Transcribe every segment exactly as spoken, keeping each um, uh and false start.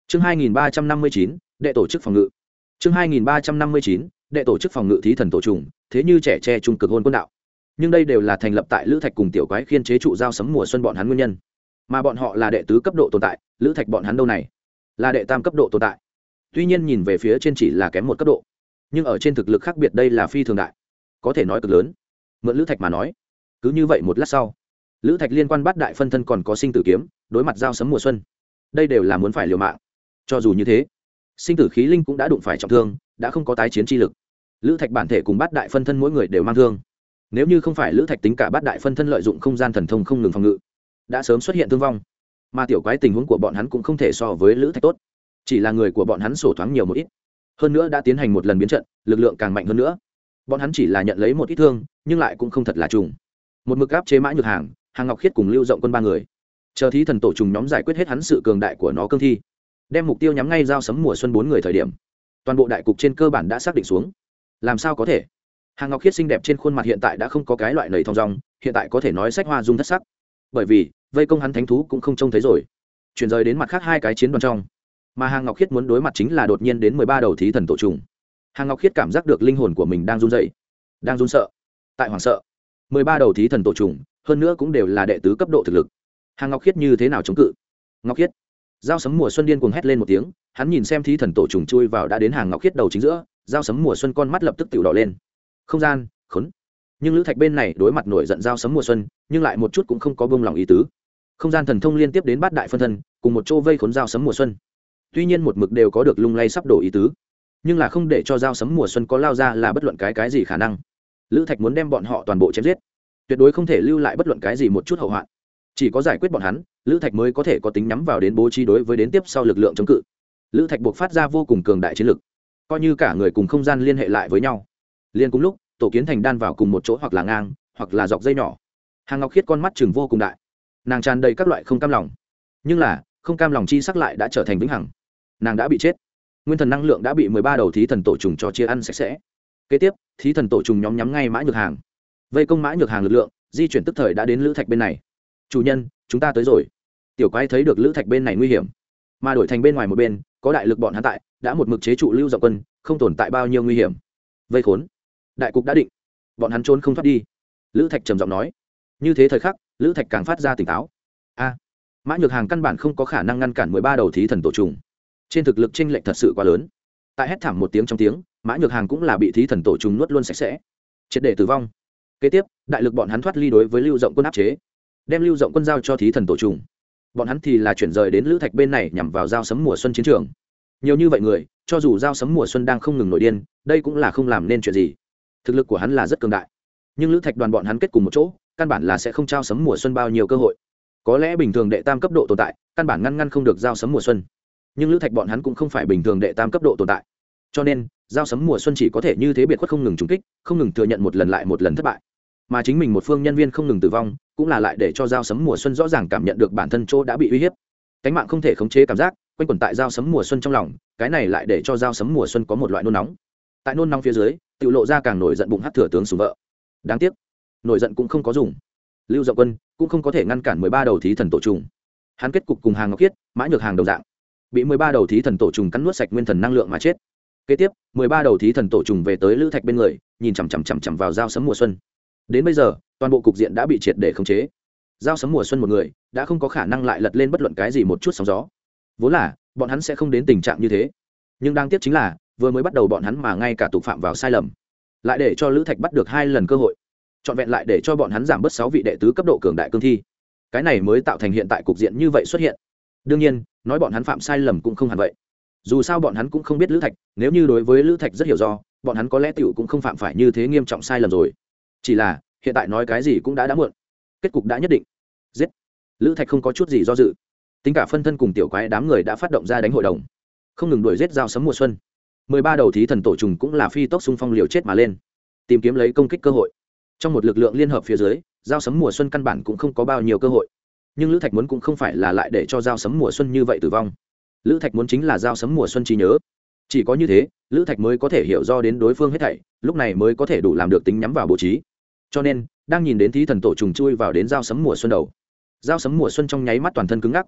chương hai nghìn ba trăm năm mươi chín đệ tổ chức phòng ngự. chương hai nghìn ba trăm năm mươi chín đệ tổ chức phòng ngự thí thần tổ trùng, thế như trẻ tre trung cực hôn quân đạo. Nhưng đây đều là thành lập tại lữ thạch cùng tiểu quái khiên chế trụ giao sấm mùa xuân bọn hắn nguyên nhân, mà bọn họ là đệ tứ cấp độ tồn tại, lữ thạch bọn hắn đâu này là đệ tam cấp độ tồn tại. Tuy nhiên nhìn về phía trên chỉ là kém một cấp độ, nhưng ở trên thực lực khác biệt đây là phi thường đại, có thể nói cực lớn. Mượn lữ thạch mà nói, cứ như vậy một lát sau, lữ thạch liên quan bát đại phân thân còn có sinh tử kiếm đối mặt giao sấm mùa xuân, đây đều là muốn phải liều mạng. Cho dù như thế, sinh tử khí linh cũng đã đụng phải trọng thương, đã không có tái chiến chi lực. Lữ thạch bản thể cùng bát đại phân thân mỗi người đều mang thương, nếu như không phải lữ thạch tính cả bát đại phân thân lợi dụng không gian thần thông không ngừng phòng ngự, đã sớm xuất hiện thương vong. Mà tiểu quái tình huống của bọn hắn cũng không thể so với lữ thạch tốt, chỉ là người của bọn hắn sổ thoáng nhiều một ít, hơn nữa đã tiến hành một lần biến trận, lực lượng càng mạnh hơn nữa. Bọn hắn chỉ là nhận lấy một ít thương, nhưng lại cũng không thật là trùng. Một mực áp chế Mã Nhược Hàng, Hàng Ngọc Khiết cùng Lưu Rộng Quân ba người, chờ thí thần tổ trùng nhóm giải quyết hết hắn sự cường đại của nó cương thi, đem mục tiêu nhắm ngay giao sấm mùa xuân bốn người thời điểm, toàn bộ đại cục trên cơ bản đã xác định xuống. Làm sao có thể? Hàng Ngọc Khiết xinh đẹp trên khuôn mặt hiện tại đã không có cái loại nầy thong dong, hiện tại có thể nói sách hoa dung thất sắc, bởi vì vây công hắn thánh thú cũng không trông thấy rồi, chuyển rời đến mặt khác hai cái chiến đoàn trong. Mà Hàng Ngọc Khiết muốn đối mặt chính là đột nhiên đến mười ba đầu thí thần tổ trùng. Hàng Ngọc Khiết cảm giác được linh hồn của mình đang run rẩy, đang run sợ, tại hoảng sợ. mười ba đầu thí thần tổ trùng, hơn nữa cũng đều là đệ tứ cấp độ thực lực. Hàng Ngọc Khiết như thế nào chống cự? Ngọc Khiết, giao sấm mùa xuân điên cuồng hét lên một tiếng, hắn nhìn xem thí thần tổ trùng chui vào đã đến Hàng Ngọc Khiết đầu chính giữa, giao sấm mùa xuân con mắt lập tức tiểu đỏ lên. Không gian, khốn. Nhưng lữ thạch bên này đối mặt nổi giận giao sấm mùa xuân, nhưng lại một chút cũng không có buông lòng ý tứ. Không gian thần thông liên tiếp đến bát đại phân thân, cùng một chỗ vây khốn giao sấm mùa xuân. Tuy nhiên một mực đều có được lung lay sắp đổ ý tứ, nhưng là không để cho giao sấm mùa xuân có lao ra là bất luận cái cái gì khả năng. Lữ thạch muốn đem bọn họ toàn bộ chém giết, tuyệt đối không thể lưu lại bất luận cái gì một chút hậu hoạn. Chỉ có giải quyết bọn hắn, lữ thạch mới có thể có tính nhắm vào đến bố trí đối với đến tiếp sau lực lượng chống cự. Lữ thạch buộc phát ra vô cùng cường đại chiến lực, coi như cả người cùng không gian liên hệ lại với nhau, liên cùng lúc tổ kiến thành đan vào cùng một chỗ, hoặc là ngang hoặc là dọc dây nhỏ. Hàng Ngọc Khiết con mắt chừng vô cùng đại, nàng tràn đầy các loại không cam lòng, nhưng là không cam lòng chi sắc lại đã trở thành vĩnh hằng. Nàng đã bị chết, nguyên thần năng lượng đã bị mười ba đầu thí thần tổ trùng cho chia ăn sạch sẽ. Kế tiếp thí thần tổ trùng nhóm nhắm ngay Mã Nhược Hàng, vây công Mã Nhược Hàng lực lượng di chuyển tức thời đã đến lữ thạch bên này. Chủ nhân, chúng ta tới rồi. Tiểu quái thấy được lữ thạch bên này nguy hiểm, mà đổi thành bên ngoài một bên có đại lực bọn hắn tại, đã một mực chế trụ Lưu Dọng Quân, không tồn tại bao nhiêu nguy hiểm. Vây khốn, đại cục đã định, bọn hắn trốn không thoát đi. Lữ thạch trầm giọng nói. Như thế thời khắc, lữ thạch càng phát ra tỉnh táo. A, Mã Nhược Hàng căn bản không có khả năng ngăn cản mười ba đầu thí thần tổ trùng, trên thực lực chênh lệch thật sự quá lớn. Tại hét thảm một tiếng trong tiếng, Mã Nhược Hàng cũng là bị thí thần tổ trùng nuốt luôn sạch sẽ, triệt để tử vong. Kế tiếp đại lực bọn hắn thoát ly đối với Lưu Dọng Quân áp chế, đem Lưu Dọng Quân giao cho thí thần tổ trùng, bọn hắn thì là chuyển rời đến lữ thạch bên này nhằm vào giao sấm mùa xuân chiến trường. Nhiều như vậy người, cho dù giao sấm mùa xuân đang không ngừng nổi điên, đây cũng là không làm nên chuyện gì. Thực lực của hắn là rất cường đại, nhưng lữ thạch đoàn bọn hắn kết cùng một chỗ, căn bản là sẽ không trao sấm mùa xuân bao nhiêu cơ hội. Có lẽ bình thường đệ tam cấp độ tồn tại, căn bản ngăn ngăn không được giao sấm mùa xuân, nhưng lữ thạch bọn hắn cũng không phải bình thường đệ tam cấp độ tồn tại, cho nên giao sấm mùa xuân chỉ có thể như thế biệt khuất không ngừng trúng kích, không ngừng thừa nhận một lần lại một lần thất bại. Mà chính mình một phương nhân viên không ngừng tử vong, cũng là lại để cho giao sấm mùa xuân rõ ràng cảm nhận được bản thân chỗ đã bị uy hiếp, cánh mạng không thể khống chế cảm giác quanh quẩn tại giao sấm mùa xuân trong lòng. Cái này lại để cho giao sấm mùa xuân có một loại nôn nóng, tại nôn nóng phía dưới tự lộ ra càng nổi giận bụng hắc thừa tướng sùng vợ. Đáng tiếc nổi giận cũng không có dùng, Lưu Dọng Quân cũng không có thể ngăn cản mười ba đầu thí thần tổ trùng. Hắn kết cục cùng Hàng Ngọc Khiết, Mã Nhược Hàng đồng dạng, bị mười ba đầu thí thần tổ trùng cắn nuốt sạch nguyên thần năng lượng mà chết. Kế tiếp mười ba đầu thí thần tổ trùng về tới lữ thạch bên người, nhìn chằm chằm chằm chằm vào giao sấm mùa xuân. Đến bây giờ toàn bộ cục diện đã bị triệt để khống chế, giao sấm mùa xuân một người đã không có khả năng lại lật lên bất luận cái gì một chút sóng gió. Vốn là bọn hắn sẽ không đến tình trạng như thế, nhưng đáng tiếc chính là vừa mới bắt đầu bọn hắn mà ngay cả tục phạm vào sai lầm, lại để cho lữ thạch bắt được hai lần cơ hội, trọn vẹn lại để cho bọn hắn giảm bớt sáu vị đệ tứ cấp độ cường đại cương thi. Cái này mới tạo thành hiện tại cục diện như vậy xuất hiện. Đương nhiên nói bọn hắn phạm sai lầm cũng không hẳn vậy, dù sao bọn hắn cũng không biết lữ thạch, nếu như đối với lữ thạch rất hiểu do, bọn hắn có lẽ tiểu cũng không phạm phải như thế nghiêm trọng sai lầm rồi. Chỉ là hiện tại nói cái gì cũng đã đã muộn, kết cục đã nhất định. Giết. Lữ thạch không có chút gì do dự, tính cả phân thân cùng tiểu quái đám người đã phát động ra đánh hội đồng, không ngừng đuổi giết giao sấm mùa xuân. Mười ba đầu thí thần tổ trùng cũng là phi tốc xung phong liều chết mà lên, tìm kiếm lấy công kích cơ hội. Trong một lực lượng liên hợp phía dưới, giao sấm mùa xuân căn bản cũng không có bao nhiêu cơ hội. Nhưng lữ thạch muốn cũng không phải là lại để cho giao sấm mùa xuân như vậy tử vong, lữ thạch muốn chính là giao sấm mùa xuân trí nhớ. Chỉ có như thế lữ thạch mới có thể hiểu do đến đối phương hết thảy, lúc này mới có thể đủ làm được tính nhắm vào bố trí. Cho nên đang nhìn đến thí thần tổ trùng chui vào đến giao sấm mùa xuân đầu, giao sấm mùa xuân trong nháy mắt toàn thân cứng ngắc,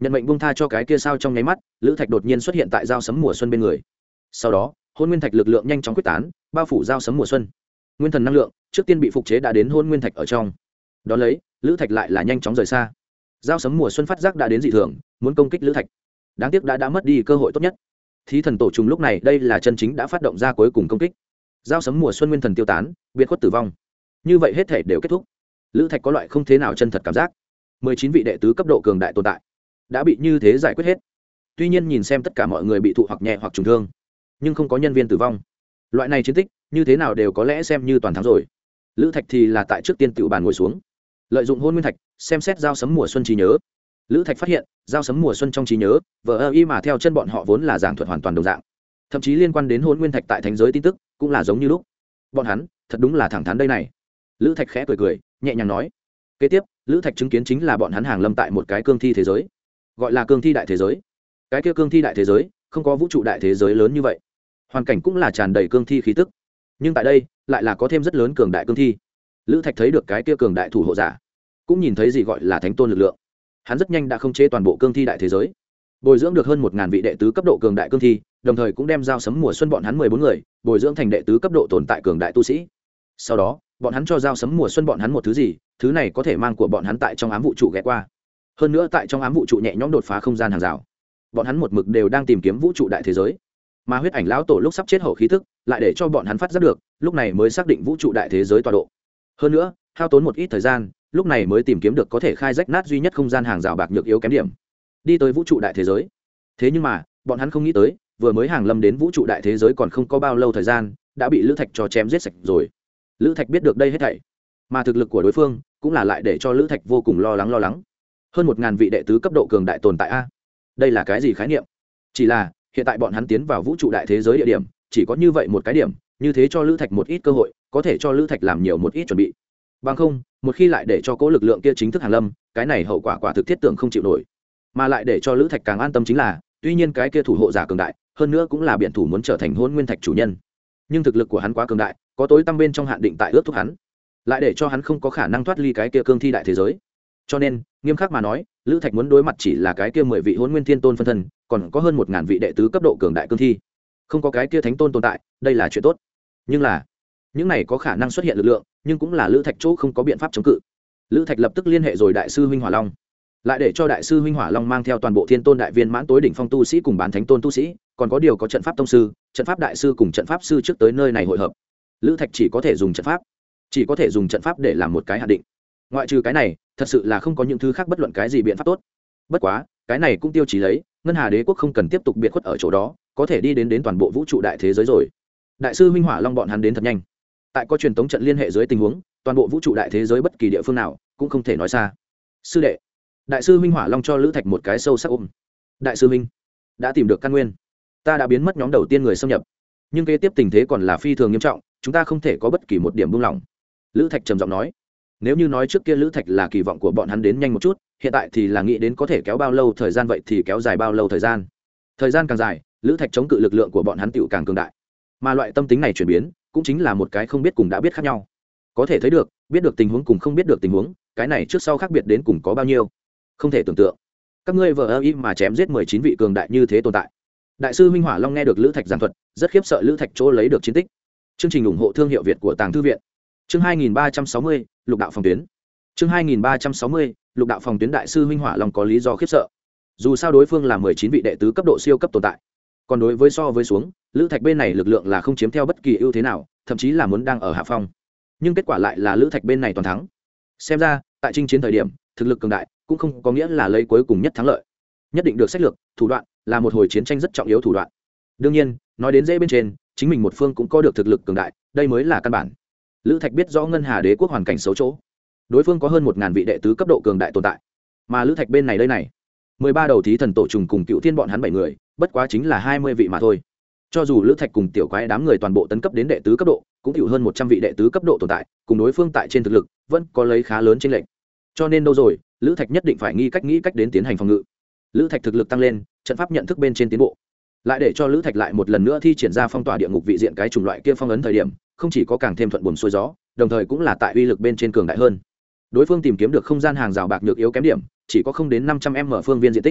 nhận mệnh bung tha cho cái kia sao trong nháy mắt, lữ thạch đột nhiên xuất hiện tại dao sấm mùa xuân bên người. Sau đó hôn nguyên thạch lực lượng nhanh chóng quyết tán, bao phủ dao sấm mùa xuân. Nguyên thần năng lượng trước tiên bị phục chế đã đến hôn nguyên thạch ở trong. Đó lấy lữ thạch lại là nhanh chóng rời xa. Dao sấm mùa xuân phát giác đã đến dị thường, muốn công kích lữ thạch. Đáng tiếc đã đã mất đi cơ hội tốt nhất. Thí thần tổ trùng lúc này đây là chân chính đã phát động ra cuối cùng công kích. Dao sấm mùa xuân nguyên thần tiêu tán, biệt khuất tử vong. Như vậy hết thể đều kết thúc. Lữ thạch có loại không thế nào chân thật cảm giác. mười chín vị đệ tứ cấp độ cường đại tồn tại đã bị như thế giải quyết hết. Tuy nhiên nhìn xem tất cả mọi người bị thụ hoặc nhẹ hoặc trùng thương, nhưng không có nhân viên tử vong. Loại này chiến tích như thế nào đều có lẽ xem như toàn thắng rồi. Lữ thạch thì là tại trước tiên tự bàn ngồi xuống, lợi dụng hôn nguyên thạch xem xét dao sấm mùa xuân trí nhớ. Lữ thạch phát hiện dao sấm mùa xuân trong trí nhớ vờ ơ y mà theo chân bọn họ vốn là giảng thuật hoàn toàn đồng dạng, thậm chí liên quan đến hôn nguyên thạch tại thánh giới tin tức cũng là giống như lúc. Bọn hắn thật đúng là thẳng thắn đây này. Lữ thạch khẽ cười cười nhẹ nhàng nói. Kế tiếp lữ thạch chứng kiến chính là bọn hắn hàng lâm tại một cái cương thi thế giới, gọi là cương thi đại thế giới. Cái kia cương thi đại thế giới không có vũ trụ đại thế giới lớn như vậy, hoàn cảnh cũng là tràn đầy cương thi khí tức, nhưng tại đây lại là có thêm rất lớn cường đại cương thi. Lữ thạch thấy được cái kia cường đại thủ hộ giả, cũng nhìn thấy gì gọi là thánh tôn lực lượng. Hắn rất nhanh đã khống chế toàn bộ cương thi đại thế giới, bồi dưỡng được hơn một ngàn vị đệ tứ cấp độ cường đại cương thi, đồng thời cũng đem dao sấm mùa xuân bọn hắn mười bốn người bồi dưỡng thành đệ tứ cấp độ tồn tại cường đại tu sĩ. Sau đó bọn hắn cho dao sấm mùa xuân bọn hắn một thứ gì, thứ này có thể mang của bọn hắn tại trong ám vũ trụ ghé qua, hơn nữa tại trong ám vũ trụ nhẹ nhõm đột phá không gian hàng rào. Bọn hắn một mực đều đang tìm kiếm vũ trụ đại thế giới, mà huyết ảnh lão tổ lúc sắp chết hậu khí thức lại để cho bọn hắn phát giác được, lúc này mới xác định vũ trụ đại thế giới tọa độ. Hơn nữa hao tốn một ít thời gian, lúc này mới tìm kiếm được có thể khai rách nát duy nhất không gian hàng rào bạc nhược yếu kém điểm, đi tới vũ trụ đại thế giới. Thế nhưng mà bọn hắn không nghĩ tới, vừa mới hàng lâm đến vũ trụ đại thế giới còn không có bao lâu thời gian, đã bị lữ thạch cho chém giết sạch rồi. Lữ thạch biết được đây hết thảy, mà thực lực của đối phương cũng là lại để cho lữ thạch vô cùng lo lắng lo lắng. Hơn một ngàn vị đệ tứ cấp độ cường đại tồn tại a, đây là cái gì khái niệm? Chỉ là hiện tại bọn hắn tiến vào vũ trụ đại thế giới địa điểm chỉ có như vậy một cái điểm, như thế cho lữ thạch một ít cơ hội, có thể cho lữ thạch làm nhiều một ít chuẩn bị. Bằng không một khi lại để cho cố lực lượng kia chính thức hàng lâm, cái này hậu quả quả thực thiết tưởng không chịu nổi. Mà lại để cho lữ thạch càng an tâm chính là, tuy nhiên cái kia thủ hộ giả cường đại, hơn nữa cũng là biện thủ muốn trở thành hôn nguyên thạch chủ nhân, nhưng thực lực của hắn quá cường đại, có tối tăm bên trong hạn định tại ước thúc hắn, lại để cho hắn không có khả năng thoát ly cái kia cương thi đại thế giới. Cho nên nghiêm khắc mà nói, lữ thạch muốn đối mặt chỉ là cái kia mười vị hôn nguyên thiên tôn phân thân, còn có hơn một ngàn vị đệ tứ cấp độ cường đại cương thi, không có cái kia thánh tôn tồn tại, đây là chuyện tốt. Nhưng là những này có khả năng xuất hiện lực lượng, nhưng cũng là lữ thạch chỗ không có biện pháp chống cự. Lữ thạch lập tức liên hệ rồi đại sư huynh hỏa long, lại để cho đại sư huynh hỏa long mang theo toàn bộ thiên tôn đại viên mãn tối đỉnh phong tu sĩ cùng bán thánh tôn tu sĩ, còn có điều có trận pháp tông sư, trận pháp đại sư cùng trận pháp sư trước tới nơi này hội hợp. Lữ thạch chỉ có thể dùng trận pháp, chỉ có thể dùng trận pháp để làm một cái hạn định. Ngoại trừ cái này, thật sự là không có những thứ khác bất luận cái gì biện pháp tốt. Bất quá cái này cũng tiêu chí lấy ngân hà đế quốc không cần tiếp tục biệt khuất ở chỗ đó, có thể đi đến đến toàn bộ vũ trụ đại thế giới rồi. Đại sư huynh hỏa long bọn hắn đến thật nhanh, tại có truyền tống trận liên hệ dưới tình huống, toàn bộ vũ trụ đại thế giới bất kỳ địa phương nào cũng không thể nói xa. Sư đệ, đại sư huynh hỏa long cho lữ thạch một cái sâu sắc ôm. Đại sư huynh đã tìm được căn nguyên, ta đã biến mất nhóm đầu tiên người xâm nhập, nhưng kế tiếp tình thế còn là phi thường nghiêm trọng, chúng ta không thể có bất kỳ một điểm buông lỏng. Lữ thạch trầm giọng nói. Nếu như nói trước kia lữ thạch là kỳ vọng của bọn hắn đến nhanh một chút, hiện tại thì là nghĩ đến có thể kéo bao lâu thời gian, vậy thì kéo dài bao lâu thời gian. Thời gian càng dài, lữ thạch chống cự lực lượng của bọn hắn tựu càng cường đại. Mà loại tâm tính này chuyển biến cũng chính là một cái không biết cùng đã biết khác nhau. Có thể thấy được, biết được tình huống cùng không biết được tình huống, cái này trước sau khác biệt đến cùng có bao nhiêu, không thể tưởng tượng. Các ngươi vờ ơ im mà chém giết mười chín vị cường đại như thế tồn tại. Đại sư huynh hỏa long nghe được lữ thạch giảng thuật, rất khiếp sợ lữ thạch chỗ lấy được chiến tích. Chương trình ủng hộ thương hiệu Việt của Tàng Thư viện. Chương hai nghìn ba trăm sáu mươi, lục đạo phòng tuyến. Chương hai nghìn ba trăm sáu mươi, lục đạo phòng tuyến. Đại sư huynh hỏa long có lý do khiếp sợ. Dù sao đối phương là mười chín vị đệ tứ cấp độ siêu cấp tồn tại, còn đối với so với xuống, lữ thạch bên này lực lượng là không chiếm theo bất kỳ ưu thế nào, thậm chí là muốn đang ở hạ phong. Nhưng kết quả lại là lữ thạch bên này toàn thắng. Xem ra tại chinh chiến thời điểm, thực lực cường đại cũng không có nghĩa là lấy cuối cùng nhất thắng lợi. Nhất định được sách lược, thủ đoạn là một hồi chiến tranh rất trọng yếu thủ đoạn. Đương nhiên, nói đến dễ bên trên, chính mình một phương cũng có được thực lực cường đại, đây mới là căn bản. Lữ thạch biết rõ ngân hà đế quốc hoàn cảnh xấu chỗ, đối phương có hơn một ngàn vị đệ tứ cấp độ cường đại tồn tại, mà lữ thạch bên này đây này mười ba đầu thí thần tổ trùng cùng cựu thiên bọn hắn bảy người, bất quá chính là hai mươi vị mà thôi. Cho dù lữ thạch cùng tiểu quái đám người toàn bộ tấn cấp đến đệ tứ cấp độ, cũng chịu hơn một trăm vị đệ tứ cấp độ tồn tại, cùng đối phương tại trên thực lực vẫn có lấy khá lớn chênh lệch. Cho nên đâu rồi, lữ thạch nhất định phải nghĩ cách nghĩ cách đến tiến hành phòng ngự. Lữ thạch thực lực tăng lên, trận pháp nhận thức bên trên tiến bộ, lại để cho lữ thạch lại một lần nữa thi triển ra phong tỏa địa ngục vị diện cái chủng loại kia phong ấn thời điểm, không chỉ có càng thêm thuận buồm xuôi gió, đồng thời cũng là tại uy lực bên trên cường đại hơn. Đối phương tìm kiếm được không gian hàng rào bạc nhược yếu kém điểm, chỉ có không đến năm trăm m phương viên diện tích,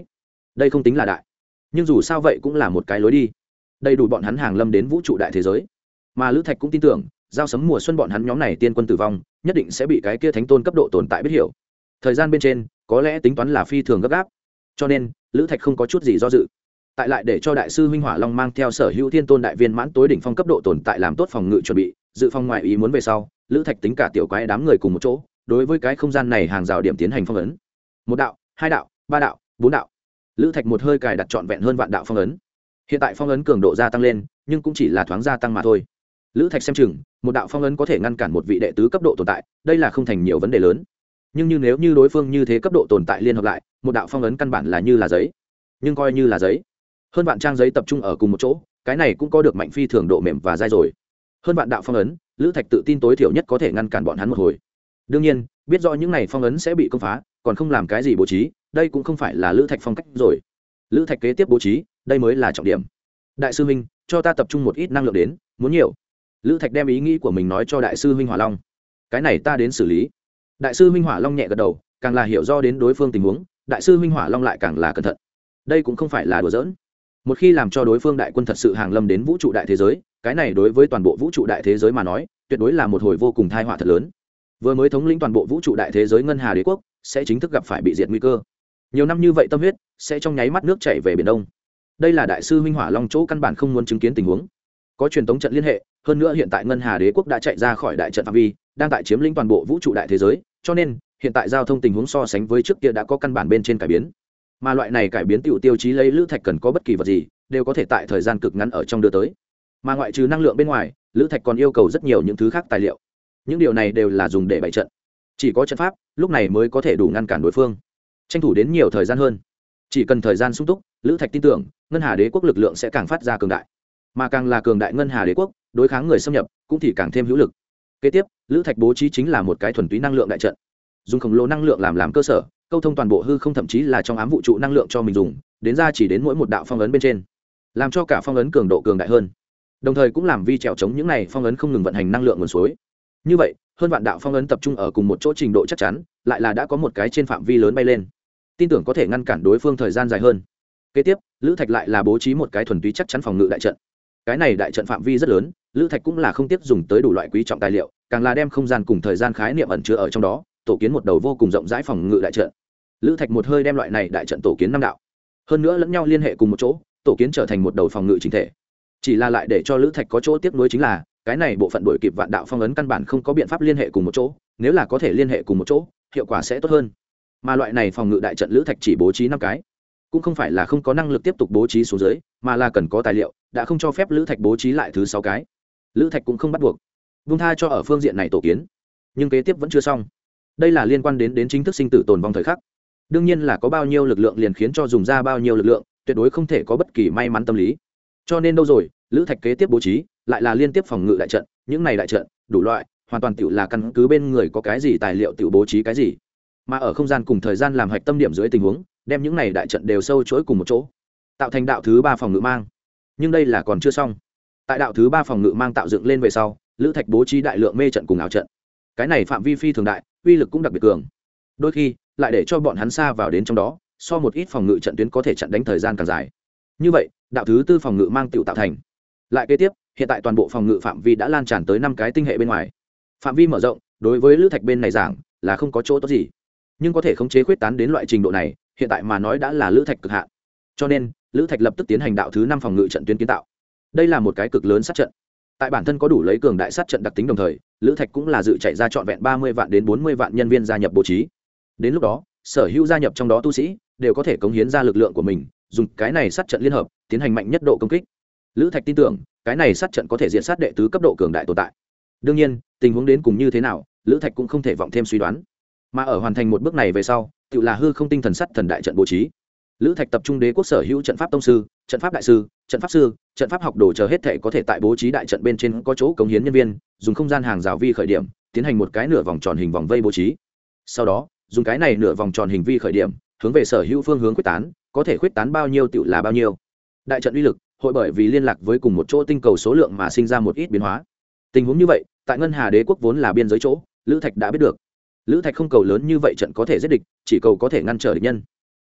đây không tính là đại, nhưng dù sao vậy cũng là một cái lối đi, đầy đủ bọn hắn hàng lâm đến vũ trụ đại thế giới. Mà lữ thạch cũng tin tưởng giao sấm mùa xuân bọn hắn nhóm này tiên quân tử vong nhất định sẽ bị cái kia thánh tôn cấp độ tồn tại biết hiểu. Thời gian bên trên có lẽ tính toán là phi thường gấp gáp, cho nên lữ thạch không có chút gì do dự, tại lại để cho đại sư huynh hỏa long mang theo sở hữu thiên tôn đại viên mãn tối đỉnh phong cấp độ tồn tại làm tốt phòng ngự chuẩn bị, dự phòng ngoại ý muốn về sau, lữ thạch tính cả tiểu quái đám người cùng một chỗ đối với cái không gian này hàng rào điểm tiến hành phong ấn. Một đạo, hai đạo, ba đạo, bốn đạo, lữ thạch một hơi cài đặt trọn vẹn hơn vạn đạo phong ấn. Hiện tại phong ấn cường độ gia tăng lên, nhưng cũng chỉ là thoáng gia tăng mà thôi. Lữ thạch xem chừng một đạo phong ấn có thể ngăn cản một vị đệ tứ cấp độ tồn tại, đây là không thành nhiều vấn đề lớn. Nhưng như nếu như đối phương như thế cấp độ tồn tại liên hợp lại, một đạo phong ấn căn bản là như là giấy. Nhưng coi như là giấy, hơn vạn trang giấy tập trung ở cùng một chỗ, cái này cũng có được mạnh phi thường độ mềm và dai rồi. Hơn vạn đạo phong ấn, lữ thạch tự tin tối thiểu nhất có thể ngăn cản bọn hắn một hồi. Đương nhiên biết rõ những này phong ấn sẽ bị công phá, còn không làm cái gì bố trí, đây cũng không phải là lữ thạch phong cách rồi. Lữ thạch kế tiếp bố trí, đây mới là trọng điểm. Đại sư huynh, cho ta tập trung một ít năng lượng đến, muốn nhiều. Lữ thạch đem ý nghĩ của mình nói cho đại sư huynh hỏa long, cái này ta đến xử lý. Đại sư huynh hỏa long nhẹ gật đầu, càng là hiểu do đến đối phương tình huống, đại sư huynh hỏa long lại càng là cẩn thận. Đây cũng không phải là đùa giỡn, một khi làm cho đối phương đại quân thật sự hàng lâm đến vũ trụ đại thế giới, cái này đối với toàn bộ vũ trụ đại thế giới mà nói tuyệt đối là một hồi vô cùng tai họa thật lớn. Vừa mới thống lĩnh toàn bộ vũ trụ đại thế giới ngân hà đế quốc sẽ chính thức gặp phải bị diệt nguy cơ. Nhiều năm như vậy tâm huyết sẽ trong nháy mắt nước chảy về biển đông. Đây là đại sư huynh hỏa long chỗ căn bản không muốn chứng kiến tình huống. Có truyền thống trận liên hệ, hơn nữa hiện tại ngân hà đế quốc đã chạy ra khỏi đại trận phạm vi, đang tại chiếm lĩnh toàn bộ vũ trụ đại thế giới, cho nên hiện tại giao thông tình huống so sánh với trước kia đã có căn bản bên trên cải biến. Mà loại này cải biến tiểu tiêu chí lấy lữ thạch cần có bất kỳ vật gì đều có thể tại thời gian cực ngắn ở trong đưa tới. Mà ngoại trừ năng lượng bên ngoài, lữ thạch còn yêu cầu rất nhiều những thứ khác tài liệu. Những điều này đều là dùng để bày trận, chỉ có trận pháp lúc này mới có thể đủ ngăn cản đối phương, tranh thủ đến nhiều thời gian hơn. Chỉ cần thời gian sung túc, lữ thạch tin tưởng ngân hà đế quốc lực lượng sẽ càng phát ra cường đại, mà càng là cường đại ngân hà đế quốc đối kháng người xâm nhập cũng thì càng thêm hữu lực. Kế tiếp lữ thạch bố trí chính là một cái thuần túy năng lượng đại trận, dùng khổng lồ năng lượng làm làm cơ sở, câu thông toàn bộ hư không, thậm chí là trong ám vũ trụ năng lượng cho mình dùng, đến ra chỉ đến mỗi một đạo phong ấn bên trên, làm cho cả phong ấn cường độ cường đại hơn, đồng thời cũng làm vi trèo chống những này phong ấn không ngừng vận hành năng lượng nguồn suối. Như vậy hơn vạn đạo phong ấn tập trung ở cùng một chỗ, trình độ chắc chắn lại là đã có một cái trên phạm vi lớn bay lên, tin tưởng có thể ngăn cản đối phương thời gian dài hơn. Kế tiếp lữ thạch lại là bố trí một cái thuần túy chắc chắn phòng ngự đại trận. Cái này đại trận phạm vi rất lớn, lữ thạch cũng là không tiếp dùng tới đủ loại quý trọng tài liệu, càng là đem không gian cùng thời gian khái niệm ẩn chứa ở trong đó, tổ kiến một đầu vô cùng rộng rãi phòng ngự đại trận. Lữ thạch một hơi đem loại này đại trận tổ kiến năm đạo, hơn nữa lẫn nhau liên hệ cùng một chỗ, tổ kiến trở thành một đầu phòng ngự chính thể. Chỉ là lại để cho lữ thạch có chỗ tiếc nuối chính là cái này bộ phận đổi kịp vạn đạo phong ấn căn bản không có biện pháp liên hệ cùng một chỗ, nếu là có thể liên hệ cùng một chỗ hiệu quả sẽ tốt hơn. Mà loại này phòng ngự đại trận lữ thạch chỉ bố trí năm cái, cũng không phải là không có năng lực tiếp tục bố trí xuống dưới, mà là cần có tài liệu, đã không cho phép lữ thạch bố trí lại thứ sáu cái. Lữ thạch cũng không bắt buộc vung tha cho ở phương diện này tổ kiến, nhưng kế tiếp vẫn chưa xong. Đây là liên quan đến đến chính thức sinh tử tồn vong thời khắc, đương nhiên là có bao nhiêu lực lượng liền khiến cho dùng ra bao nhiêu lực lượng, tuyệt đối không thể có bất kỳ may mắn tâm lý. Cho nên đâu rồi lữ thạch kế tiếp bố trí lại là liên tiếp phòng ngự đại trận, những này đại trận đủ loại, hoàn toàn tiểu là căn cứ bên người có cái gì tài liệu tiểu bố trí cái gì, mà ở không gian cùng thời gian làm hạch tâm điểm dưới tình huống, đem những này đại trận đều sâu chuỗi cùng một chỗ, tạo thành đạo thứ ba phòng ngự mang. Nhưng đây là còn chưa xong. Tại đạo thứ ba phòng ngự mang tạo dựng lên về sau, lữ thạch bố trí đại lượng mê trận cùng ảo trận. Cái này phạm vi phi thường đại, uy lực cũng đặc biệt cường, đôi khi lại để cho bọn hắn xa vào đến trong đó, so một ít phòng ngự trận tuyến có thể chặn đánh thời gian càng dài. Như vậy đạo thứ tư phòng ngự mang tiểu tạo thành. Lại kế tiếp, hiện tại toàn bộ phòng ngự phạm vi đã lan tràn tới năm cái tinh hệ bên ngoài. Phạm vi mở rộng đối với lữ thạch bên này giảng là không có chỗ tốt gì, nhưng có thể khống chế khuyết tán đến loại trình độ này, hiện tại mà nói đã là lữ thạch cực hạn. Cho nên lữ thạch lập tức tiến hành đạo thứ năm phòng ngự trận tuyến kiến tạo. Đây là một cái cực lớn sát trận, tại bản thân có đủ lấy cường đại sát trận đặc tính, đồng thời lữ thạch cũng là dự chạy ra trọn vẹn ba mươi vạn đến bốn mươi vạn nhân viên gia nhập bố trí. Đến lúc đó sở hữu gia nhập trong đó tu sĩ đều có thể cống hiến ra lực lượng của mình, dùng cái này sát trận liên hợp tiến hành mạnh nhất độ công kích. Lữ thạch tin tưởng cái này sát trận có thể diện sát đệ tứ cấp độ cường đại tồn tại. Đương nhiên tình huống đến cùng như thế nào, lữ thạch cũng không thể vọng thêm suy đoán. Mà ở hoàn thành một bước này về sau, tự là hư không tinh thần sắt thần đại trận bố trí. Lữ thạch tập trung đế quốc sở hữu trận pháp tông sư, trận pháp đại sư, trận pháp sư, trận pháp học đồ chờ hết thể có thể tại bố trí đại trận bên trên có chỗ cống hiến nhân viên, dùng không gian hàng rào vi khởi điểm tiến hành một cái nửa vòng tròn hình vòng vây bố trí. Sau đó dùng cái này nửa vòng tròn hình vi khởi điểm hướng về sở hữu phương hướng quyết tán, có thể quyết tán bao nhiêu tự là bao nhiêu. Đại trận uy lực hội bởi vì liên lạc với cùng một chỗ tinh cầu số lượng mà sinh ra một ít biến hóa. Tình huống như vậy tại ngân hà đế quốc vốn là biên giới chỗ, lữ thạch đã biết được. Lữ thạch không cầu lớn như vậy trận có thể giết địch, chỉ cầu có thể ngăn trở địch nhân.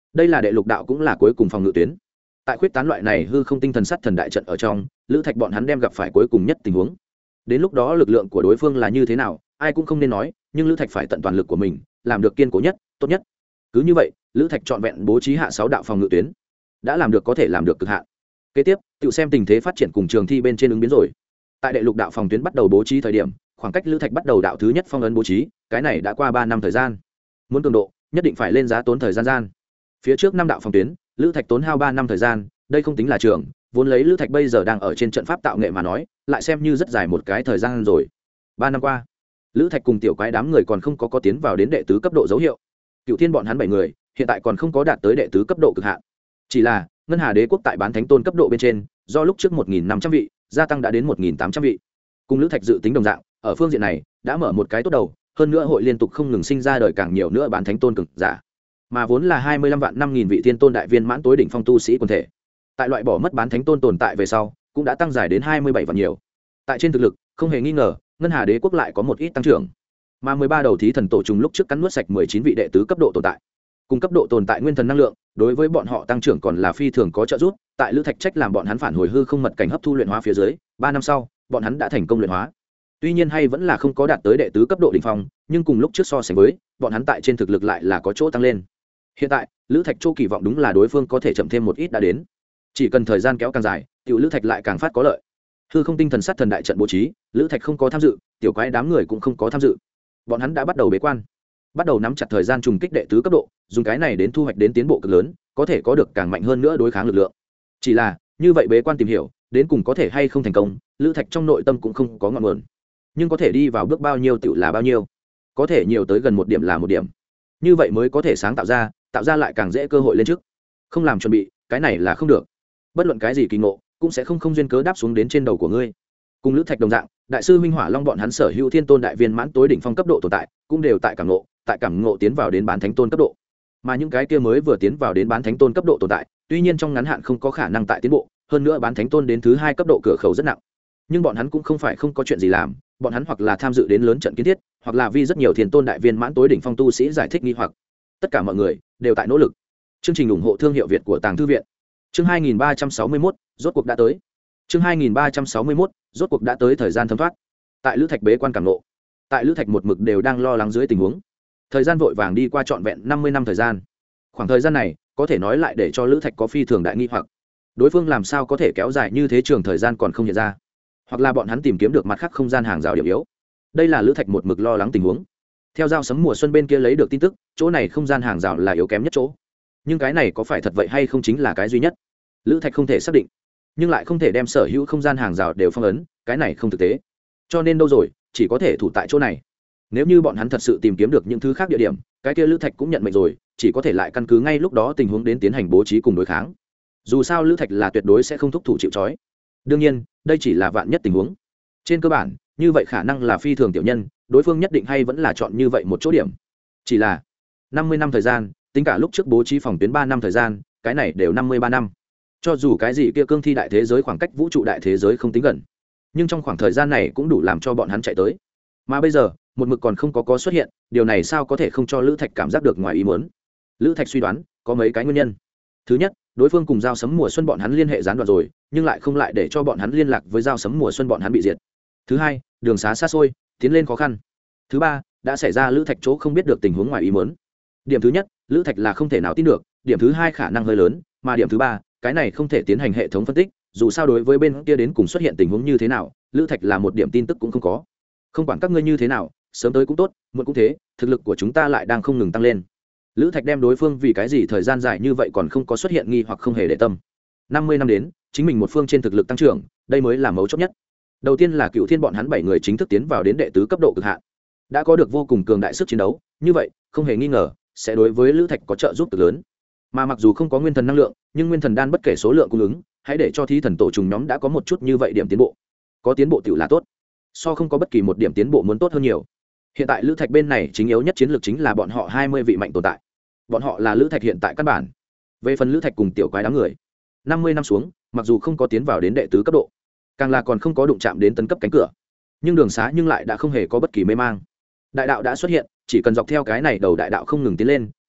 đây là đệ lục đạo cũng là cuối cùng phòng ngự tuyến. Tại khuyết tán loại này hư không tinh thần sát thần đại trận ở trong, lữ thạch bọn hắn đem gặp phải cuối cùng nhất tình huống. Đến lúc đó lực lượng của đối phương là như thế nào ai cũng không nên nói, nhưng lữ thạch phải tận toàn lực của mình làm được kiên cố nhất tốt nhất. Cứ như vậy lữ thạch trọn vẹn bố trí hạ sáu đạo phòng ngự tuyến, đã làm được có thể làm được cực hạn. Kế tiếp tự xem tình thế phát triển cùng trường thi bên trên ứng biến rồi. Tại đệ lục đạo phòng tuyến bắt đầu bố trí thời điểm, khoảng cách lữ thạch bắt đầu đạo thứ nhất phong ấn bố trí, cái này đã qua ba năm thời gian. Muốn cường độ nhất định phải lên giá tốn thời gian gian. Phía trước năm đạo phòng tuyến lữ thạch tốn hao ba năm thời gian, đây không tính là trường, vốn lấy lữ thạch bây giờ đang ở trên trận pháp tạo nghệ mà nói lại xem như rất dài một cái thời gian rồi. Ba năm qua lữ thạch cùng tiểu quái đám người còn không có có tiến vào đến đệ tứ cấp độ dấu hiệu. Cựu thiên bọn hắn bảy người hiện tại còn không có đạt tới đệ tứ cấp độ cực hạn, chỉ là ngân hà đế quốc tại bán thánh tôn cấp độ bên trên do lúc trước một nghìn năm trăm vị gia tăng đã đến một nghìn tám trăm vị, cùng lữ thạch dự tính đồng dạng. Ở phương diện này đã mở một cái tốt đầu, hơn nữa hội liên tục không ngừng sinh ra đời càng nhiều nữa bán thánh tôn cực giả, mà vốn là hai mươi lăm vạn năm nghìn vị thiên tôn đại viên mãn tối đỉnh phong tu sĩ quần thể, tại loại bỏ mất bán thánh tôn tồn tại về sau cũng đã tăng dài đến hai mươi bảy vạn nhiều. Tại trên thực lực không hề nghi ngờ ngân hà đế quốc lại có một ít tăng trưởng, mà mười ba đầu thí thần tổ trùng lúc trước cắn nuốt sạch mười chín vị đệ tứ cấp độ tồn tại, cùng cấp độ tồn tại nguyên thần năng lượng đối với bọn họ tăng trưởng còn là phi thường có trợ giúp. Tại lữ thạch trách làm bọn hắn phản hồi hư không mật cảnh hấp thu luyện hóa phía dưới, ba năm sau bọn hắn đã thành công luyện hóa. Tuy nhiên hay vẫn là không có đạt tới đệ tứ cấp độ đỉnh phong, nhưng cùng lúc trước so sánh với, bọn hắn tại trên thực lực lại là có chỗ tăng lên. Hiện tại lữ thạch châu kỳ vọng đúng là đối phương có thể chậm thêm một ít đã đến, chỉ cần thời gian kéo càng dài tiểu lữ thạch lại càng phát có lợi. Hư không tinh thần sát thần đại trận bố trí, lữ thạch không có tham dự, tiểu quái đám người cũng không có tham dự, bọn hắn đã bắt đầu bế quan, bắt đầu nắm chặt thời gian trùng kích đệ tứ cấp độ, dùng cái này đến thu hoạch đến tiến bộ cực lớn, có thể có được càng mạnh hơn nữa đối kháng lực lượng. Chỉ là như vậy bế quan tìm hiểu đến cùng có thể hay không thành công, lữ thạch trong nội tâm cũng không có ngọn nguồn, nhưng có thể đi vào bước bao nhiêu tiểu là bao nhiêu, có thể nhiều tới gần một điểm là một điểm, như vậy mới có thể sáng tạo ra tạo ra lại càng dễ cơ hội lên trước. Không làm chuẩn bị cái này là không được, bất luận cái gì kỳ ngộ cũng sẽ không không duyên cớ đáp xuống đến trên đầu của ngươi. Cùng lữ thạch đồng dạng, đại sư minh hỏa long bọn hắn sở hữu thiên tôn đại viên mãn tối đỉnh phong cấp độ tồn tại cũng đều tại cảm ngộ, tại cảm ngộ tiến vào đến bán thánh tôn cấp độ. Mà những cái kia mới vừa tiến vào đến bán thánh tôn cấp độ tồn tại, tuy nhiên trong ngắn hạn không có khả năng tại tiến bộ, hơn nữa bán thánh tôn đến thứ hai cấp độ cửa khẩu rất nặng, nhưng bọn hắn cũng không phải không có chuyện gì làm, bọn hắn hoặc là tham dự đến lớn trận kiến thiết, hoặc là vì rất nhiều thiên tôn đại viên mãn tối đỉnh phong tu sĩ giải thích nghi hoặc. Tất cả mọi người đều tại nỗ lực. Chương trình ủng hộ thương hiệu Việt của Tàng Thư viện. Chương hai nghìn ba trăm sáu mươi mốt, rốt cuộc đã tới. Chương hai nghìn ba trăm sáu mươi mốt, rốt cuộc đã tới thời gian thấm thoát. Tại lữ thạch bế quan cảm ngộ, tại lữ thạch một mực đều đang lo lắng dưới tình huống, thời gian vội vàng đi qua trọn vẹn năm mươi năm thời gian. Khoảng thời gian này có thể nói lại để cho lữ thạch có phi thường đại nghi hoặc, đối phương làm sao có thể kéo dài như thế trường thời gian còn không hiện ra, hoặc là bọn hắn tìm kiếm được mặt khác không gian hàng rào điểm yếu. Đây là lữ thạch một mực lo lắng tình huống. Theo giao sấm mùa xuân bên kia lấy được tin tức, chỗ này không gian hàng rào là yếu kém nhất chỗ, nhưng cái này có phải thật vậy hay không chính là cái duy nhất, lữ thạch không thể xác định, nhưng lại không thể đem sở hữu không gian hàng rào đều phong ấn, cái này không thực tế, cho nên đâu rồi chỉ có thể thủ tại chỗ này. Nếu như bọn hắn thật sự tìm kiếm được những thứ khác địa điểm, cái kia lữ thạch cũng nhận mệnh rồi, chỉ có thể lại căn cứ ngay lúc đó tình huống đến tiến hành bố trí cùng đối kháng. Dù sao lữ thạch là tuyệt đối sẽ không thúc thủ chịu trói, đương nhiên đây chỉ là vạn nhất tình huống. Trên cơ bản như vậy khả năng là phi thường tiểu nhân, đối phương nhất định hay vẫn là chọn như vậy một chỗ điểm. Chỉ là năm mươi năm thời gian, tính cả lúc trước bố trí phòng tuyến ba năm thời gian, cái này đều năm mươi ba năm. Cho dù cái gì kia cương thi đại thế giới khoảng cách vũ trụ đại thế giới không tính gần, nhưng trong khoảng thời gian này cũng đủ làm cho bọn hắn chạy tới. Mà bây giờ một mực còn không có có xuất hiện, điều này sao có thể không cho lữ thạch cảm giác được ngoài ý muốn. Lữ thạch suy đoán có mấy cái nguyên nhân. Thứ nhất, đối phương cùng giao sấm mùa xuân bọn hắn liên hệ gián đoạn rồi, nhưng lại không lại để cho bọn hắn liên lạc với giao sấm mùa xuân bọn hắn bị diệt. Thứ hai, đường xá xa xôi, tiến lên khó khăn. Thứ ba, đã xảy ra lữ thạch chỗ không biết được tình huống ngoài ý muốn. Điểm thứ nhất, lữ thạch là không thể nào tin được, điểm thứ hai khả năng hơi lớn, mà điểm thứ ba, cái này không thể tiến hành hệ thống phân tích, dù sao đối với bên kia đến cùng xuất hiện tình huống như thế nào, lữ thạch là một điểm tin tức cũng không có. Không quản các ngươi như thế nào, sớm tới cũng tốt, muộn cũng thế, thực lực của chúng ta lại đang không ngừng tăng lên. Lữ thạch đem đối phương vì cái gì thời gian dài như vậy còn không có xuất hiện nghi hoặc không hề để tâm. Năm mươi năm đến, chính mình một phương trên thực lực tăng trưởng, đây mới là mấu chốt nhất. Đầu tiên là cựu thiên bọn hắn bảy người chính thức tiến vào đến đệ tứ cấp độ cực hạn, đã có được vô cùng cường đại sức chiến đấu, như vậy không hề nghi ngờ sẽ đối với lữ thạch có trợ giúp cực lớn. Mà mặc dù không có nguyên thần năng lượng, nhưng nguyên thần đan bất kể số lượng cung ứng, hãy để cho thí thần tổ trùng nhóm đã có một chút như vậy điểm tiến bộ. Có tiến bộ tiểu là tốt, so không có bất kỳ một điểm tiến bộ muốn tốt hơn nhiều. Hiện tại lữ thạch bên này chính yếu nhất chiến lược chính là bọn họ hai mươi vị mạnh tồn tại, bọn họ là lữ thạch hiện tại căn bản. Về phần lữ thạch cùng tiểu quái đám người, năm mươi năm xuống, mặc dù không có tiến vào đến đệ tứ cấp độ, càng là còn không có đụng chạm đến tấn cấp cánh cửa, nhưng đường xá nhưng lại đã không hề có bất kỳ mê mang. Đại đạo đã xuất hiện, chỉ cần dọc theo cái này đầu đại đạo không ngừng tiến lên, trùng kích,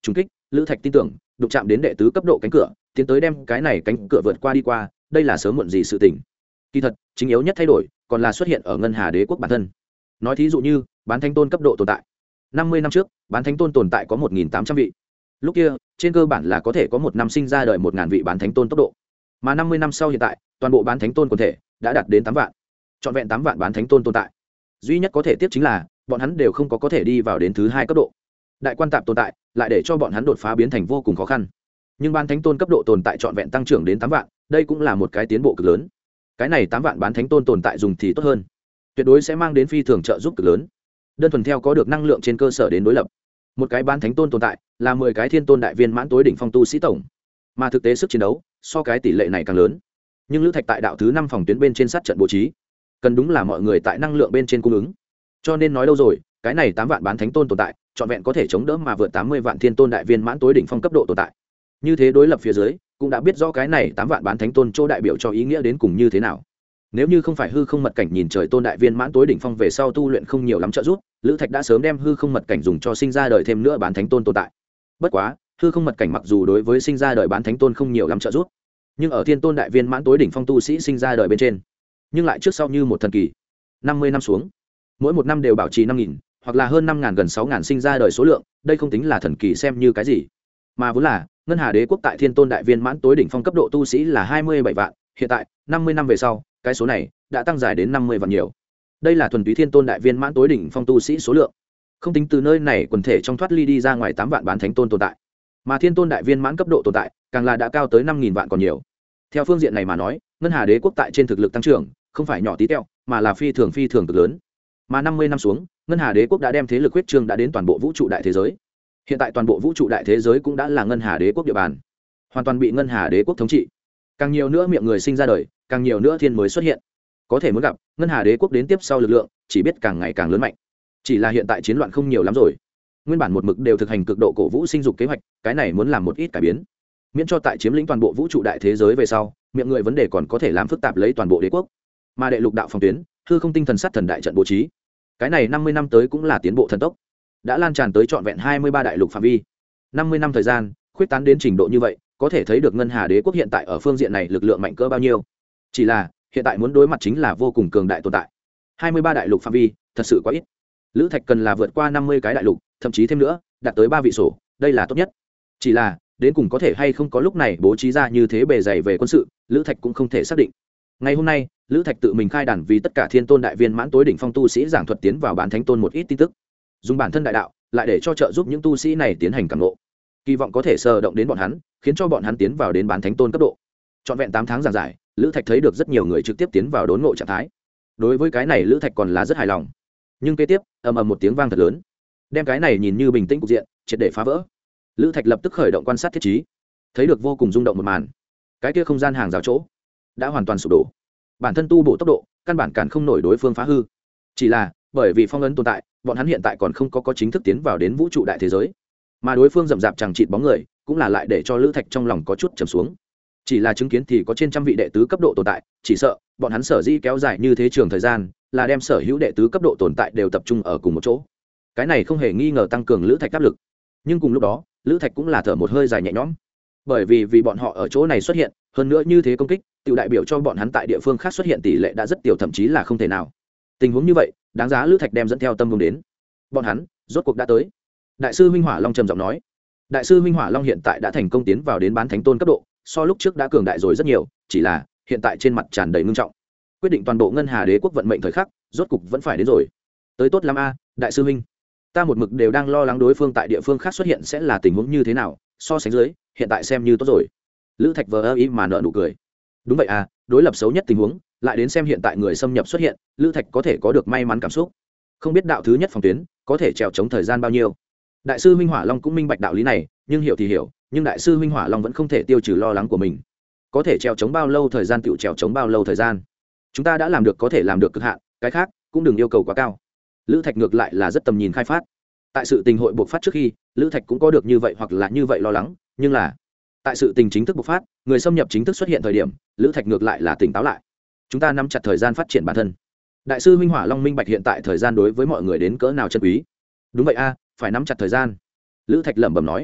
lữ thạch tin tưởng đụng chạm đến đệ tứ cấp độ cánh cửa, tiến tới đem cái này cánh cửa vượt qua đi qua, đây là sớm muộn gì sự tình. Kỳ thật chính yếu nhất thay đổi còn là xuất hiện ở ngân hà đế quốc bản thân. Nói thí dụ như bán thánh tôn cấp độ tồn tại, năm mươi năm trước bán thánh tôn tồn tại có một nghìn tám trăm vị, lúc kia trên cơ bản là có thể có một năm sinh ra đời một ngàn vị bán thánh tôn tốc độ, mà năm mươi năm sau hiện tại toàn bộ bán thánh tôn quần thể đã đạt đến tám vạn, trọn vẹn tám vạn bán thánh tôn tồn tại. Duy nhất có thể tiếp chính là bọn hắn đều không có có thể đi vào đến thứ hai cấp độ, đại quan tạp tồn tại lại để cho bọn hắn đột phá biến thành vô cùng khó khăn. Nhưng bán thánh tôn cấp độ tồn tại trọn vẹn tăng trưởng đến tám vạn, đây cũng là một cái tiến bộ cực lớn. Cái này tám vạn bán thánh tôn tồn tại dùng thì tốt hơn, tuyệt đối sẽ mang đến phi thường trợ giúp cực lớn. Đơn thuần theo có được năng lượng trên cơ sở đến đối lập, một cái bán thánh tôn tồn tại là mười cái thiên tôn đại viên mãn tối đỉnh phong tu sĩ tổng, mà thực tế sức chiến đấu so cái tỷ lệ này càng lớn. Nhưng lữ thạch tại đạo thứ năm phòng tuyến bên trên sát trận bố trí, cần đúng là mọi người tại năng lượng bên trên cung ứng. Cho nên nói đâu rồi, cái này tám vạn bán thánh tôn tồn tại trọn vẹn có thể chống đỡ mà vượt tám mươi vạn thiên tôn đại viên mãn tối đỉnh phong cấp độ tồn tại. Như thế đối lập phía dưới cũng đã biết rõ cái này tám vạn bán thánh tôn chỗ đại biểu cho ý nghĩa đến cùng như thế nào. Nếu như không phải hư không mật cảnh nhìn trời tôn đại viên mãn tối đỉnh phong về sau tu luyện không nhiều lắm trợ giúp, lữ thạch đã sớm đem hư không mật cảnh dùng cho sinh ra đời thêm nữa bán thánh tôn tồn tại. Bất quá hư không mật cảnh mặc dù đối với sinh ra đời bán thánh tôn không nhiều lắm trợ giúp, nhưng ở thiên tôn đại viên mãn tối đỉnh phong tu sĩ sinh ra đời bên trên nhưng lại trước sau như một thần kỳ. Năm mươi năm xuống, mỗi một năm đều bảo trì năm nghìn hoặc là hơn năm ngàn gần sáu ngàn sinh ra đời số lượng, đây không tính là thần kỳ xem như cái gì, mà vốn là ngân hà đế quốc tại thiên tôn đại viên mãn tối đỉnh phong cấp độ tu sĩ là hai mươi bảy vạn, hiện tại năm mươi năm về sau cái số này đã tăng dài đến năm mươi vạn nhiều. Đây là thuần túy thiên tôn đại viên mãn tối đỉnh phong tu sĩ số lượng, không tính từ nơi này quần thể trong thoát ly đi ra ngoài tám vạn bán thánh tôn tồn tại, mà thiên tôn đại viên mãn cấp độ tồn tại càng là đã cao tới năm nghìn vạn còn nhiều. Theo phương diện này mà nói, ngân hà đế quốc tại trên thực lực tăng trưởng không phải nhỏ tí tẹo, mà là phi thường phi thường cực lớn. Mà năm mươi năm xuống, ngân hà đế quốc đã đem thế lực huyết trương đã đến toàn bộ vũ trụ đại thế giới. Hiện tại toàn bộ vũ trụ đại thế giới cũng đã là ngân hà đế quốc địa bàn, hoàn toàn bị ngân hà đế quốc thống trị. Càng nhiều nữa miệng người sinh ra đời, càng nhiều nữa thiên mới xuất hiện. Có thể muốn gặp ngân hà đế quốc đến tiếp sau lực lượng chỉ biết càng ngày càng lớn mạnh. Chỉ là hiện tại chiến loạn không nhiều lắm rồi, nguyên bản một mực đều thực hành cực độ cổ vũ sinh dục kế hoạch, cái này muốn làm một ít cải biến, miễn cho tại chiếm lĩnh toàn bộ vũ trụ đại thế giới về sau, miệng người vấn đề còn có thể làm phức tạp lấy toàn bộ đế quốc. Mà đệ lục đạo phòng tuyến, hư không tinh thần sát thần đại trận bố trí, cái này năm mươi năm tới cũng là tiến bộ thần tốc, đã lan tràn tới trọn vẹn hai mươi ba đại lục phạm vi. Năm mươi năm thời gian khuyết tán đến trình độ như vậy, có thể thấy được ngân hà đế quốc hiện tại ở phương diện này lực lượng mạnh cỡ bao nhiêu. Chỉ là hiện tại muốn đối mặt chính là vô cùng cường đại tồn tại. hai mươi ba đại lục phạm vi thật sự quá ít, lữ thạch cần là vượt qua năm mươi cái đại lục, thậm chí thêm nữa đạt tới ba vị sổ, đây là tốt nhất. Chỉ là đến cùng có thể hay không có lúc này bố trí ra như thế bề dày về quân sự, lữ thạch cũng không thể xác định. Ngày hôm nay lữ thạch tự mình khai đàn vì tất cả thiên tôn đại viên mãn tối đỉnh phong tu sĩ giảng thuật tiến vào bán thánh tôn một ít tin tức, dùng bản thân đại đạo lại để cho trợ giúp những tu sĩ này tiến hành cảm ngộ, kỳ vọng có thể sờ động đến bọn hắn, khiến cho bọn hắn tiến vào đến bán thánh tôn cấp độ. Trọn vẹn tám tháng giảng giải, lữ thạch thấy được rất nhiều người trực tiếp tiến vào đốn ngộ trạng thái. Đối với cái này lữ thạch còn là rất hài lòng. Nhưng kế tiếp ầm ầm một tiếng vang thật lớn, đem cái này nhìn như bình tĩnh cục diện triệt để phá vỡ. Lữ thạch lập tức khởi động quan sát thiết trí, thấy được vô cùng rung động một màn. Cái kia không gian hàng rào chỗ đã hoàn toàn sụp đổ, bản thân tu bổ tốc độ căn bản cản không nổi đối phương phá hư. Chỉ là bởi vì phong ấn tồn tại, bọn hắn hiện tại còn không có có chính thức tiến vào đến vũ trụ đại thế giới, mà đối phương rậm rạp chẳng chịt bóng người cũng là lại để cho lữ thạch trong lòng có chút trầm xuống. Chỉ là chứng kiến thì có trên trăm vị đệ tứ cấp độ tồn tại, chỉ sợ bọn hắn sở dĩ kéo dài như thế trường thời gian là đem sở hữu đệ tứ cấp độ tồn tại đều tập trung ở cùng một chỗ. Cái này không hề nghi ngờ tăng cường lữ thạch áp lực, nhưng cùng lúc đó lữ thạch cũng là thở một hơi dài nhẹ nhõm, bởi vì vì bọn họ ở chỗ này xuất hiện, hơn nữa như thế công kích tự đại biểu cho bọn hắn tại địa phương khác xuất hiện tỷ lệ đã rất tiểu, thậm chí là không thể nào. Tình huống như vậy đáng giá lữ thạch đem dẫn theo tâm vùng đến. Bọn hắn rốt cuộc đã tới. Đại sư Minh Hỏa Long trầm giọng nói. Đại sư Minh Hỏa Long hiện tại đã thành công tiến vào đến bán thánh tôn cấp độ, so lúc trước đã cường đại rồi rất nhiều, chỉ là hiện tại trên mặt tràn đầy ngưng trọng. Quyết định toàn bộ ngân hà đế quốc vận mệnh thời khắc rốt cục vẫn phải đến rồi. Tới tốt lắm a, đại sư Minh. Ta một mực đều đang lo lắng đối phương tại địa phương khác xuất hiện sẽ là tình huống như thế nào, so sánh dưới hiện tại xem như tốt rồi. Lữ thạch vờ ơ ý mà nợ nụ cười. Đúng vậy à, đối lập xấu nhất tình huống lại đến xem hiện tại người xâm nhập xuất hiện, lữ thạch có thể có được may mắn cảm xúc. Không biết đạo thứ nhất phòng tuyến có thể trèo chống thời gian bao nhiêu. Đại sư Minh Hỏa Long cũng minh bạch đạo lý này, nhưng hiểu thì hiểu, nhưng đại sư Minh Hỏa Long vẫn không thể tiêu trừ lo lắng của mình. Có thể trèo chống bao lâu thời gian tựu trèo chống bao lâu thời gian. Chúng ta đã làm được có thể làm được cực hạn, cái khác cũng đừng yêu cầu quá cao. Lữ thạch ngược lại là rất tầm nhìn khai phát. Tại sự tình hội bộc phát trước khi, lữ thạch cũng có được như vậy hoặc là như vậy lo lắng, nhưng là tại sự tình chính thức bộc phát, người xâm nhập chính thức xuất hiện thời điểm, lữ thạch ngược lại là tỉnh táo lại. Chúng ta nắm chặt thời gian phát triển bản thân. Đại sư Minh Hỏa Long minh bạch hiện tại thời gian đối với mọi người đến cỡ nào chân quý. Đúng vậy a, phải nắm chặt thời gian. Lữ thạch lẩm bẩm nói.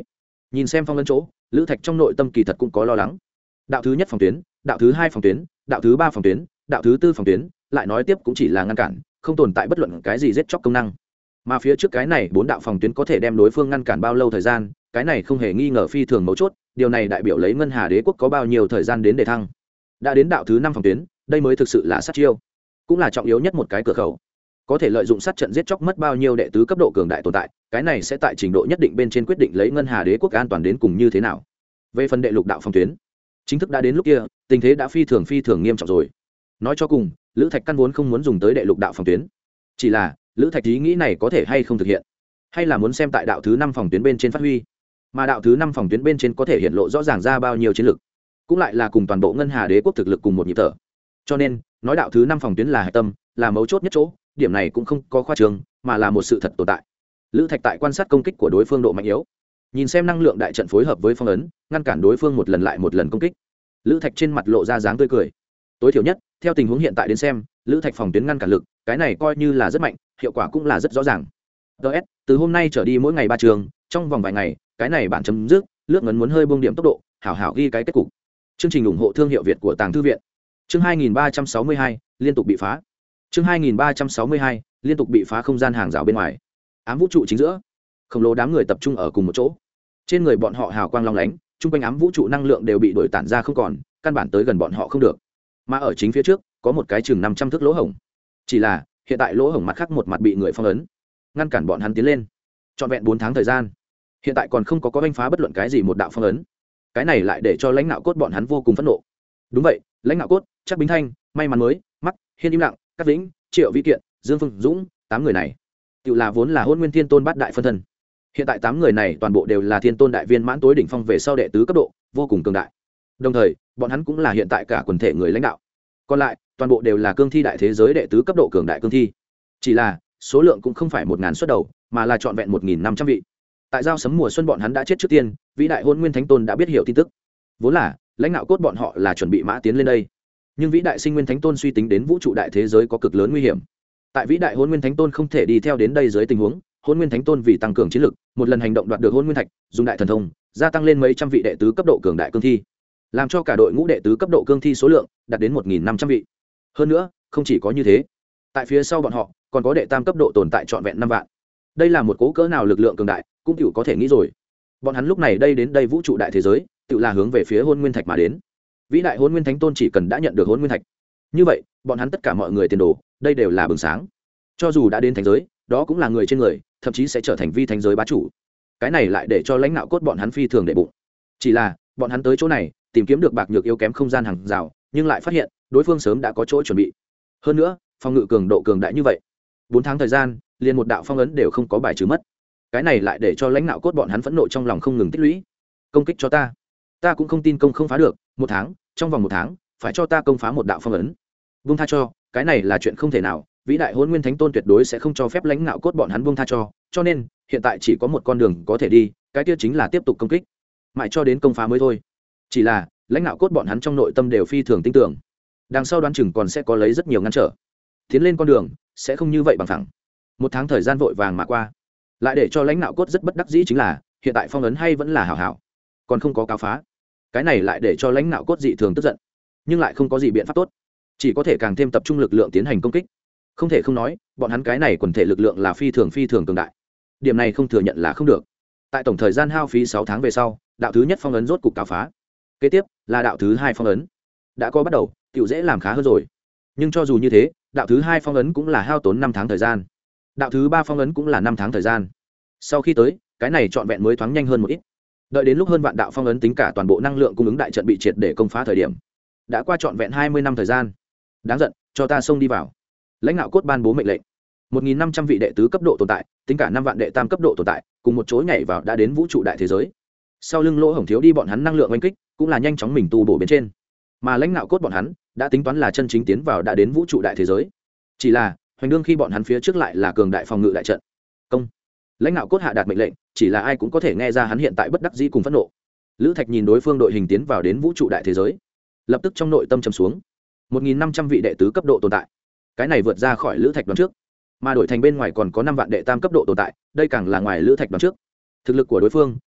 Nhìn xem phong ấn chỗ, lữ thạch trong nội tâm kỳ thật cũng có lo lắng. Đạo thứ nhất phòng tuyến, đạo thứ hai phòng tuyến, đạo thứ ba phòng tuyến, đạo thứ tư phòng tuyến, lại nói tiếp cũng chỉ là ngăn cản, không tồn tại bất luận cái gì giết chóc công năng. Mà phía trước cái này bốn đạo phòng tuyến có thể đem đối phương ngăn cản bao lâu thời gian, cái này không hề nghi ngờ phi thường mấu chốt, điều này đại biểu lấy ngân hà đế quốc có bao nhiêu thời gian đến để thăng. Đã đến đạo thứ năm phòng tuyến, đây mới thực sự là sát chiêu, cũng là trọng yếu nhất một cái cửa khẩu. Có thể lợi dụng sát trận giết chóc mất bao nhiêu đệ tứ cấp độ cường đại tồn tại, cái này sẽ tại trình độ nhất định bên trên quyết định lấy ngân hà đế quốc an toàn đến cùng như thế nào. Về phần đệ lục đạo phòng tuyến, chính thức đã đến lúc kia, tình thế đã phi thường phi thường nghiêm trọng rồi. Nói cho cùng, lữ thạch căn vốn không muốn dùng tới đệ lục đạo phòng tuyến, chỉ là lữ thạch ý nghĩ này có thể hay không thực hiện, hay là muốn xem tại đạo thứ năm phòng tuyến bên trên phát huy. Mà đạo thứ năm phòng tuyến bên trên có thể hiện lộ rõ ràng ra bao nhiêu chiến lực, cũng lại là cùng toàn bộ ngân hà đế quốc thực lực cùng một nhịp thở. Cho nên nói đạo thứ năm phòng tuyến là hạch tâm, là mấu chốt nhất chỗ, điểm này cũng không có khoa trương, mà là một sự thật tồn tại. Lữ thạch tại quan sát công kích của đối phương độ mạnh yếu, nhìn xem năng lượng đại trận phối hợp với phong ấn, ngăn cản đối phương một lần lại một lần công kích. Lữ thạch trên mặt lộ ra dáng tươi cười. Tối thiểu nhất theo tình huống hiện tại đến xem, lữ thạch phòng tuyến ngăn cản lực, cái này coi như là rất mạnh, hiệu quả cũng là rất rõ ràng. ts từ hôm nay trở đi mỗi ngày ba trường, trong vòng vài ngày, cái này bạn chấm dứt, lướt ngấn muốn hơi buông điểm tốc độ, hảo hảo ghi cái kết cục. Chương trình ủng hộ thương hiệu Việt của Tàng Thư viện. Chương hai nghìn ba trăm sáu mươi hai, liên tục bị phá. Chương hai nghìn ba trăm sáu mươi hai, liên tục bị phá không gian hàng rào bên ngoài. Ám vũ trụ chính giữa, khổng lồ đám người tập trung ở cùng một chỗ. Trên người bọn họ hào quang long lánh, trung quanh ám vũ trụ năng lượng đều bị đổi tản ra không còn, căn bản tới gần bọn họ không được. Mà ở chính phía trước, có một cái chừng năm trăm thước lỗ hổng. Chỉ là, hiện tại lỗ hổng mặt khác một mặt bị người phong ấn, ngăn cản bọn hắn tiến lên. Trọn vẹn bốn tháng thời gian, hiện tại còn không có có đánh phá bất luận cái gì một đạo phong ấn. Cái này lại để cho lãnh đạo cốt bọn hắn vô cùng phẫn nộ. Đúng vậy, lãnh đạo cốt, chắc Bính Thanh, may mắn mới, mắc, Hiên im lặng, Cát Vĩnh, Triệu Vĩ Kiện, Dương Phương Dũng, tám người này, tự là vốn là Hôn Nguyên Thiên Tôn bát đại phân thân. Hiện tại tám người này toàn bộ đều là Thiên Tôn đại viên mãn tối đỉnh phong về sau đệ tứ cấp độ, vô cùng cường đại. Đồng thời, bọn hắn cũng là hiện tại cả quần thể người lãnh đạo. Còn lại, toàn bộ đều là cương thi đại thế giới đệ tứ cấp độ cường đại cương thi. Chỉ là, số lượng cũng không phải một ngàn xuất đầu, mà là trọn vẹn một nghìn năm trăm vị. Tại giao sấm mùa xuân bọn hắn đã chết trước tiên, vĩ đại Hôn Nguyên Thánh Tôn đã biết hiểu tin tức. Vốn là, lãnh đạo cốt bọn họ là chuẩn bị mã tiến lên đây, nhưng vĩ đại sinh nguyên thánh tôn suy tính đến vũ trụ đại thế giới có cực lớn nguy hiểm. Tại vĩ đại Hôn Nguyên Thánh Tôn không thể đi theo đến đây dưới tình huống, Hôn Nguyên Thánh Tôn vì tăng cường chiến lực, một lần hành động đoạt được Hôn Nguyên Thạch, dùng đại thần thông gia tăng lên mấy trăm vị đệ tứ cấp độ cường đại cương thi, làm cho cả đội ngũ đệ tứ cấp độ cương thi số lượng đạt đến một nghìn năm trăm vị. Hơn nữa, không chỉ có như thế, tại phía sau bọn họ còn có đệ tam cấp độ tồn tại trọn vẹn năm vạn. Đây là một cố cỡ nào lực lượng cường đại, cũng tiểu có thể nghĩ rồi. Bọn hắn lúc này đây đến đây vũ trụ đại thế giới, tự là hướng về phía Hôn Nguyên Thạch mà đến. Vĩ đại Hôn Nguyên Thánh Tôn chỉ cần đã nhận được Hôn Nguyên Thạch, như vậy bọn hắn tất cả mọi người tiền đồ đây đều là bừng sáng. Cho dù đã đến thánh giới, đó cũng là người trên người, thậm chí sẽ trở thành vi thánh giới bá chủ. Cái này lại để cho lãnh đạo cốt bọn hắn phi thường đệ bụng. Chỉ là bọn hắn tới chỗ này tìm kiếm được bạc nhược yếu kém không gian hàng rào, nhưng lại phát hiện đối phương sớm đã có chỗ chuẩn bị. Hơn nữa, phòng ngự cường độ cường đại như vậy, bốn tháng thời gian liền một đạo phong ấn đều không có bài trừ mất. Cái này lại để cho lãnh đạo cốt bọn hắn phẫn nộ trong lòng không ngừng tích lũy. Công kích cho ta, ta cũng không tin công không phá được. Một tháng, trong vòng một tháng phải cho ta công phá một đạo phong ấn. Buông tha cho, cái này là chuyện không thể nào. Vĩ đại Hôn Nguyên Thánh Tôn tuyệt đối sẽ không cho phép lãnh đạo cốt bọn hắn buông tha cho, cho nên hiện tại chỉ có một con đường có thể đi, cái kia chính là tiếp tục công kích, mãi cho đến công phá mới thôi. Chỉ là lãnh đạo cốt bọn hắn trong nội tâm đều phi thường tin tưởng, đằng sau đoán chừng còn sẽ có lấy rất nhiều ngăn trở, tiến lên con đường sẽ không như vậy bằng thẳng. Một tháng thời gian vội vàng mà qua, lại để cho lãnh đạo cốt rất bất đắc dĩ chính là hiện tại phong ấn hay vẫn là hảo hảo, còn không có cáo phá. Cái này lại để cho lãnh đạo cốt dị thường tức giận, nhưng lại không có gì biện pháp tốt, chỉ có thể càng thêm tập trung lực lượng tiến hành công kích. Không thể không nói, bọn hắn cái này quần thể lực lượng là phi thường phi thường cường đại, điểm này không thừa nhận là không được. Tại tổng thời gian hao phí sáu tháng về sau, đạo thứ nhất phong ấn rốt cục cáo phá. Kế tiếp là đạo thứ hai phong ấn, đã có bắt đầu, tiểu dễ làm khá hơn rồi. Nhưng cho dù như thế, đạo thứ hai phong ấn cũng là hao tốn năm tháng thời gian, đạo thứ ba phong ấn cũng là năm tháng thời gian. Sau khi tới, cái này trọn vẹn mới thoáng nhanh hơn một ít. Đợi đến lúc hơn vạn đạo phong ấn tính cả toàn bộ năng lượng cung ứng đại trận bị triệt để công phá thời điểm, đã qua trọn vẹn hai mươi năm thời gian. Đáng giận, cho ta xông đi vào. Lãnh đạo cốt ban bố mệnh lệnh, một nghìn năm trăm vị đệ tứ cấp độ tồn tại, tính cả năm vạn đệ tam cấp độ tồn tại, cùng một chỗ nhảy vào đã đến vũ trụ đại thế giới. Sau lưng lỗ hổng thiếu đi bọn hắn năng lượng oanh kích, cũng là nhanh chóng mình tu bổ bên trên. Mà lãnh đạo cốt bọn hắn đã tính toán là chân chính tiến vào đã đến vũ trụ đại thế giới. Chỉ là hoành đương khi bọn hắn phía trước lại là cường đại phòng ngự đại trận. Công. Lãnh đạo cốt hạ đạt mệnh lệnh, chỉ là ai cũng có thể nghe ra hắn hiện tại bất đắc dĩ cùng phẫn nộ. Lữ Thạch nhìn đối phương đội hình tiến vào đến vũ trụ đại thế giới, lập tức trong nội tâm trầm xuống. một nghìn năm trăm vị đệ tứ cấp độ tồn tại, cái này vượt ra khỏi Lữ Thạch đoán trước, mà đổi thành bên ngoài còn có năm vạn đệ tam cấp độ tồn tại, đây càng là ngoài Lữ Thạch đoán trước. Thực lực của đối phương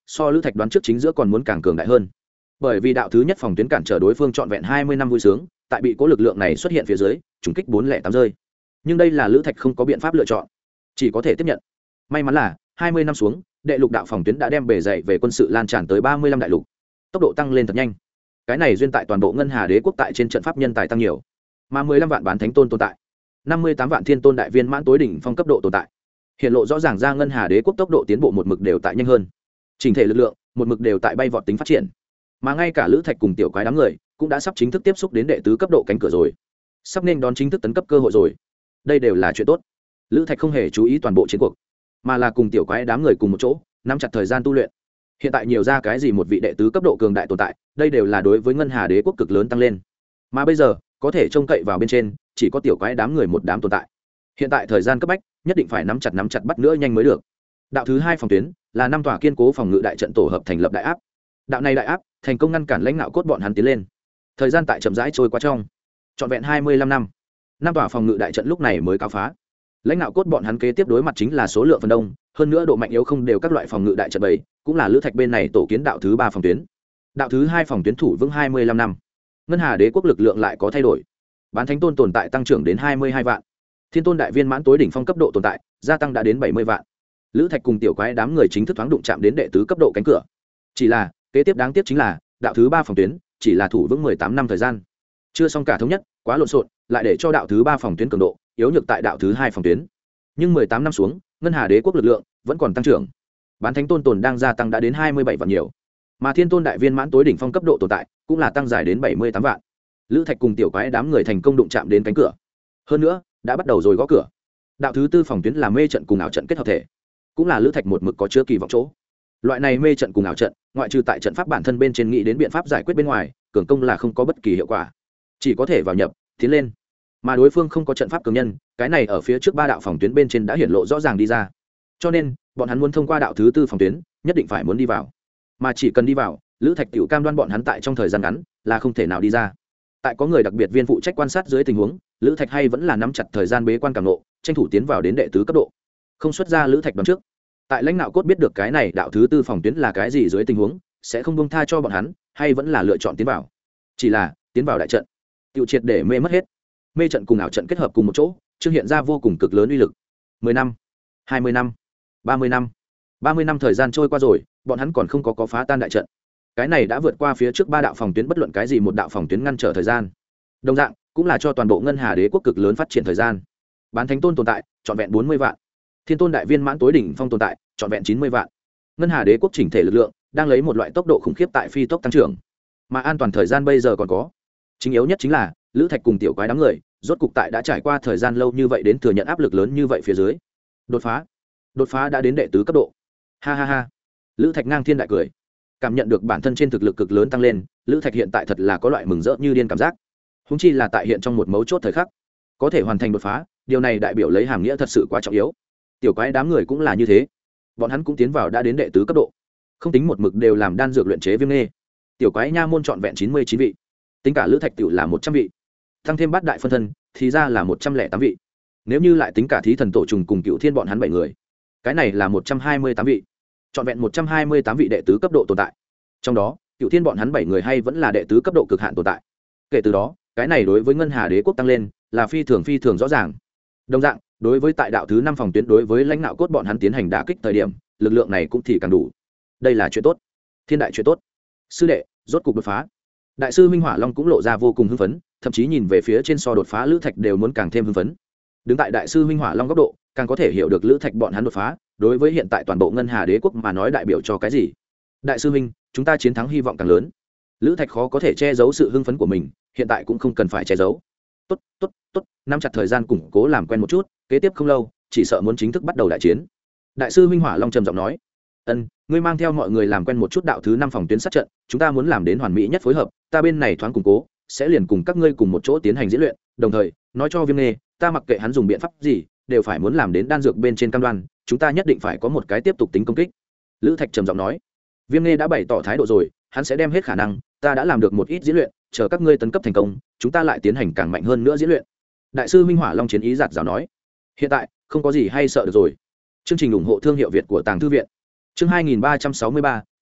so lữ thạch đoán trước chính giữa còn muốn càng cường đại hơn. Bởi vì đạo thứ nhất phòng tuyến cản trở đối phương trọn vẹn hai mươi năm vui sướng, tại bị cố lực lượng này xuất hiện phía dưới, trùng kích bốn lẻ tám rơi. Nhưng đây là lữ thạch không có biện pháp lựa chọn, chỉ có thể tiếp nhận. May mắn là hai mươi năm xuống, đệ lục đạo phòng tuyến đã đem bề dày về quân sự lan tràn tới ba mươi lăm đại lục, tốc độ tăng lên thật nhanh. Cái này duyên tại toàn bộ ngân hà đế quốc tại trên trận pháp nhân tài tăng nhiều, mà mười lăm vạn bán thánh tôn tồn tại, năm mươi tám vạn thiên tôn đại viên mãn tối đỉnh phong cấp độ tồn tại, hiện lộ rõ ràng ra ngân hà đế quốc tốc độ tiến bộ một mực đều tại nhanh hơn, chỉnh thể lực lượng một mực đều tại bay vọt tính phát triển. Mà ngay cả lữ thạch cùng tiểu quái đám người cũng đã sắp chính thức tiếp xúc đến đệ tứ cấp độ cánh cửa rồi, sắp nên đón chính thức tấn cấp cơ hội rồi. Đây đều là chuyện tốt. Lữ thạch không hề chú ý toàn bộ chiến cuộc, mà là cùng tiểu quái đám người cùng một chỗ nắm chặt thời gian tu luyện. Hiện tại nhiều ra cái gì một vị đệ tứ cấp độ cường đại tồn tại, đây đều là đối với ngân hà đế quốc cực lớn tăng lên. Mà bây giờ có thể trông cậy vào bên trên chỉ có tiểu quái đám người một đám tồn tại. Hiện tại thời gian cấp bách, nhất định phải nắm chặt nắm chặt bắt nữa nhanh mới được. Đạo thứ hai phòng tuyến là năm tòa kiên cố phòng ngự đại trận tổ hợp thành lập đại áp. Đạo này đại áp thành công ngăn cản lãnh đạo cốt bọn hắn tiến lên. Thời gian tại chậm rãi trôi qua trong trọn vẹn hai mươi lăm năm, năm tòa phòng ngự đại trận lúc này mới cáo phá. Lãnh đạo cốt bọn hắn kế tiếp đối mặt chính là số lượng phần đông, hơn nữa độ mạnh yếu không đều các loại phòng ngự đại trận bảy, cũng là lữ thạch bên này tổ kiến đạo thứ ba phòng tuyến. Đạo thứ hai phòng tuyến thủ vững hai mươi lăm năm, ngân hà đế quốc lực lượng lại có thay đổi. Bán thánh tôn tồn tại tăng trưởng đến hai mươi hai vạn, thiên tôn đại viên mãn tối đỉnh phong cấp độ tồn tại gia tăng đã đến bảy mươi vạn. Lữ thạch cùng tiểu quái đám người chính thức thoáng đụng chạm đến đệ tứ cấp độ cánh cửa. Chỉ là kế tiếp đáng tiếc chính là đạo thứ ba phòng tuyến chỉ là thủ vững mười tám năm thời gian, chưa xong cả thống nhất, quá lộn xộn, lại để cho đạo thứ ba phòng tuyến cường độ yếu nhược tại đạo thứ hai phòng tuyến. Nhưng mười tám năm xuống, ngân hà đế quốc lực lượng vẫn còn tăng trưởng. Bán thánh tôn tồn đang gia tăng đã đến hai mươi bảy vạn nhiều, mà thiên tôn đại viên mãn tối đỉnh phong cấp độ tồn tại cũng là tăng dài đến bảy mươi tám vạn. Lữ thạch cùng tiểu quái đám người thành công đụng chạm đến cánh cửa, hơn nữa đã bắt đầu rồi gõ cửa. Đạo thứ tư phòng tuyến là mê trận cùng ảo trận kết hợp thể, cũng là lữ thạch một mực có chứa kỳ vọng chỗ. Loại này mê trận cùng ảo trận, ngoại trừ tại trận pháp bản thân bên trên nghĩ đến biện pháp giải quyết bên ngoài, cường công là không có bất kỳ hiệu quả, chỉ có thể vào nhập tiến lên. Mà đối phương không có trận pháp cường nhân, cái này ở phía trước ba đạo phòng tuyến bên trên đã hiển lộ rõ ràng đi ra. Cho nên bọn hắn muốn thông qua đạo thứ tư phòng tuyến, nhất định phải muốn đi vào, mà chỉ cần đi vào, lữ thạch tiểu cam đoan bọn hắn tại trong thời gian ngắn là không thể nào đi ra. Tại có người đặc biệt viên phụ trách quan sát dưới tình huống, lữ thạch hay vẫn là nắm chặt thời gian bế quan càng nộ, tranh thủ tiến vào đến đệ tứ cấp độ, không xuất ra lữ thạch đoán trước. Tại lãnh đạo cốt biết được cái này đạo thứ tư phòng tuyến là cái gì dưới tình huống, sẽ không buông tha cho bọn hắn, hay vẫn là lựa chọn tiến vào. Chỉ là tiến vào đại trận, tiêu triệt để mê mất hết. Mê trận cùng ảo trận kết hợp cùng một chỗ, trương hiện ra vô cùng cực lớn uy lực. mười năm, hai mươi năm, ba mươi năm. ba mươi năm thời gian trôi qua rồi, bọn hắn còn không có có phá tan đại trận. Cái này đã vượt qua phía trước ba đạo phòng tuyến bất luận cái gì một đạo phòng tuyến ngăn trở thời gian. Đồng dạng, cũng là cho toàn bộ ngân hà đế quốc cực lớn phát triển thời gian. Bán thánh tôn tồn tại, trọn vẹn bốn mươi vạn. Thiên tôn đại viên mãn tối đỉnh phong tồn tại, trọn vẹn chín mươi vạn. Ngân hà đế quốc chỉnh thể lực lượng đang lấy một loại tốc độ khủng khiếp tại phi tốc tăng trưởng. Mà an toàn thời gian bây giờ còn có. Chính yếu nhất chính là lữ thạch cùng tiểu quái đám người, rốt cục tại đã trải qua thời gian lâu như vậy đến thừa nhận áp lực lớn như vậy phía dưới. Đột phá. Đột phá đã đến đệ tứ cấp độ. Ha ha ha. Lữ thạch ngang thiên đại cười. Cảm nhận được bản thân trên thực lực cực lớn tăng lên, lữ thạch hiện tại thật là có loại mừng rỡ như điên cảm giác. Húng chi là tại hiện trong một mấu chốt thời khắc, có thể hoàn thành đột phá, điều này đại biểu lấy hàm nghĩa thật sự quá trọng yếu. Tiểu quái đám người cũng là như thế, bọn hắn cũng tiến vào đã đến đệ tứ cấp độ, không tính một mực đều làm đan dược luyện chế viêm nghê. Tiểu quái nha môn trọn vẹn chín mươi chín vị, tính cả lữ thạch tiểu là một trăm vị, tăng thêm bát đại phân thân thì ra là một trăm lẻ tám vị. Nếu như lại tính cả thí thần tổ trùng cùng cựu thiên bọn hắn bảy người, cái này là một trăm hai mươi tám vị, trọn vẹn một trăm hai mươi tám vị đệ tứ cấp độ tồn tại. Trong đó cựu thiên bọn hắn bảy người hay vẫn là đệ tứ cấp độ cực hạn tồn tại. Kể từ đó, cái này đối với ngân hà đế quốc tăng lên là phi thường phi thường rõ ràng. Đồng dạng, đối với tại đạo thứ năm phòng tuyến đối với lãnh đạo cốt bọn hắn tiến hành đả kích thời điểm, lực lượng này cũng thì càng đủ. Đây là chuyện tốt, thiên đại chuyện tốt. Sư đệ, rốt cục đột phá. Đại sư Minh Hỏa Long cũng lộ ra vô cùng hưng phấn, thậm chí nhìn về phía trên so đột phá lữ thạch đều muốn càng thêm hưng phấn. Đứng tại đại sư Minh Hỏa Long góc độ, càng có thể hiểu được lữ thạch bọn hắn đột phá đối với hiện tại toàn bộ ngân hà đế quốc mà nói đại biểu cho cái gì. Đại sư Minh, chúng ta chiến thắng hy vọng càng lớn. Lữ thạch khó có thể che giấu sự hưng phấn của mình, hiện tại cũng không cần phải che giấu. Tốt, tốt, tốt, nắm chặt thời gian củng cố làm quen một chút, kế tiếp không lâu, chỉ sợ muốn chính thức bắt đầu đại chiến. Đại sư Minh Hỏa Long trầm giọng nói. Ân, ngươi mang theo mọi người làm quen một chút đạo thứ năm phòng tuyến sát trận, chúng ta muốn làm đến hoàn mỹ nhất phối hợp, ta bên này thoáng củng cố, sẽ liền cùng các ngươi cùng một chỗ tiến hành diễn luyện, đồng thời nói cho Viêm Nghê, ta mặc kệ hắn dùng biện pháp gì, đều phải muốn làm đến đan dược bên trên cam đoan, chúng ta nhất định phải có một cái tiếp tục tính công kích. Lữ Thạch trầm giọng nói. Viêm Nghê đã bày tỏ thái độ rồi, hắn sẽ đem hết khả năng, ta đã làm được một ít diễn luyện, chờ các ngươi tấn cấp thành công, chúng ta lại tiến hành càng mạnh hơn nữa diễn luyện. Đại sư Minh Hỏa Long chiến ý giạt rào nói. Hiện tại không có gì hay sợ được rồi. Chương trình ủng hộ thương hiệu Việt của Tàng Thư viện. Chương hai nghìn ba trăm sáu mươi ba,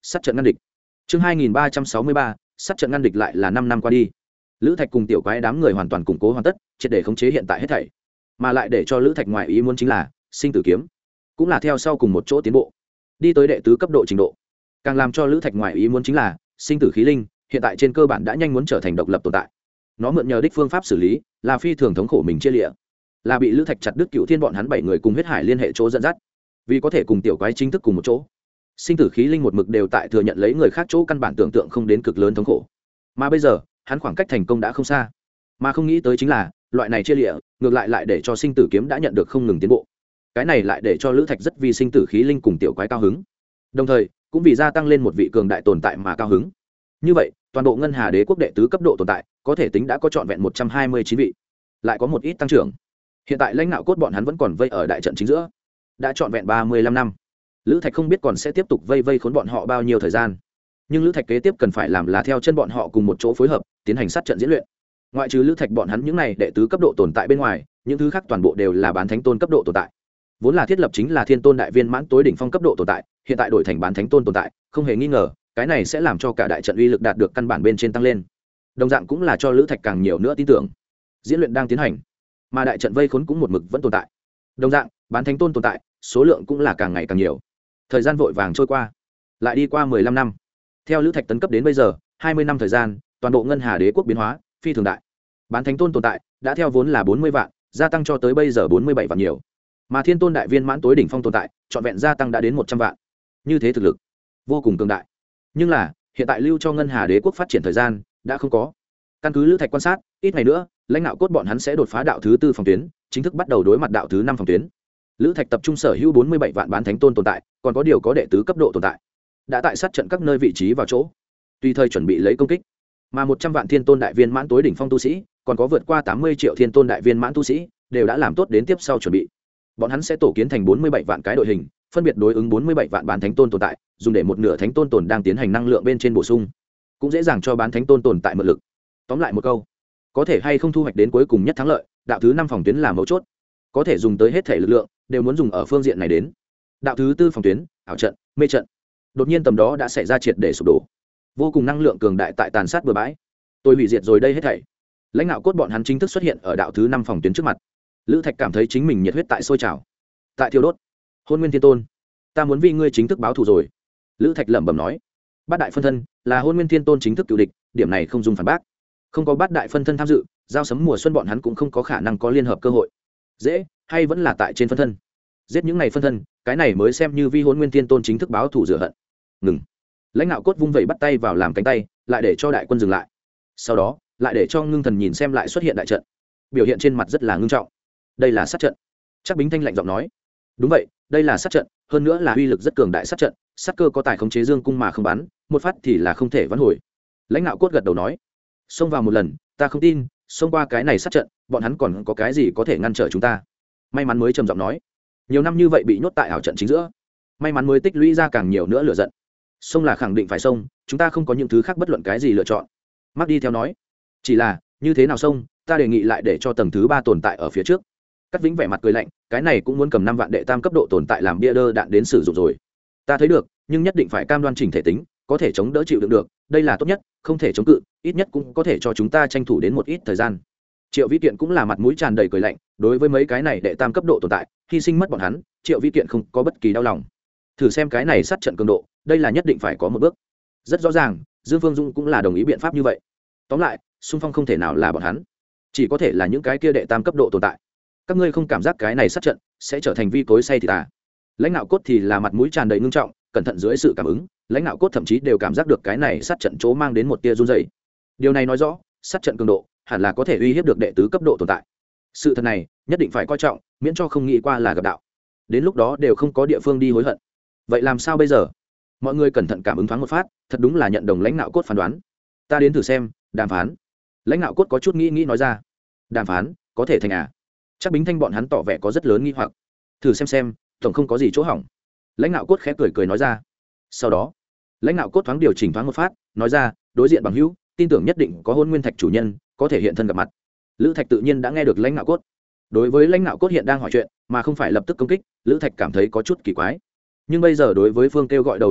sát trận ngăn địch. Chương hai nghìn ba trăm sáu mươi ba, sát trận ngăn địch lại là năm năm qua đi. Lữ Thạch cùng tiểu quái đám người hoàn toàn củng cố hoàn tất, triệt để khống chế hiện tại hết thảy. Mà lại để cho Lữ Thạch ngoài ý muốn chính là, sinh tử kiếm cũng là theo sau cùng một chỗ tiến bộ, đi tới đệ tứ cấp độ trình độ. Càng làm cho Lữ Thạch ngoài ý muốn chính là, sinh tử khí linh hiện tại trên cơ bản đã nhanh muốn trở thành độc lập tồn tại. Nó mượn nhờ đích phương pháp xử lý, là phi thường thống khổ mình chia liễu, là bị Lữ Thạch chặt đứt cựu thiên bọn hắn bảy người cùng huyết hải liên hệ chỗ dẫn dắt, vì có thể cùng tiểu quái chính thức cùng một chỗ. Sinh tử khí linh một mực đều tại thừa nhận lấy người khác chỗ căn bản tưởng tượng không đến cực lớn thống khổ, mà bây giờ hắn khoảng cách thành công đã không xa, mà không nghĩ tới chính là loại này chia liễu ngược lại lại để cho sinh tử kiếm đã nhận được không ngừng tiến bộ. Cái này lại để cho Lữ Thạch rất vì sinh tử khí linh cùng tiểu quái cao hứng, đồng thời cũng vì gia tăng lên một vị cường đại tồn tại mà cao hứng. Như vậy toàn bộ ngân hà đế quốc đệ tứ cấp độ tồn tại có thể tính đã có trọn vẹn một trăm hai mươi chín vị, lại có một ít tăng trưởng. Hiện tại lãnh đạo cốt bọn hắn vẫn còn vây ở đại trận chính giữa, đã trọn vẹn ba mươi lăm năm. Lữ Thạch không biết còn sẽ tiếp tục vây vây khốn bọn họ bao nhiêu thời gian, nhưng Lữ Thạch kế tiếp cần phải làm là theo chân bọn họ cùng một chỗ phối hợp tiến hành sát trận diễn luyện. Ngoại trừ Lữ Thạch bọn hắn những này đệ tứ cấp độ tồn tại bên ngoài, những thứ khác toàn bộ đều là bán thánh tôn cấp độ tồn tại. Vốn là thiết lập chính là thiên tôn đại viên mãn tối đỉnh phong cấp độ tồn tại, hiện tại đổi thành bán thánh tôn tồn tại, không hề nghi ngờ cái này sẽ làm cho cả đại trận uy lực đạt được căn bản bên trên tăng lên, đồng dạng cũng là cho Lữ Thạch càng nhiều nữa tin tưởng. Diễn luyện đang tiến hành, mà đại trận vây khốn cũng một mực vẫn tồn tại, đồng dạng bán thánh tôn tồn tại số lượng cũng là càng ngày càng nhiều. Thời gian vội vàng trôi qua, lại đi qua mười lăm năm. Theo Lữ Thạch tấn cấp đến bây giờ hai mươi năm thời gian, toàn bộ ngân hà đế quốc biến hóa phi thường đại. Bán thánh tôn tồn tại đã theo vốn là bốn mươi vạn gia tăng cho tới bây giờ bốn mươi bảy vạn nhiều, mà thiên tôn đại viên mãn tối đỉnh phong tồn tại trọn vẹn gia tăng đã đến một trăm vạn. Như thế thực lực vô cùng cường đại, nhưng là hiện tại lưu cho ngân hà đế quốc phát triển thời gian đã không có. Căn cứ Lữ Thạch quan sát, ít ngày nữa lãnh đạo cốt bọn hắn sẽ đột phá đạo thứ tư phòng tuyến, chính thức bắt đầu đối mặt đạo thứ năm phòng tuyến. Lữ Thạch tập trung sở hữu bốn mươi bảy vạn bán thánh tôn tồn tại, còn có điều có đệ tứ cấp độ tồn tại, đã tại sát trận các nơi vị trí vào chỗ, tùy thời chuẩn bị lấy công kích. Mà một trăm vạn thiên tôn đại viên mãn tối đỉnh phong tu sĩ, còn có vượt qua tám mươi triệu thiên tôn đại viên mãn tu sĩ, đều đã làm tốt đến tiếp sau chuẩn bị. Bọn hắn sẽ tổ kiến thành bốn mươi bảy vạn cái đội hình, phân biệt đối ứng bốn mươi bảy vạn bán thánh tôn tồn tại, dùng để một nửa thánh tôn tồn đang tiến hành năng lượng bên trên bổ sung, cũng dễ dàng cho bán thánh tôn tồn tại mượn lực. Tóm lại một câu, có thể hay không thu hoạch đến cuối cùng nhất thắng lợi, đạo thứ năm phòng tuyến là mấu chốt, có thể dùng tới hết thể lực lượng đều muốn dùng ở phương diện này đến. Đạo thứ tư phòng tuyến, ảo trận, mê trận, đột nhiên tầm đó đã xảy ra triệt để sụp đổ, vô cùng năng lượng cường đại tại tàn sát bừa bãi, tôi hủy diệt rồi đây hết thảy. Lãnh đạo cốt bọn hắn chính thức xuất hiện ở đạo thứ năm phòng tuyến trước mặt. Lữ Thạch cảm thấy chính mình nhiệt huyết tại sôi trào, tại thiêu đốt. Hôn Nguyên Thiên Tôn, ta muốn vì ngươi chính thức báo thù rồi. Lữ Thạch lẩm bẩm nói. Bát đại phân thân là Hôn Nguyên Thiên Tôn chính thức cựu địch, điểm này không dùng phản bác. Không có bát đại phân thân tham dự, giao sấm mùa xuân bọn hắn cũng không có khả năng có liên hợp cơ hội. Dễ hay vẫn là tại trên phân thân, giết những này phân thân, cái này mới xem như vi Hôn Nguyên Thiên Tôn chính thức báo thù rửa hận. Ngừng. Lãnh đạo cốt vung vẩy bắt tay vào làm cánh tay, lại để cho đại quân dừng lại. Sau đó lại để cho ngưng thần nhìn xem lại xuất hiện đại trận, biểu hiện trên mặt rất là ngưng trọng. Đây là sát trận. Chắc Bính Thanh lạnh giọng nói. Đúng vậy, đây là sát trận, hơn nữa là uy lực rất cường đại sát trận, sát cơ có tài khống chế dương cung mà không bắn, một phát thì là không thể vãn hồi. Lãnh đạo cốt gật đầu nói. Xông vào một lần, ta không tin, xông qua cái này sát trận, bọn hắn còn có cái gì có thể ngăn trở chúng ta. May mắn mới trầm giọng nói. Nhiều năm như vậy bị nhốt tại ảo trận chính giữa, may mắn mới tích lũy ra càng nhiều nữa lửa giận. Xông là khẳng định phải xông, chúng ta không có những thứ khác bất luận cái gì lựa chọn. Mark đi theo nói. Chỉ là như thế nào xông, ta đề nghị lại để cho tầng thứ ba tồn tại ở phía trước. Cát Vĩnh vẻ mặt cười lạnh, cái này cũng muốn cầm năm vạn đệ tam cấp độ tồn tại làm bia đỡ đạn đến sử dụng rồi. Ta thấy được, nhưng nhất định phải cam đoan chỉnh thể tính, có thể chống đỡ chịu đựng được, đây là tốt nhất, không thể chống cự, ít nhất cũng có thể cho chúng ta tranh thủ đến một ít thời gian. Triệu Vĩ Kiện cũng là mặt mũi tràn đầy cười lạnh, đối với mấy cái này đệ tam cấp độ tồn tại, hy sinh mất bọn hắn, Triệu Vĩ Kiện không có bất kỳ đau lòng. Thử xem cái này sát trận cường độ, đây là nhất định phải có một bước. Rất rõ ràng, Dương Phương Dung cũng là đồng ý biện pháp như vậy. Tóm lại, xung phong không thể nào là bọn hắn, chỉ có thể là những cái kia đệ tam cấp độ tồn tại. Các ngươi không cảm giác cái này sát trận sẽ trở thành vi cối say thì ta? Lãnh đạo cốt thì là mặt mũi tràn đầy ngưng trọng, cẩn thận dưới sự cảm ứng, lãnh đạo cốt thậm chí đều cảm giác được cái này sát trận chỗ mang đến một tia run rẩy. Điều này nói rõ, sát trận cường độ hẳn là có thể uy hiếp được đệ tứ cấp độ tồn tại. Sự thật này nhất định phải coi trọng, miễn cho không nghĩ qua là gặp đạo, đến lúc đó đều không có địa phương đi hối hận. Vậy làm sao bây giờ? Mọi người cẩn thận cảm ứng thoáng một phát, thật đúng là nhận đồng lãnh đạo cốt phán đoán. Ta đến thử xem, đàm phán. Lãnh đạo cốt có chút nghĩ nghĩ nói ra. Đàm phán có thể thành à? Chắc Bính Thanh bọn hắn tỏ vẻ có rất lớn nghi hoặc. Thử xem xem, tổng không có gì chỗ hỏng. Lãnh đạo cốt khẽ cười cười nói ra. Sau đó lãnh đạo cốt thoáng điều chỉnh thoáng một phát, nói ra, đối diện bằng hữu, tin tưởng nhất định có Hôn Nguyên Thạch chủ nhân có thể hiện thân gặp mặt. Lữ Thạch tự nhiên đã nghe được lãnh đạo cốt. Đối với lãnh đạo cốt hiện đang hỏi chuyện mà không phải lập tức công kích, Lữ Thạch cảm thấy có chút kỳ quái. Nhưng bây giờ đối với phương kêu gọi đầu hàng rồi,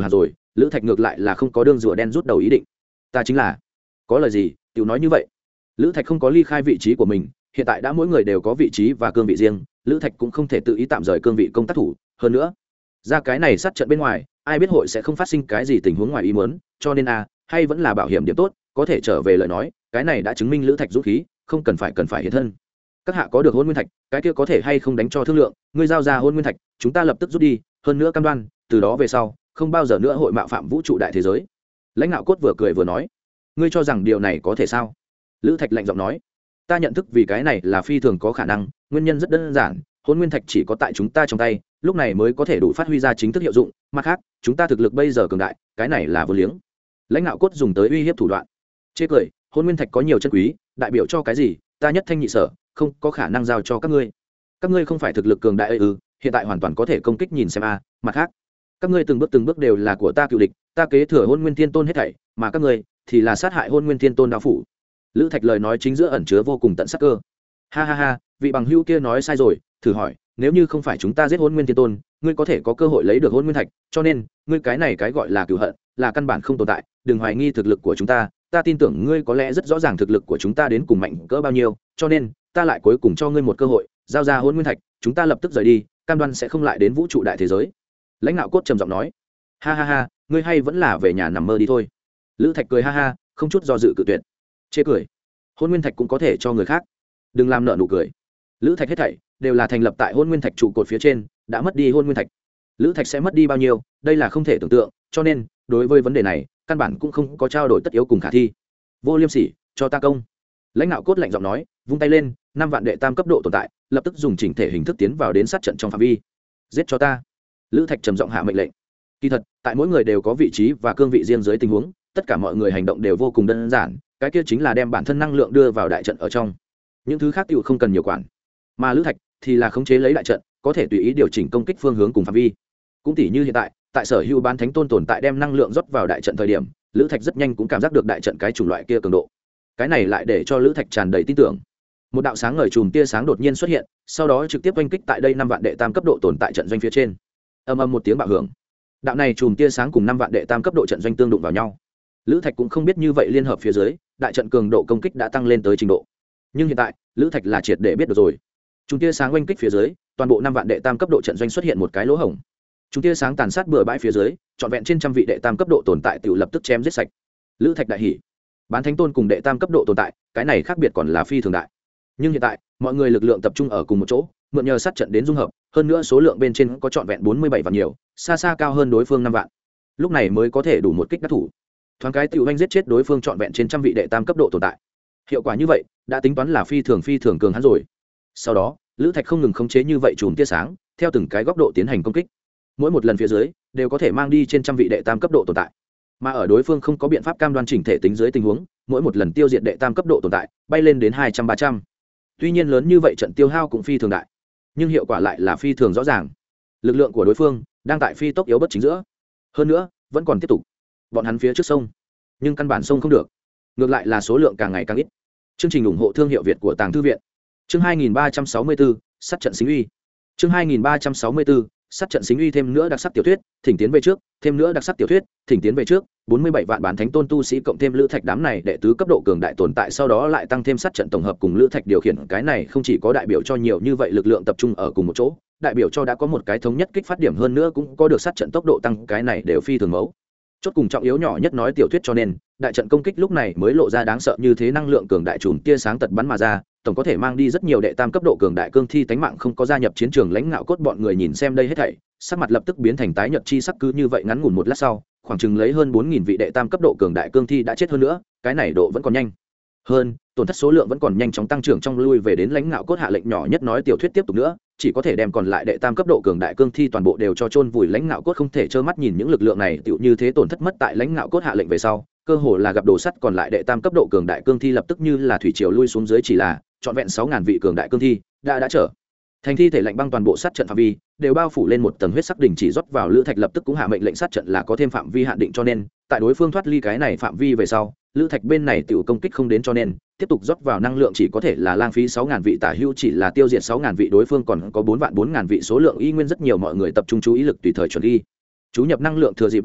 lữ thạch ngược lại là không có đương rùa đen rút đầu ý định. Ta chính là có lời gì tiểu nói như vậy. Lữ thạch không có ly khai vị trí của mình, hiện tại đã mỗi người đều có vị trí và cương vị riêng, lữ thạch cũng không thể tự ý tạm rời cương vị công tác thủ. Hơn nữa ra cái này sát trận bên ngoài, ai biết hội sẽ không phát sinh cái gì tình huống ngoài ý muốn, cho nên a hay vẫn là bảo hiểm điểm tốt, có thể trở về lời nói, cái này đã chứng minh lữ thạch dũng khí, không cần phải cần phải hiện thân. Các hạ có được hôn nguyên thạch, cái kia có thể hay không đánh cho thương lượng, ngươi giao ra hôn nguyên thạch, chúng ta lập tức rút đi, hơn nữa cam đoan từ đó về sau không bao giờ nữa hội mạo phạm vũ trụ đại thế giới. Lãnh đạo cốt vừa cười vừa nói, ngươi cho rằng điều này có thể sao? Lữ thạch lạnh giọng nói, ta nhận thức vì cái này là phi thường có khả năng, nguyên nhân rất đơn giản, hôn nguyên thạch chỉ có tại chúng ta trong tay, lúc này mới có thể đủ phát huy ra chính thức hiệu dụng, mặt khác chúng ta thực lực bây giờ cường đại, cái này là vô liếng. Lãnh đạo cốt dùng tới uy hiếp thủ đoạn. Chê cười, hôn nguyên thạch có nhiều chân quý, đại biểu cho cái gì, ta nhất thanh nhị sở, không có khả năng giao cho các ngươi. Các ngươi không phải thực lực cường đại ư? Hiện tại hoàn toàn có thể công kích nhìn xem a, mặt khác các ngươi từng bước từng bước đều là của ta cựu địch, ta kế thừa hôn nguyên thiên tôn hết thảy, mà các ngươi thì là sát hại hôn nguyên thiên tôn đạo phủ. Lữ thạch lời nói chính giữa ẩn chứa vô cùng tận sắc cơ. Ha ha ha, vị bằng hữu kia nói sai rồi, thử hỏi, nếu như không phải chúng ta giết hôn nguyên thiên tôn, ngươi có thể có cơ hội lấy được hôn nguyên thạch, cho nên ngươi cái này cái gọi là cựu hận là căn bản không tồn tại, đừng hoài nghi thực lực của chúng ta, ta tin tưởng ngươi có lẽ rất rõ ràng thực lực của chúng ta đến cùng mạnh cỡ bao nhiêu, cho nên ta lại cuối cùng cho ngươi một cơ hội, giao ra hôn nguyên thạch, chúng ta lập tức rời đi, cam đoan sẽ không lại đến vũ trụ đại thế giới. Lãnh đạo cốt trầm giọng nói. Ha ha ha, ngươi hay vẫn là về nhà nằm mơ đi thôi. Lữ thạch cười ha ha, không chút do dự cự tuyệt. Chê cười, hôn nguyên thạch cũng có thể cho người khác, đừng làm nợ nụ cười. Lữ thạch hết thảy đều là thành lập tại hôn nguyên thạch trụ cột phía trên, đã mất đi hôn nguyên thạch, lữ thạch sẽ mất đi bao nhiêu, đây là không thể tưởng tượng, cho nên đối với vấn đề này căn bản cũng không có trao đổi tất yếu cùng khả thi. Vô liêm sỉ, cho ta công. Lãnh đạo cốt lạnh giọng nói, vung tay lên, năm vạn đệ tam cấp độ tồn tại lập tức dùng chỉnh thể hình thức tiến vào đến sát trận trong phạm vi. Giết cho ta. Lữ thạch trầm giọng hạ mệnh lệnh. Kỳ thật tại mỗi người đều có vị trí và cương vị riêng dưới tình huống, tất cả mọi người hành động đều vô cùng đơn giản, cái kia chính là đem bản thân năng lượng đưa vào đại trận ở trong, những thứ khác tựu không cần nhiều quản. Mà lữ thạch thì là khống chế lấy đại trận, có thể tùy ý điều chỉnh công kích phương hướng cùng phạm vi. Cũng tỷ như hiện tại tại sở hữu bán thánh tôn tồn tại đem năng lượng rót vào đại trận thời điểm, lữ thạch rất nhanh cũng cảm giác được đại trận cái chủng loại kia cường độ, cái này lại để cho lữ thạch tràn đầy tin tưởng. Một đạo sáng ngời chùm tia sáng đột nhiên xuất hiện, sau đó trực tiếp oanh kích tại đây năm vạn đệ tam cấp độ tồn tại trận doanh phía trên. Ầm ầm một tiếng bạo hưởng, đạo này chùm tia sáng cùng năm vạn đệ tam cấp độ trận doanh tương đụng vào nhau. Lữ thạch cũng không biết như vậy liên hợp phía dưới đại trận cường độ công kích đã tăng lên tới trình độ, nhưng hiện tại lữ thạch là triệt để biết được rồi. Chùm tia sáng oanh kích phía dưới, toàn bộ năm vạn đệ tam cấp độ trận doanh xuất hiện một cái lỗ hổng. Chùm tia sáng tàn sát bừa bãi phía dưới, trọn vẹn trên trăm vị đệ tam cấp độ tồn tại tự lập tức chém giết sạch. Lữ thạch đại hỉ, bán thánh tôn cùng đệ tam cấp độ tồn tại, cái này khác biệt còn là phi thường đại. Nhưng hiện tại mọi người lực lượng tập trung ở cùng một chỗ, mượn nhờ sát trận đến dung hợp, hơn nữa số lượng bên trên có trọn vẹn bốn mươi bảy vạn nhiều, xa xa cao hơn đối phương năm vạn, lúc này mới có thể đủ một kích đắc thủ, thoáng cái tiểu anh giết chết đối phương trọn vẹn trên trăm vị đệ tam cấp độ tồn tại. Hiệu quả như vậy đã tính toán là phi thường phi thường cường hắn rồi. Sau đó lữ thạch không ngừng khống chế như vậy chùm tia sáng theo từng cái góc độ tiến hành công kích, mỗi một lần phía dưới đều có thể mang đi trên trăm vị đệ tam cấp độ tồn tại, mà ở đối phương không có biện pháp cam đoan chỉnh thể tính dưới tình huống, mỗi một lần tiêu diệt đệ tam cấp độ tồn tại bay lên đến hai trăm ba trăm. Tuy nhiên lớn như vậy trận tiêu hao cũng phi thường đại, nhưng hiệu quả lại là phi thường rõ ràng. Lực lượng của đối phương đang tại phi tốc yếu bất chính giữa, hơn nữa vẫn còn tiếp tục. Bọn hắn phía trước sông, nhưng căn bản sông không được, ngược lại là số lượng càng ngày càng ít. Chương trình ủng hộ thương hiệu Việt của Tàng Thư viện. Chương hai nghìn ba trăm sáu mươi bốn, sát trận xính uy. Chương hai nghìn ba trăm sáu mươi bốn, sát trận xính uy. Thêm nữa đặc sắc tiểu thuyết, thỉnh tiến về trước. Thêm nữa đặc sắc tiểu thuyết, thỉnh tiến về trước. bốn mươi bảy vạn bán thánh tôn tu sĩ cộng thêm lữ thạch đám này đệ tứ cấp độ cường đại tồn tại, sau đó lại tăng thêm sát trận tổng hợp cùng lữ thạch điều khiển, cái này không chỉ có đại biểu cho nhiều như vậy lực lượng tập trung ở cùng một chỗ, đại biểu cho đã có một cái thống nhất kích phát điểm, hơn nữa cũng có được sát trận tốc độ tăng, cái này đều phi thường mẫu chốt cùng trọng yếu nhỏ nhất nói tiểu thuyết, cho nên đại trận công kích lúc này mới lộ ra đáng sợ như thế. Năng lượng cường đại chùm tia sáng tật bắn mà ra, tổng có thể mang đi rất nhiều đệ tam cấp độ cường đại cương thi tánh mạng. Không có gia nhập chiến trường lãnh ngạo cốt bọn người nhìn xem đây hết thảy, sắc mặt lập tức biến thành tái nhợt chi sắc. Cứ như vậy ngắn ngủn một lát sau, khoảng chừng lấy hơn bốn nghìn vị đệ tam cấp độ cường đại cương thi đã chết, hơn nữa cái này độ vẫn còn nhanh hơn, tổn thất số lượng vẫn còn nhanh chóng tăng trưởng. Trong lui về đến lãnh ngạo cốt hạ lệnh nhỏ nhất nói tiểu thuyết tiếp tục nữa, chỉ có thể đem còn lại đệ tam cấp độ cường đại cương thi toàn bộ đều cho chôn vùi. Lãnh ngạo cốt không thể trơ mắt nhìn những lực lượng này tựu như thế tổn thất mất. Tại lãnh ngạo cốt hạ lệnh về sau, cơ hồ là gặp đồ sắt, còn lại đệ tam cấp độ cường đại cương thi lập tức như là thủy triều lui xuống dưới, chỉ là trọn vẹn sáu ngàn vị cường đại cương thi đã đã trở thành thi thể lạnh băng. Toàn bộ sát trận phạm vi đều bao phủ lên một tầng huyết sắc đỉnh chỉ rót vào. Lữ thạch lập tức cũng hạ mệnh lệnh sát trận là có thêm phạm vi hạn định, cho nên tại đối phương thoát ly cái này phạm vi về sau, lữ thạch bên này tiểu công kích không đến, cho nên tiếp tục rót vào năng lượng chỉ có thể là lãng phí sáu ngàn vị tả hữu, chỉ là tiêu diệt sáu ngàn vị, đối phương còn có bốn vạn bốn ngàn vị, số lượng y nguyên rất nhiều. Mọi người tập trung chú ý lực tùy thời chuẩn đi chú nhập năng lượng thừa dịp lúc này,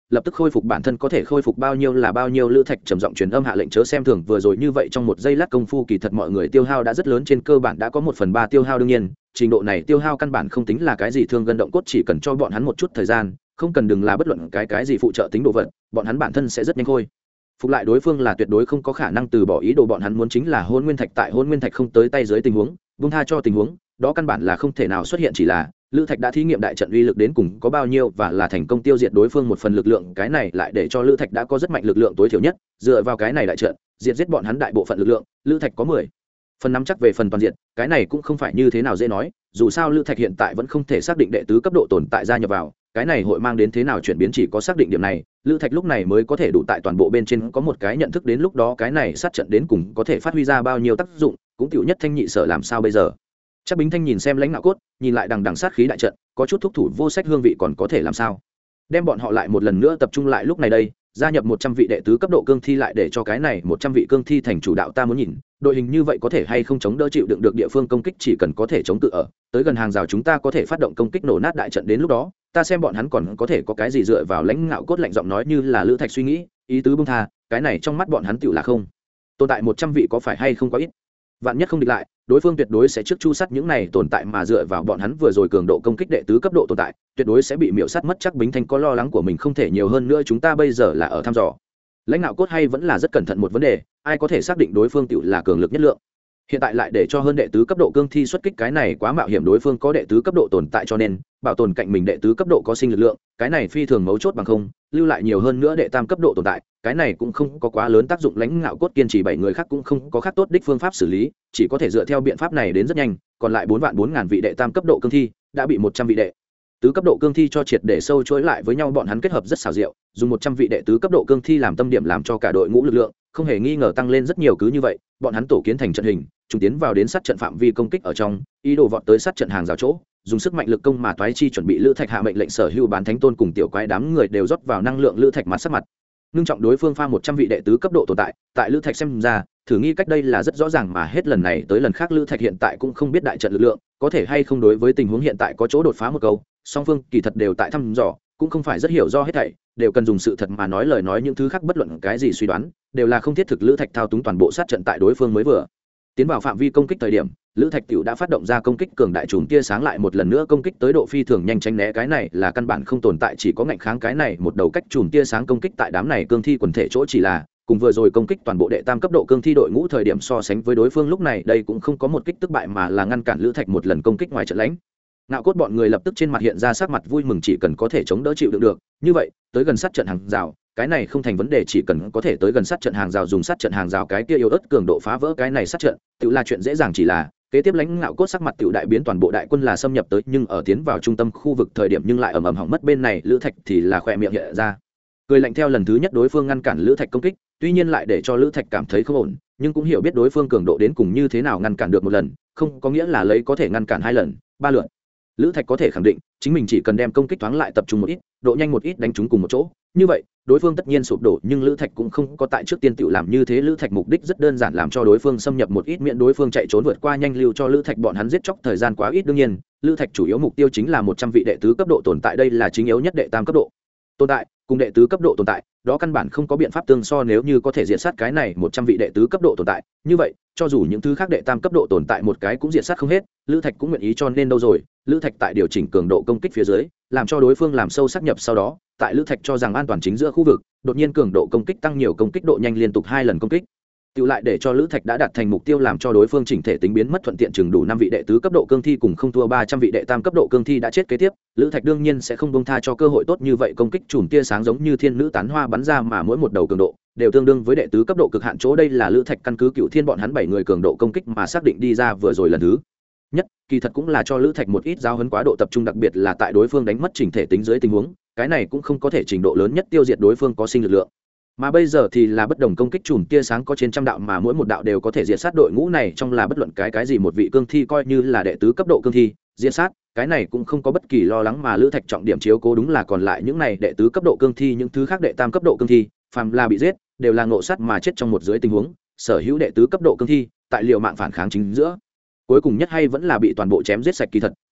lập tức khôi phục bản thân có thể khôi phục bao nhiêu là bao nhiêu. Lữ Thạch trầm giọng truyền âm hạ lệnh chớ xem thường vừa rồi như vậy, trong một giây lát công phu kỳ thật mọi người tiêu hao đã rất lớn, trên cơ bản đã có một phần ba tiêu hao. đương nhiên trình độ này tiêu hao căn bản không tính là cái gì thương gân động cốt, chỉ cần cho bọn hắn một chút thời gian, không cần đừng là bất luận cái cái gì phụ trợ tính đồ vật, bọn hắn bản thân sẽ rất nhanh khôi phục lại. Đối phương là tuyệt đối không có khả năng từ bỏ ý đồ, bọn hắn muốn chính là hôn nguyên thạch, tại hôn nguyên thạch không tới tay dưới tình huống buông tha cho tình huống đó căn bản là không thể nào xuất hiện. Chỉ là Lữ Thạch đã thí nghiệm đại trận uy lực đến cùng có bao nhiêu và là thành công tiêu diệt đối phương một phần lực lượng, cái này lại để cho Lữ Thạch đã có rất mạnh lực lượng tối thiểu nhất, dựa vào cái này đại trận diệt giết bọn hắn đại bộ phận lực lượng, Lữ Thạch có mười phần nắm chắc về phần toàn diện. Cái này cũng không phải như thế nào dễ nói, dù sao Lữ Thạch hiện tại vẫn không thể xác định đệ tứ cấp độ tồn tại gia nhập vào, cái này hội mang đến thế nào chuyển biến, chỉ có xác định điểm này Lữ Thạch lúc này mới có thể đủ tại toàn bộ bên trên có một cái nhận thức, đến lúc đó cái này sát trận đến cùng có thể phát huy ra bao nhiêu tác dụng, cũng tiểu nhất Thanh Nhị Sở làm sao bây giờ. Chắc Bính Thanh nhìn xem Lãnh Nạo Cốt, nhìn lại đằng đằng sát khí đại trận, có chút thúc thủ vô sách hương vị, còn có thể làm sao đem bọn họ lại một lần nữa tập trung lại. Lúc này đây gia nhập một trăm vị đệ tứ cấp độ cương thi, lại để cho cái này một trăm vị cương thi thành chủ đạo. Ta muốn nhìn đội hình như vậy có thể hay không chống đỡ chịu đựng được địa phương công kích, chỉ cần có thể chống tự ở tới gần hàng rào chúng ta có thể phát động công kích nổ nát đại trận, đến lúc đó ta xem bọn hắn còn có thể có cái gì dựa vào. Lãnh Ngạo Cốt lạnh giọng nói, như là Lữ Thạch suy nghĩ ý tứ bông tha, cái này trong mắt bọn hắn tựu là không tồn tại một trăm vị có phải hay không quá ít, vạn nhất không địch lại đối phương tuyệt đối sẽ trước chu sắt những này tồn tại, mà dựa vào bọn hắn vừa rồi cường độ công kích đệ tứ cấp độ tồn tại tuyệt đối sẽ bị miễu sát mất. Chắc Bính Thanh có lo lắng của mình không thể nhiều hơn nữa, chúng ta bây giờ là ở thăm dò. Lãnh Nạo Cốt hay vẫn là rất cẩn thận một vấn đề, ai có thể xác định đối phương tựu là cường lực nhất lượng, hiện tại lại để cho hơn đệ tứ cấp độ cương thi xuất kích, cái này quá mạo hiểm. Đối phương có đệ tứ cấp độ tồn tại cho nên bảo tồn cạnh mình đệ tứ cấp độ có sinh lực lượng, cái này phi thường mấu chốt, bằng không lưu lại nhiều hơn nữa đệ tam cấp độ tồn tại, cái này cũng không có quá lớn tác dụng. Lãnh Ngạo Cốt kiên trì bảy người khác cũng không có khác tốt đích phương pháp xử lý, chỉ có thể dựa theo biện pháp này đến rất nhanh. Còn lại bốn vạn bốn ngàn vị đệ tam cấp độ cương thi đã bị một trăm vị đệ tứ cấp độ cương thi cho triệt để sâu chối lại với nhau, bọn hắn kết hợp rất xảo diệu, dùng một trăm vị đệ tứ cấp độ cương thi làm tâm điểm, làm cho cả đội ngũ lực lượng không hề nghi ngờ tăng lên rất nhiều. Cứ như vậy bọn hắn tổ kiến thành trận hình, chúng tiến vào đến sát trận phạm vi công kích ở trong, ý đồ vọt tới sát trận hàng rào chỗ, dùng sức mạnh lực công mà toái chi chuẩn bị. Lữ Thạch hạ mệnh lệnh sở hữu bán thánh tôn cùng tiểu quái đám người đều rót vào năng lượng. Lữ Thạch mặt sắc mặt ngưng trọng, đối phương pha một trăm vị đệ tứ cấp độ tồn tại, tại Lữ Thạch xem ra thử nghi cách đây là rất rõ ràng, mà hết lần này tới lần khác Lữ Thạch hiện tại cũng không biết đại trận lực lượng có thể hay không đối với tình huống hiện tại có chỗ đột phá một câu. Song phương kỳ thật đều tại thăm dò, cũng không phải rất hiểu do hết thảy đều cần dùng sự thật mà nói lời nói, những thứ khác bất luận cái gì suy đoán đều là không thiết thực. Lữ Thạch thao túng toàn bộ sát trận, tại đối phương mới vừa tiến vào phạm vi công kích thời điểm, Lữ Thạch tiểu đã phát động ra công kích cường đại chùm tia sáng, lại một lần nữa công kích tới độ phi thường nhanh, tránh né cái này là căn bản không tồn tại, chỉ có ngạnh kháng cái này một đầu cách chùm tia sáng công kích tại đám này cương thi quần thể chỗ, chỉ là cùng vừa rồi công kích toàn bộ đệ tam cấp độ cương thi đội ngũ thời điểm so sánh với đối phương lúc này đây cũng không có một kích tức bại, mà là ngăn cản Lữ Thạch một lần công kích ngoài trận. Lãnh Ngạo Cốt bọn người lập tức trên mặt hiện ra sắc mặt vui mừng, chỉ cần có thể chống đỡ chịu đựng được như vậy tới gần sát trận hàng rào, cái này không thành vấn đề, chỉ cần có thể tới gần sát trận hàng rào, dùng sát trận hàng rào cái kia yếu ớt cường độ phá vỡ cái này sát trận tự là chuyện dễ dàng. Chỉ là kế tiếp Lãnh Ngạo Cốt sắc mặt tự đại biến, toàn bộ đại quân là xâm nhập tới, nhưng ở tiến vào trung tâm khu vực thời điểm nhưng lại ầm ầm hỏng mất. Bên này Lữ Thạch thì là khỏe miệng hiện ra cười lạnh, theo lần thứ nhất đối phương ngăn cản Lữ Thạch công kích, tuy nhiên lại để cho Lữ Thạch cảm thấy không ổn, nhưng cũng hiểu biết đối phương cường độ đến cùng như thế nào, ngăn cản được một lần không có nghĩa là lấy có thể ngăn cản hai lần ba lượt. Lữ Thạch có thể khẳng định chính mình chỉ cần đem công kích thoáng lại tập trung một ít, độ nhanh một ít, đánh chúng cùng một chỗ, như vậy đối phương tất nhiên sụp đổ, nhưng Lữ Thạch cũng không có tại trước tiên tự làm như thế. Lữ Thạch mục đích rất đơn giản, làm cho đối phương xâm nhập một ít, miễn đối phương chạy trốn vượt qua nhanh, lưu cho Lữ Thạch bọn hắn giết chóc thời gian quá ít. đương nhiên Lữ Thạch chủ yếu mục tiêu chính là một trăm vị đệ tứ cấp độ tồn tại, đây là chính yếu nhất. Đệ tam cấp độ tồn tại cùng đệ tứ cấp độ tồn tại đó căn bản không có biện pháp tương so, nếu như có thể diệt sát cái này một trăm vị đệ tứ cấp độ tồn tại, như vậy cho dù những thứ khác đệ tam cấp độ tồn tại một cái cũng diệt sát không hết, Lữ Thạch cũng nguyện ý. Cho nên đâu rồi Lữ Thạch tại điều chỉnh cường độ công kích phía dưới, làm cho đối phương làm sâu sắc nhập, sau đó tại Lữ Thạch cho rằng an toàn chính giữa khu vực, đột nhiên cường độ công kích tăng nhiều, công kích độ nhanh liên tục hai lần công kích tự lại để cho Lữ Thạch đã đạt thành mục tiêu, làm cho đối phương chỉnh thể tính biến mất thuận tiện, chừng đủ năm vị đệ tứ cấp độ cương thi cùng không thua ba trăm vị đệ tam cấp độ cương thi đã chết. Kế tiếp Lữ Thạch đương nhiên sẽ không buông tha cho cơ hội tốt như vậy, công kích chùm tia sáng giống như thiên nữ tán hoa bắn ra, mà mỗi một đầu cường độ đều tương đương với đệ tứ cấp độ cực hạn chỗ. Đây là Lữ Thạch căn cứ Cựu Thiên bọn hắn bảy người cường độ công kích mà xác định đi ra vừa rồi lần thứ nhất, kỳ thật cũng là cho Lữ Thạch một ít giáo huấn quá độ tập trung, đặc biệt là tại đối phương đánh mất chỉnh thể tính dưới tình huống, cái này cũng không có thể trình độ lớn nhất tiêu diệt đối phương có sinh lực lượng. Mà bây giờ thì là bất đồng công kích chùm tia sáng có trên trăm đạo, mà mỗi một đạo đều có thể diệt sát đội ngũ này, trong là bất luận cái cái gì một vị cương thi coi như là đệ tứ cấp độ cương thi diệt sát, cái này cũng không có bất kỳ lo lắng. Mà Lữ Thạch trọng điểm chiếu cố đúng là còn lại những này đệ tứ cấp độ cương thi, những thứ khác đệ tam cấp độ cương thi phàm là bị giết đều là ngộ sát mà chết trong một dưới tình huống, sở hữu đệ tứ cấp độ cương thi tại liều mạng phản kháng chính giữa cuối cùng nhất hay vẫn là bị toàn bộ chém giết sạch. Kỳ thật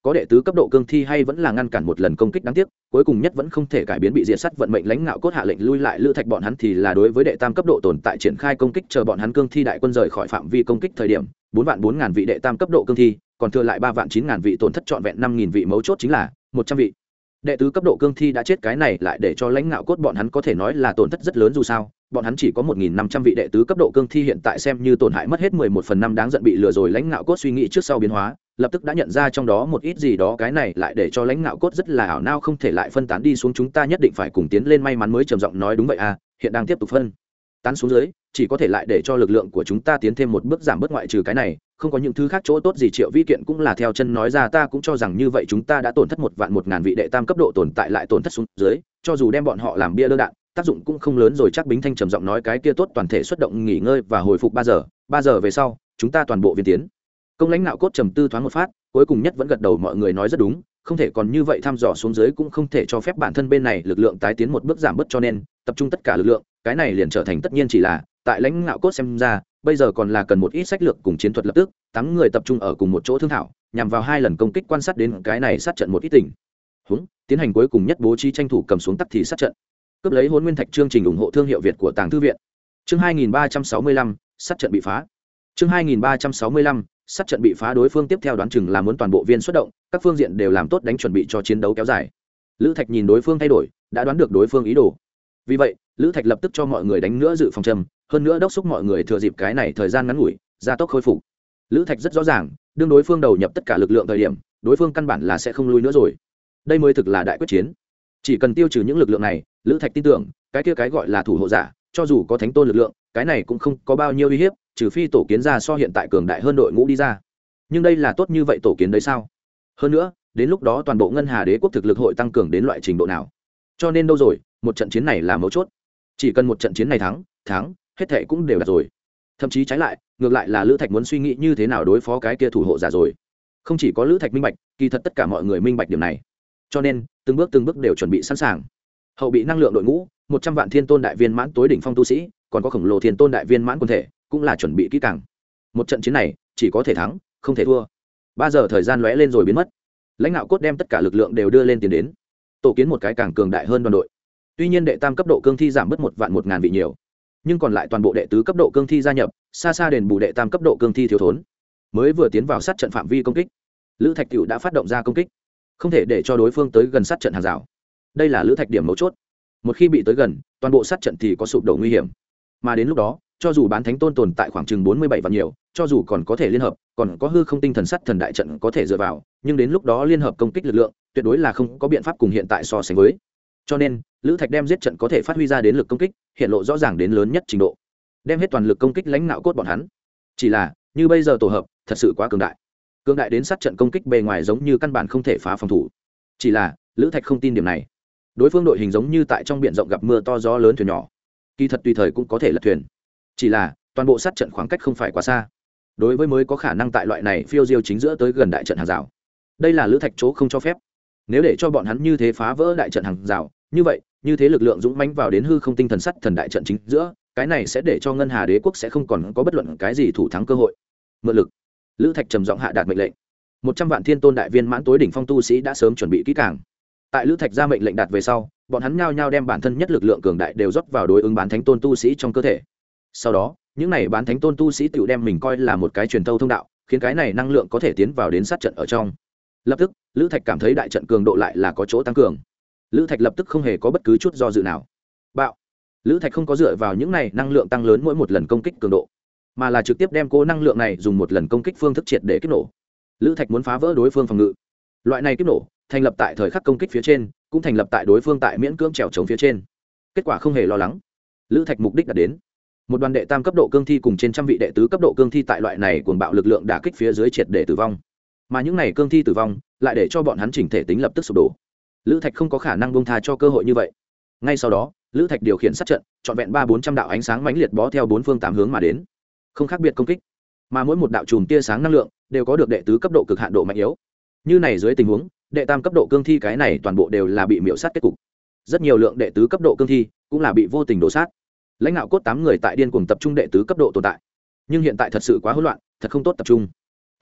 có đệ tứ cấp độ cương thi hay vẫn là ngăn cản một lần công kích đáng tiếc cuối cùng nhất vẫn không thể cải biến bị diệt sát vận mệnh lãnh ngạo cốt hạ lệnh lui lại. Lữ Thạch bọn hắn thì là đối với đệ tam cấp độ tồn tại triển khai công kích, chờ bọn hắn cương thi đại quân rời khỏi phạm vi công kích thời điểm bốn vạn bốn ngàn vị đệ tam cấp độ cương thi còn thừa lại ba vạn chín ngàn vị, tổn thất trọn vẹn năm nghìn vị, mấu chốt chính là một trăm vị đệ tứ cấp độ cương thi đã chết. Cái này lại để cho lãnh ngạo cốt bọn hắn có thể nói là tổn thất rất lớn, dù sao bọn hắn chỉ có một nghìn năm trăm vị đệ tứ cấp độ cương thi, hiện tại xem như tổn hại mất hết mười một phần năm, đáng giận bị lừa rồi. Lãnh ngạo cốt suy nghĩ trước sau biến hóa, lập tức đã nhận ra trong đó một ít gì đó, cái này lại để cho lãnh ngạo cốt rất là ảo nao, không thể lại phân tán đi xuống, chúng ta nhất định phải cùng tiến lên. May mắn mới trầm giọng nói, đúng vậy à, hiện đang tiếp tục phân tán xuống dưới chỉ có thể lại để cho lực lượng của chúng ta tiến thêm một bước giảm bớt, ngoại trừ cái này không có những thứ khác chỗ tốt gì. Triệu Vi Kiện cũng là theo chân nói ra, ta cũng cho rằng như vậy, chúng ta đã tổn thất một vạn một ngàn vị đệ tam cấp độ tồn tại, lại tổn thất xuống dưới cho dù đem bọn họ làm bia lơ đạn tác dụng cũng không lớn rồi. Chắc Bính Thanh trầm giọng nói, cái kia tốt, toàn thể xuất động nghỉ ngơi và hồi phục ba giờ ba giờ về sau chúng ta toàn bộ viên tiến công. Lãnh ngạo cốt trầm tư thoáng một phát, cuối cùng nhất vẫn gật đầu, mọi người nói rất đúng, không thể còn như vậy thăm dò xuống dưới, cũng không thể cho phép bản thân bên này lực lượng tái tiến một bước giảm bớt, cho nên tập trung tất cả lực lượng, cái này liền trở thành tất nhiên. Chỉ là tại lãnh ngạo cốt xem ra bây giờ còn là cần một ít sách lược cùng chiến thuật. Lập tức tám người tập trung ở cùng một chỗ thương thảo, nhằm vào hai lần công kích quan sát đến cái này sát trận một ít tình huống, tiến hành cuối cùng nhất bố trí, tranh thủ cầm xuống tắc thì sát trận, cướp lấy Hỗn Nguyên Thạch. Chương trình ủng hộ thương hiệu Việt của Tàng Thư viện. Chương hai nghìn ba trăm sáu mươi lăm sát trận bị phá. Chương hai nghìn ba trăm sáu mươi lăm sát trận bị phá. Đối phương tiếp theo đoán chừng là muốn toàn bộ viên xuất động, các phương diện đều làm tốt đánh chuẩn bị cho chiến đấu kéo dài. Lữ Thạch nhìn đối phương thay đổi, đã đoán được đối phương ý đồ, vì vậy Lữ Thạch lập tức cho mọi người đánh nữa dự phòng châm, hơn nữa đốc thúc mọi người thừa dịp cái này thời gian ngắn ngủi gia tốc khôi phục. Lữ Thạch rất rõ ràng, đương đối phương đầu nhập tất cả lực lượng thời điểm, đối phương căn bản là sẽ không lui nữa rồi. Đây mới thực là đại quyết chiến. Chỉ cần tiêu trừ những lực lượng này, Lữ Thạch tin tưởng, cái kia cái gọi là thủ hộ giả, cho dù có thánh tôn lực lượng, cái này cũng không có bao nhiêu uy hiếp, trừ phi tổ kiến ra so hiện tại cường đại hơn đội ngũ đi ra. Nhưng đây là tốt như vậy tổ kiến đấy sao? Hơn nữa, đến lúc đó toàn bộ Ngân Hà Đế quốc thực lực hội tăng cường đến loại trình độ nào? Cho nên đâu rồi, một trận chiến này là mấu chốt. Chỉ cần một trận chiến này thắng, thắng, hết thảy cũng đều đạt rồi. Thậm chí trái lại, ngược lại là Lữ Thạch muốn suy nghĩ như thế nào đối phó cái kia thủ hộ giả rồi. Không chỉ có Lữ Thạch minh bạch, kỳ thật tất cả mọi người minh bạch điểm này. Cho nên, từng bước từng bước đều chuẩn bị sẵn sàng. Hậu bị năng lượng đội ngũ, một trăm vạn thiên tôn đại viên mãn tối đỉnh phong tu sĩ, còn có khổng lồ thiên tôn đại viên mãn quân thể, cũng là chuẩn bị kỹ càng. Một trận chiến này, chỉ có thể thắng, không thể thua. Ba giờ thời gian lóe lên rồi biến mất. Lãnh Ngạo Cốt đem tất cả lực lượng đều đưa lên tiền đến, tổ kiến một cái càng cường đại hơn đoàn đội. Tuy nhiên đệ tam cấp độ cương thi giảm bớt một vạn một ngàn vị nhiều, nhưng còn lại toàn bộ đệ tứ cấp độ cương thi gia nhập, xa xa đền bù đệ tam cấp độ cương thi thiếu thốn. Mới vừa tiến vào sát trận phạm vi công kích, Lữ Thạch Cửu đã phát động ra công kích, không thể để cho đối phương tới gần sát trận hàng rào. Đây là Lữ Thạch điểm mấu chốt. Một khi bị tới gần, toàn bộ sát trận thì có sụp đổ nguy hiểm. Mà đến lúc đó, cho dù bán thánh tôn tồn tại khoảng chừng bốn mươi bảy vạn nhiều, cho dù còn có thể liên hợp, còn có hư không tinh thần sắt thần đại trận có thể dựa vào, nhưng đến lúc đó liên hợp công kích lực lượng, tuyệt đối là không có biện pháp cùng hiện tại so sánh với. Cho nên, Lữ Thạch đem giết trận có thể phát huy ra đến lực công kích, hiện lộ rõ ràng đến lớn nhất trình độ, đem hết toàn lực công kích Lãnh Ngạo Cốt bọn hắn. Chỉ là, như bây giờ tổ hợp, thật sự quá cường đại. Cường đại đến sát trận công kích bề ngoài giống như căn bản không thể phá phòng thủ. Chỉ là, Lữ Thạch không tin điểm này. Đối phương đội hình giống như tại trong biển rộng gặp mưa to gió lớn thuyền nhỏ, kỳ thật tùy thời cũng có thể lật thuyền. Chỉ là, toàn bộ sát trận khoảng cách không phải quá xa. Đối với mới có khả năng tại loại này phiêu diêu chính giữa tới gần đại trận hàng rào. Đây là Lữ Thạch chỗ không cho phép. Nếu để cho bọn hắn như thế phá vỡ đại trận hàng rào, như vậy, như thế lực lượng dũng mãnh vào đến hư không tinh thần sắt thần đại trận chính giữa, cái này sẽ để cho Ngân Hà Đế quốc sẽ không còn có bất luận cái gì thủ thắng cơ hội. Mượn lực. Lữ Thạch trầm giọng hạ đạt mệnh lệnh. một trăm vạn thiên tôn đại viên mãn tối đỉnh phong tu sĩ đã sớm chuẩn bị kỹ càng. Tại Lữ Thạch ra mệnh lệnh đạt về sau, bọn hắn nhao nhao đem bản thân nhất lực lượng cường đại đều rót vào đối ứng bán thánh tôn tu sĩ trong cơ thể. Sau đó, những này bán thánh tôn tu sĩ tự đem mình coi là một cái truyền thâu thông đạo, khiến cái này năng lượng có thể tiến vào đến sát trận ở trong. Lập tức, Lữ Thạch cảm thấy đại trận cường độ lại là có chỗ tăng cường. Lữ Thạch lập tức không hề có bất cứ chút do dự nào. Bạo. Lữ Thạch không có dựa vào những này năng lượng tăng lớn mỗi một lần công kích cường độ, mà là trực tiếp đem cố năng lượng này dùng một lần công kích phương thức triệt để kích nổ. Lữ Thạch muốn phá vỡ đối phương phòng ngự. Loại này kích nổ, thành lập tại thời khắc công kích phía trên, cũng thành lập tại đối phương tại miễn cưỡng trèo chống phía trên. Kết quả không hề lo lắng. Lữ Thạch mục đích đạt đến. Một đoàn đệ tam cấp độ cương thi cùng trên trăm vị đệ tứ cấp độ cương thi tại loại này cuồng bạo lực lượng đả kích phía dưới triệt để tử vong. Mà những này cương thi tử vong, lại để cho bọn hắn chỉnh thể tính lập tức sụp đổ. Lữ Thạch không có khả năng buông tha cho cơ hội như vậy. Ngay sau đó, Lữ Thạch điều khiển sát trận, trọn vẹn ba bốn trăm đạo ánh sáng mãnh liệt bó theo bốn phương tám hướng mà đến, không khác biệt công kích, mà mỗi một đạo chùm tia sáng năng lượng đều có được đệ tứ cấp độ cực hạn độ mạnh yếu. Như này dưới tình huống, đệ tam cấp độ cương thi cái này toàn bộ đều là bị miểu sát kết cục. Rất nhiều lượng đệ tứ cấp độ cương thi cũng là bị vô tình đổ sát. Lãnh Ngạo Cốt tám người tại điên cuồng tập trung đệ tứ cấp độ tồn tại, nhưng hiện tại thật sự quá hỗn loạn, thật không tốt tập trung. Thậm chí,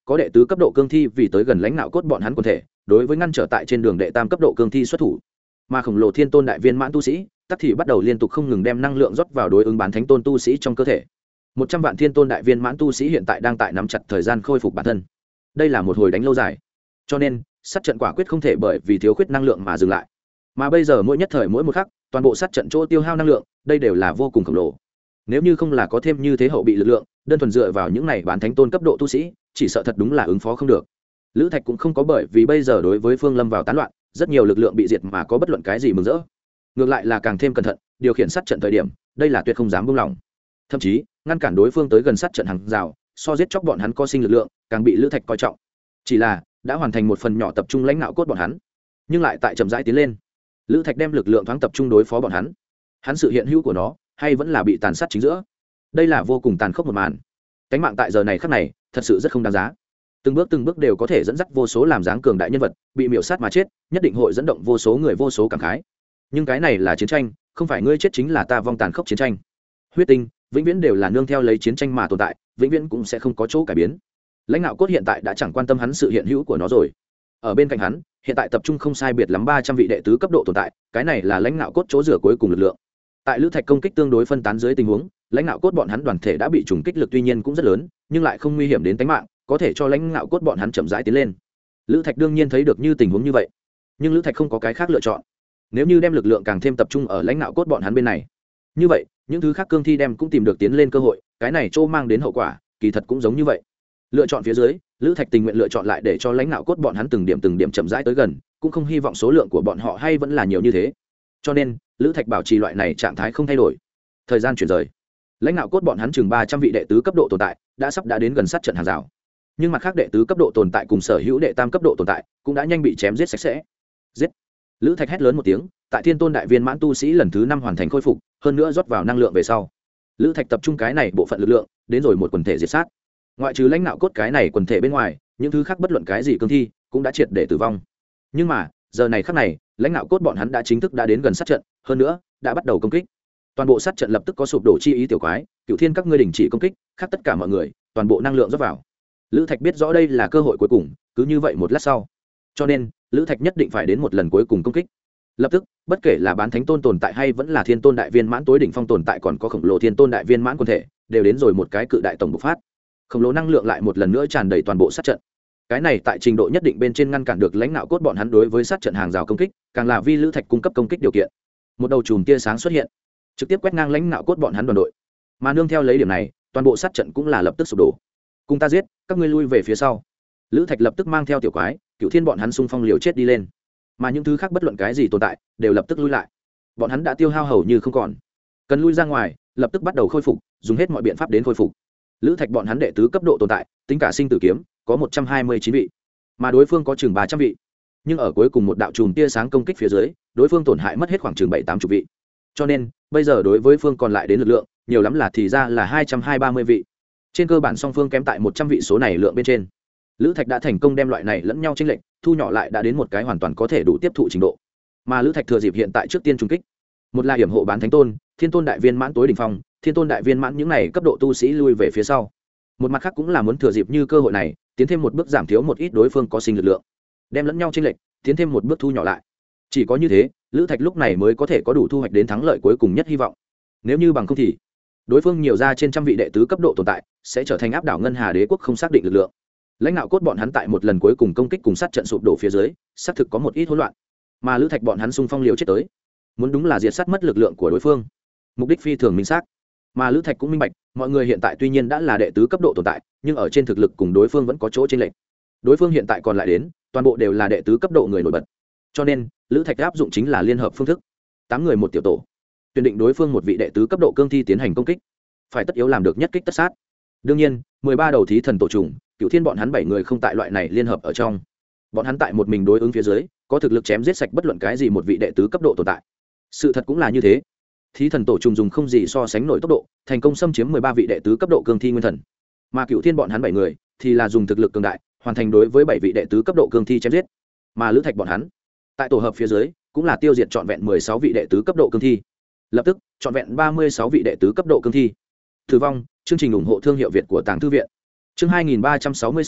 có đệ tứ cấp độ cương thi vì tới gần lãnh đạo cốt bọn hắn quần thể, đối với ngăn trở tại trên đường đệ tam cấp độ cương thi xuất thủ. Mà khổng lồ thiên tôn đại viên mãn tu sĩ tắc thì bắt đầu liên tục không ngừng đem năng lượng rót vào đối ứng bán thánh tôn tu sĩ trong cơ thể. Một trăm vạn thiên tôn đại viên mãn tu sĩ hiện tại đang tại nắm chặt thời gian khôi phục bản thân. Đây là một hồi đánh lâu dài, cho nên sát trận quả quyết không thể bởi vì thiếu khuyết năng lượng mà dừng lại. Mà bây giờ mỗi nhất thời mỗi một khắc, toàn bộ sát trận chỗ tiêu hao năng lượng, đây đều là vô cùng khổng lồ. Nếu như không là có thêm như thế hậu bị lực lượng, đơn thuần dựa vào những này bán thánh tôn cấp độ tu sĩ, chỉ sợ thật đúng là ứng phó không được. Lữ Thạch cũng không có bởi vì bây giờ đối với Phương Lâm vào tán loạn, rất nhiều lực lượng bị diệt mà có bất luận cái gì mừng rỡ. Ngược lại là càng thêm cẩn thận, điều khiển sát trận thời điểm, đây là tuyệt không dám buông lỏng. Thậm chí, ngăn cản đối phương tới gần sát trận hàng rào, so giết chóc bọn hắn có sinh lực lượng, càng bị Lữ Thạch coi trọng. Chỉ là, đã hoàn thành một phần nhỏ tập trung lãnh đạo cốt bọn hắn, nhưng lại tại chậm rãi tiến lên. Lữ Thạch đem lực lượng thoáng tập trung đối phó bọn hắn. Hắn sự hiện hữu của nó, hay vẫn là bị tàn sát chính giữa. Đây là vô cùng tàn khốc một màn. Cánh mạng tại giờ này khắc này, thật sự rất không đáng giá. Từng bước từng bước đều có thể dẫn dắt vô số làm dáng cường đại nhân vật, bị miểu sát mà chết, nhất định hội dẫn động vô số người vô số cảm khái. Nhưng cái này là chiến tranh, không phải ngươi chết chính là ta vong tàn khốc chiến tranh. Huyết tinh, vĩnh viễn đều là nương theo lấy chiến tranh mà tồn tại, vĩnh viễn cũng sẽ không có chỗ cải biến. Lãnh đạo cốt hiện tại đã chẳng quan tâm hắn sự hiện hữu của nó rồi. Ở bên cạnh hắn, hiện tại tập trung không sai biệt lắm ba trăm vị đệ tứ cấp độ tồn tại, cái này là lãnh đạo cốt chỗ rửa cuối cùng lực lượng. Tại Lữ Thạch công kích tương đối phân tán dưới tình huống, lãnh đạo cốt bọn hắn đoàn thể đã bị trùng kích lực tuy nhiên cũng rất lớn, nhưng lại không nguy hiểm đến tính mạng, có thể cho lãnh đạo cốt bọn hắn chậm rãi tiến lên. Lữ Thạch đương nhiên thấy được như tình huống như vậy, nhưng Lữ Thạch không có cái khác lựa chọn. Nếu như đem lực lượng càng thêm tập trung ở lãnh đạo cốt bọn hắn bên này, như vậy, những thứ khác cương thi đem cũng tìm được tiến lên cơ hội, cái này chỗ mang đến hậu quả, kỳ thật cũng giống như vậy. Lựa chọn phía dưới, Lữ Thạch tình nguyện lựa chọn lại để cho lãnh đạo cốt bọn hắn từng điểm từng điểm chậm rãi tới gần, cũng không hy vọng số lượng của bọn họ hay vẫn là nhiều như thế. Cho nên, Lữ Thạch bảo trì loại này trạng thái không thay đổi. Thời gian chuyển rời, lãnh đạo cốt bọn hắn chừng ba trăm vị đệ tứ cấp độ tồn tại, đã sắp đã đến gần sát trận hàng rào. Nhưng mặt khác đệ tứ cấp độ tồn tại cùng sở hữu đệ tam cấp độ tồn tại, cũng đã nhanh bị chém giết sạch sẽ. Giết! Lữ Thạch hét lớn một tiếng, tại Thiên Tôn đại viên mãn tu sĩ lần thứ năm hoàn thành khôi phục, hơn nữa rót vào năng lượng về sau. Lữ Thạch tập trung cái này bộ phận lực lượng, đến rồi một quần thể diệt sát. Ngoại trừ lãnh đạo cốt cái này quần thể bên ngoài, những thứ khác bất luận cái gì cương thi cũng đã triệt để tử vong. Nhưng mà, giờ này khắc này, lãnh đạo cốt bọn hắn đã chính thức đã đến gần sát trận, hơn nữa, đã bắt đầu công kích. Toàn bộ sát trận lập tức có sụp đổ chi ý tiểu quái, Cửu Thiên các ngươi đình chỉ công kích, khác tất cả mọi người, toàn bộ năng lượng rót vào. Lữ Thạch biết rõ đây là cơ hội cuối cùng, cứ như vậy một lát sau. Cho nên, Lữ Thạch nhất định phải đến một lần cuối cùng công kích. Lập tức, bất kể là bán thánh tôn tồn tại hay vẫn là thiên tôn đại viên mãn tối đỉnh phong tồn tại còn có khổng lồ thiên tôn đại viên mãn quân thể, đều đến rồi một cái cự đại tổng bộc phát. Khổng lồ năng lượng lại một lần nữa tràn đầy toàn bộ sát trận. Cái này tại trình độ nhất định bên trên ngăn cản được lãnh đạo cốt bọn hắn đối với sát trận hàng rào công kích, càng là vi Lữ Thạch cung cấp công kích điều kiện. Một đầu chùm tia sáng xuất hiện, trực tiếp quét ngang lãnh đạo cốt bọn hắn đoàn đội. Mà nương theo lấy điểm này, toàn bộ sát trận cũng là lập tức sụp đổ. Cùng ta giết, các ngươi lui về phía sau. Lữ Thạch lập tức mang theo tiểu quái, Cửu Thiên bọn hắn xung phong liều chết đi lên. Mà những thứ khác bất luận cái gì tồn tại, đều lập tức lui lại. Bọn hắn đã tiêu hao hầu như không còn, cần lui ra ngoài, lập tức bắt đầu khôi phục, dùng hết mọi biện pháp đến khôi phục. Lữ Thạch bọn hắn đệ tứ cấp độ tồn tại, tính cả sinh tử kiếm, có một trăm hai mươi chín vị, mà đối phương có chừng ba trăm vị. Nhưng ở cuối cùng một đạo chùm tia sáng công kích phía dưới, đối phương tổn hại mất hết khoảng chừng bảy tám chục vị. Cho nên, bây giờ đối với phương còn lại đến lực lượng, nhiều lắm là thì ra là hai trăm hai ba mươi vị. Trên cơ bản song phương kém tại một trăm vị số này lượng bên trên. Lữ Thạch đã thành công đem loại này lẫn nhau chênh lệch thu nhỏ lại đã đến một cái hoàn toàn có thể đủ tiếp thụ trình độ. Mà Lữ Thạch thừa dịp hiện tại trước tiên trùng kích, một là hiểm hộ bán thánh tôn, thiên tôn đại viên mãn tối đỉnh phong, thiên tôn đại viên mãn những này cấp độ tu sĩ lui về phía sau. Một mặt khác cũng là muốn thừa dịp như cơ hội này, tiến thêm một bước giảm thiếu một ít đối phương có sinh lực lượng, đem lẫn nhau chênh lệch, tiến thêm một bước thu nhỏ lại. Chỉ có như thế, Lữ Thạch lúc này mới có thể có đủ thu hoạch đến thắng lợi cuối cùng nhất hy vọng. Nếu như bằng không thì, đối phương nhiều ra trên trăm vị đệ tứ cấp độ tồn tại, sẽ trở thành áp đảo Ngân Hà Đế quốc không xác định lực lượng. Lãnh đạo cốt bọn hắn tại một lần cuối cùng công kích cùng sát trận sụp đổ phía dưới, xác thực có một ít hỗn loạn. Mà Lữ Thạch bọn hắn xung phong liều chết tới, muốn đúng là diệt sát mất lực lượng của đối phương. Mục đích phi thường minh xác. Mà Lữ Thạch cũng minh bạch, mọi người hiện tại tuy nhiên đã là đệ tứ cấp độ tồn tại, nhưng ở trên thực lực cùng đối phương vẫn có chỗ chênh lệch. Đối phương hiện tại còn lại đến, toàn bộ đều là đệ tứ cấp độ người nổi bật. Cho nên, Lữ Thạch áp dụng chính là liên hợp phương thức, tám người một tiểu tổ, tuyển định đối phương một vị đệ tứ cấp độ cương thi tiến hành công kích, phải tất yếu làm được nhất kích tất sát. Đương nhiên, mười ba đầu thí thần tổ trùng, Cửu Thiên bọn hắn bảy người không tại loại này liên hợp ở trong. Bọn hắn tại một mình đối ứng phía dưới, có thực lực chém giết sạch bất luận cái gì một vị đệ tứ cấp độ tồn tại. Sự thật cũng là như thế. Thí thần tổ trùng dùng không gì so sánh nổi tốc độ, thành công xâm chiếm mười ba vị đệ tứ cấp độ cương thi nguyên thần. Mà Cửu Thiên bọn hắn bảy người thì là dùng thực lực cường đại, hoàn thành đối với bảy vị đệ tứ cấp độ cương thi chém giết. Mà Lữ Thạch bọn hắn, tại tổ hợp phía dưới, cũng là tiêu diệt trọn vẹn mười sáu vị đệ tứ cấp độ cương thi. Lập tức, trọn vẹn ba mươi sáu vị đệ tứ cấp độ cương thi tử vong. Chương trình ủng hộ thương hiệu Việt của Tàng Thư viện. Chương hai nghìn ba trăm sáu mươi sáu,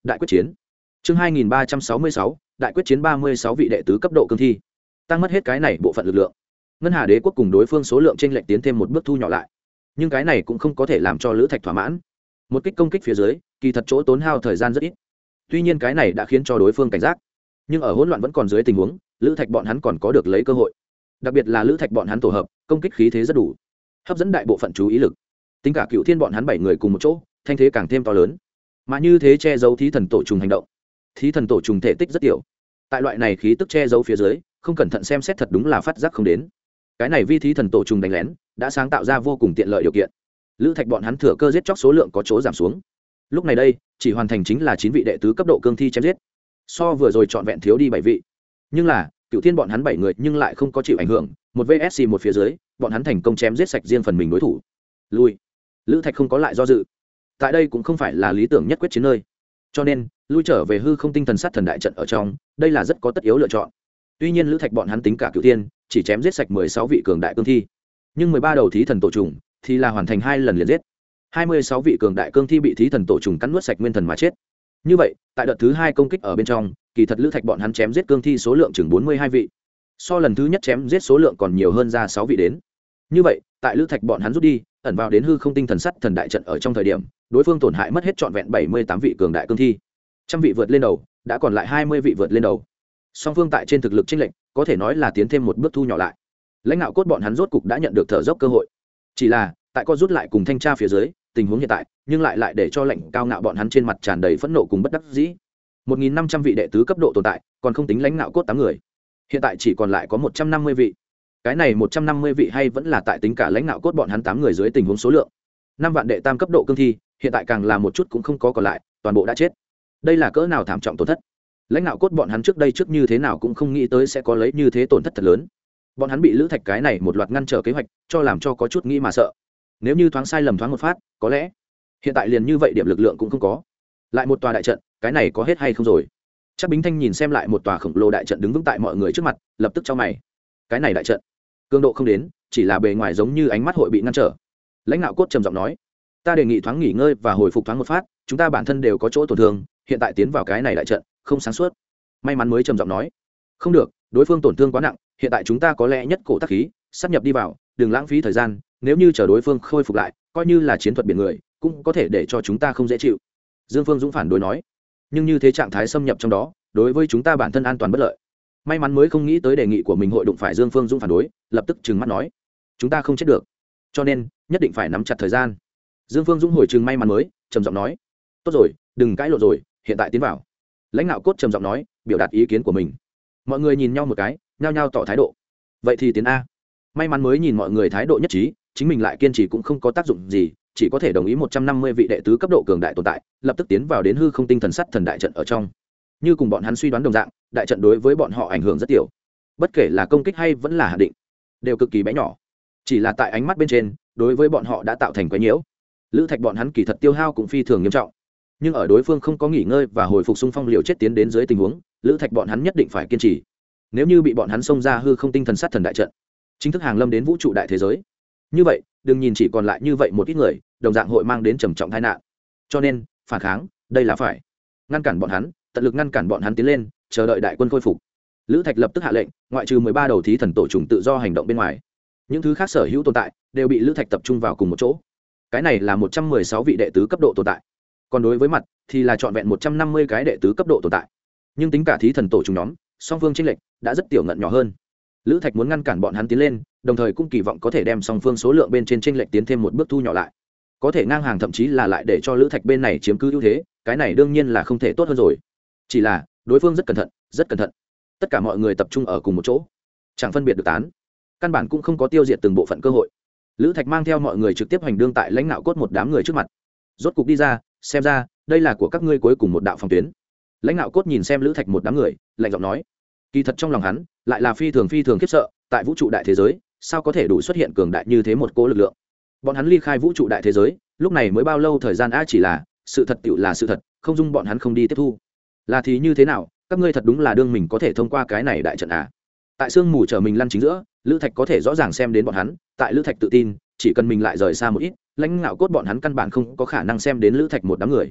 đại quyết chiến. Chương hai nghìn ba trăm sáu mươi sáu, đại quyết chiến ba mươi sáu vị đệ tứ cấp độ cương thi. Tăng mất hết cái này bộ phận lực lượng. Ngân Hà Đế quốc cùng đối phương số lượng chênh lệch tiến thêm một bước thu nhỏ lại. Nhưng cái này cũng không có thể làm cho Lữ Thạch thỏa mãn. Một kích công kích phía dưới, kỳ thật chỗ tốn hao thời gian rất ít. Tuy nhiên cái này đã khiến cho đối phương cảnh giác. Nhưng ở hỗn loạn vẫn còn dưới tình huống, Lữ Thạch bọn hắn còn có được lấy cơ hội. Đặc biệt là Lữ Thạch bọn hắn tổ hợp, công kích khí thế rất đủ, hấp dẫn đại bộ phận chú ý lực. Tính cả Cựu Thiên bọn hắn bảy người cùng một chỗ, thanh thế càng thêm to lớn. Mà như thế che giấu thí thần tổ trùng hành động. Thí thần tổ trùng thể tích rất tiểu. Tại loại này khí tức che giấu phía dưới, không cẩn thận xem xét thật đúng là phát giác không đến. Cái này vi thí thần tổ trùng đánh lén, đã sáng tạo ra vô cùng tiện lợi điều kiện. Lữ Thạch bọn hắn thừa cơ giết chóc số lượng có chỗ giảm xuống. Lúc này đây, chỉ hoàn thành chính là chín vị đệ tứ cấp độ cương thi chém giết. So vừa rồi trọn vẹn thiếu đi bảy vị. Nhưng là, Cựu Thiên bọn hắn bảy người nhưng lại không có chịu ảnh hưởng, một vs một phía dưới, bọn hắn thành công chém giết sạch riêng phần mình đối thủ. Lui. Lữ Thạch không có lại do dự. Tại đây cũng không phải là lý tưởng nhất quyết chiến nơi. Cho nên, lui trở về hư không tinh thần sát thần đại trận ở trong, đây là rất có tất yếu lựa chọn. Tuy nhiên Lữ Thạch bọn hắn tính cả Cựu Thiên, chỉ chém giết sạch mười sáu vị cường đại cương thi. Nhưng mười ba đầu thí thần tổ trùng thì là hoàn thành hai lần liền giết. hai mươi sáu vị cường đại cương thi bị thí thần tổ trùng cắn nuốt sạch nguyên thần mà chết. Như vậy, tại đợt thứ hai công kích ở bên trong, kỳ thật Lữ Thạch bọn hắn chém giết cương thi số lượng chừng bốn mươi hai vị. So lần thứ nhất chém giết số lượng còn nhiều hơn ra sáu vị đến. Như vậy, tại Lữ Thạch bọn hắn rút đi, ẩn vào đến hư không tinh thần sắt thần đại trận ở trong thời điểm, đối phương tổn hại mất hết trọn vẹn bảy mươi tám vị cường đại cương thi. Trăm vị vượt lên đầu, đã còn lại hai mươi vị vượt lên đầu. Song phương tại trên thực lực chênh lệch, có thể nói là tiến thêm một bước thu nhỏ lại. Lãnh đạo cốt bọn hắn rốt cục đã nhận được thở dốc cơ hội. Chỉ là, tại co rút lại cùng thanh tra phía dưới, tình huống hiện tại, nhưng lại lại để cho lệnh cao ngạo bọn hắn trên mặt tràn đầy phẫn nộ cùng bất đắc dĩ. một nghìn năm trăm vị đệ tứ cấp độ tồn tại, còn không tính lãnh đạo cốt tám người. Hiện tại chỉ còn lại có một trăm năm mươi vị. Cái này một trăm năm mươi vị hay vẫn là tại tính cả lãnh đạo cốt bọn hắn tám người dưới tình huống số lượng. năm vạn đệ tam cấp độ cương thi, hiện tại càng là một chút cũng không có còn lại, toàn bộ đã chết. Đây là cỡ nào thảm trọng tổn thất. Lãnh đạo cốt bọn hắn trước đây trước như thế nào cũng không nghĩ tới sẽ có lấy như thế tổn thất thật lớn. Bọn hắn bị Lữ Thạch cái này một loạt ngăn trở kế hoạch, cho làm cho có chút nghĩ mà sợ. Nếu như thoáng sai lầm thoáng một phát, có lẽ hiện tại liền như vậy điểm lực lượng cũng không có. Lại một tòa đại trận, cái này có hết hay không rồi? Chắc Bính Thanh nhìn xem lại một tòa khổng lồ đại trận đứng vững tại mọi người trước mặt, lập tức chau mày. Cái này đại trận, cường độ không đến, chỉ là bề ngoài giống như ánh mắt hội bị ngăn trở. Lãnh đạo cốt trầm giọng nói, ta đề nghị thoáng nghỉ ngơi và hồi phục thoáng một phát, chúng ta bản thân đều có chỗ tổn thương, hiện tại tiến vào cái này đại trận, không sáng suốt. May mắn mới trầm giọng nói, không được, đối phương tổn thương quá nặng, hiện tại chúng ta có lẽ nhất cổ tác khí, sắp nhập đi vào, đừng lãng phí thời gian, nếu như chờ đối phương khôi phục lại, coi như là chiến thuật biển người, cũng có thể để cho chúng ta không dễ chịu. Dương Phương Dũng phản đối nói, nhưng như thế trạng thái xâm nhập trong đó, đối với chúng ta bản thân an toàn bất lợi. May mắn mới không nghĩ tới đề nghị của mình hội đụng phải Dương Phương Dũng phản đối, lập tức trừng mắt nói, chúng ta không chết được, cho nên nhất định phải nắm chặt thời gian. Dương Phương Dũng hồi trừng may mắn mới, trầm giọng nói, tốt rồi, đừng cãi lộn rồi, hiện tại tiến vào. Lãnh đạo cốt trầm giọng nói, biểu đạt ý kiến của mình. Mọi người nhìn nhau một cái, nhao nhao tỏ thái độ. Vậy thì tiến a. May mắn mới nhìn mọi người thái độ nhất trí, chính mình lại kiên trì cũng không có tác dụng gì, chỉ có thể đồng ý một trăm năm mươi vị đệ tứ cấp độ cường đại tồn tại, lập tức tiến vào đến hư không tinh thần sắt thần đại trận ở trong. Như cùng bọn hắn suy đoán đồng dạng, đại trận đối với bọn họ ảnh hưởng rất tiểu. Bất kể là công kích hay vẫn là hạ định, đều cực kỳ bé nhỏ. Chỉ là tại ánh mắt bên trên, đối với bọn họ đã tạo thành quá nhiễu. Lữ Thạch bọn hắn kỳ thật tiêu hao cũng phi thường nghiêm trọng. Nhưng ở đối phương không có nghỉ ngơi và hồi phục xung phong liều chết tiến đến dưới tình huống, Lữ Thạch bọn hắn nhất định phải kiên trì. Nếu như bị bọn hắn xông ra hư không tinh thần sát thần đại trận, chính thức hàng lâm đến vũ trụ đại thế giới, như vậy đừng nhìn chỉ còn lại như vậy một ít người, đồng dạng hội mang đến trầm trọng tai nạn. Cho nên phản kháng, đây là phải ngăn cản bọn hắn, tận lực ngăn cản bọn hắn tiến lên, chờ đợi đại quân khôi phục. Lữ Thạch lập tức hạ lệnh, ngoại trừ mười ba đầu thí thần tổ trùng tự do hành động bên ngoài, những thứ khác sở hữu tồn tại đều bị Lữ Thạch tập trung vào cùng một chỗ. Cái này là một trăm mười sáu vị đệ tứ cấp độ tồn tại, còn đối với mặt thì là trọn vẹn một trăm năm mươi cái đệ tứ cấp độ tồn tại. Nhưng tính cả thí thần tổ trùng nhóm, song phương chênh lệch đã rất tiểu ngận nhỏ hơn. Lữ Thạch muốn ngăn cản bọn hắn tiến lên, đồng thời cũng kỳ vọng có thể đem song phương số lượng bên trên chênh lệch tiến thêm một bước thu nhỏ lại, có thể ngang hàng thậm chí là lại để cho Lữ Thạch bên này chiếm cứ ưu thế, cái này đương nhiên là không thể tốt hơn rồi. Chỉ là đối phương rất cẩn thận, rất cẩn thận. Tất cả mọi người tập trung ở cùng một chỗ, chẳng phân biệt được tán, căn bản cũng không có tiêu diệt từng bộ phận cơ hội. Lữ Thạch mang theo mọi người trực tiếp hành đương tại lãnh đạo cốt một đám người trước mặt. Rốt cục đi ra, xem ra đây là của các ngươi cuối cùng một đạo phòng tuyến. Lãnh đạo cốt nhìn xem Lữ Thạch một đám người, lạnh giọng nói, kỳ thật trong lòng hắn lại là phi thường phi thường khiếp sợ, tại vũ trụ đại thế giới sao có thể đủ xuất hiện cường đại như thế một cỗ lực lượng. Bọn hắn ly khai vũ trụ đại thế giới lúc này mới bao lâu thời gian a, chỉ là sự thật tựu là sự thật, không dung bọn hắn không đi tiếp thu. Là thì như thế nào, các ngươi thật đúng là đương mình có thể thông qua cái này đại trận à? Tại sương mù trở mình lăn chính giữa, Lữ Thạch có thể rõ ràng xem đến bọn hắn, tại Lữ Thạch tự tin, chỉ cần mình lại rời xa một ít, lãnh ngạo cốt bọn hắn căn bản không có khả năng xem đến Lữ Thạch một đám người.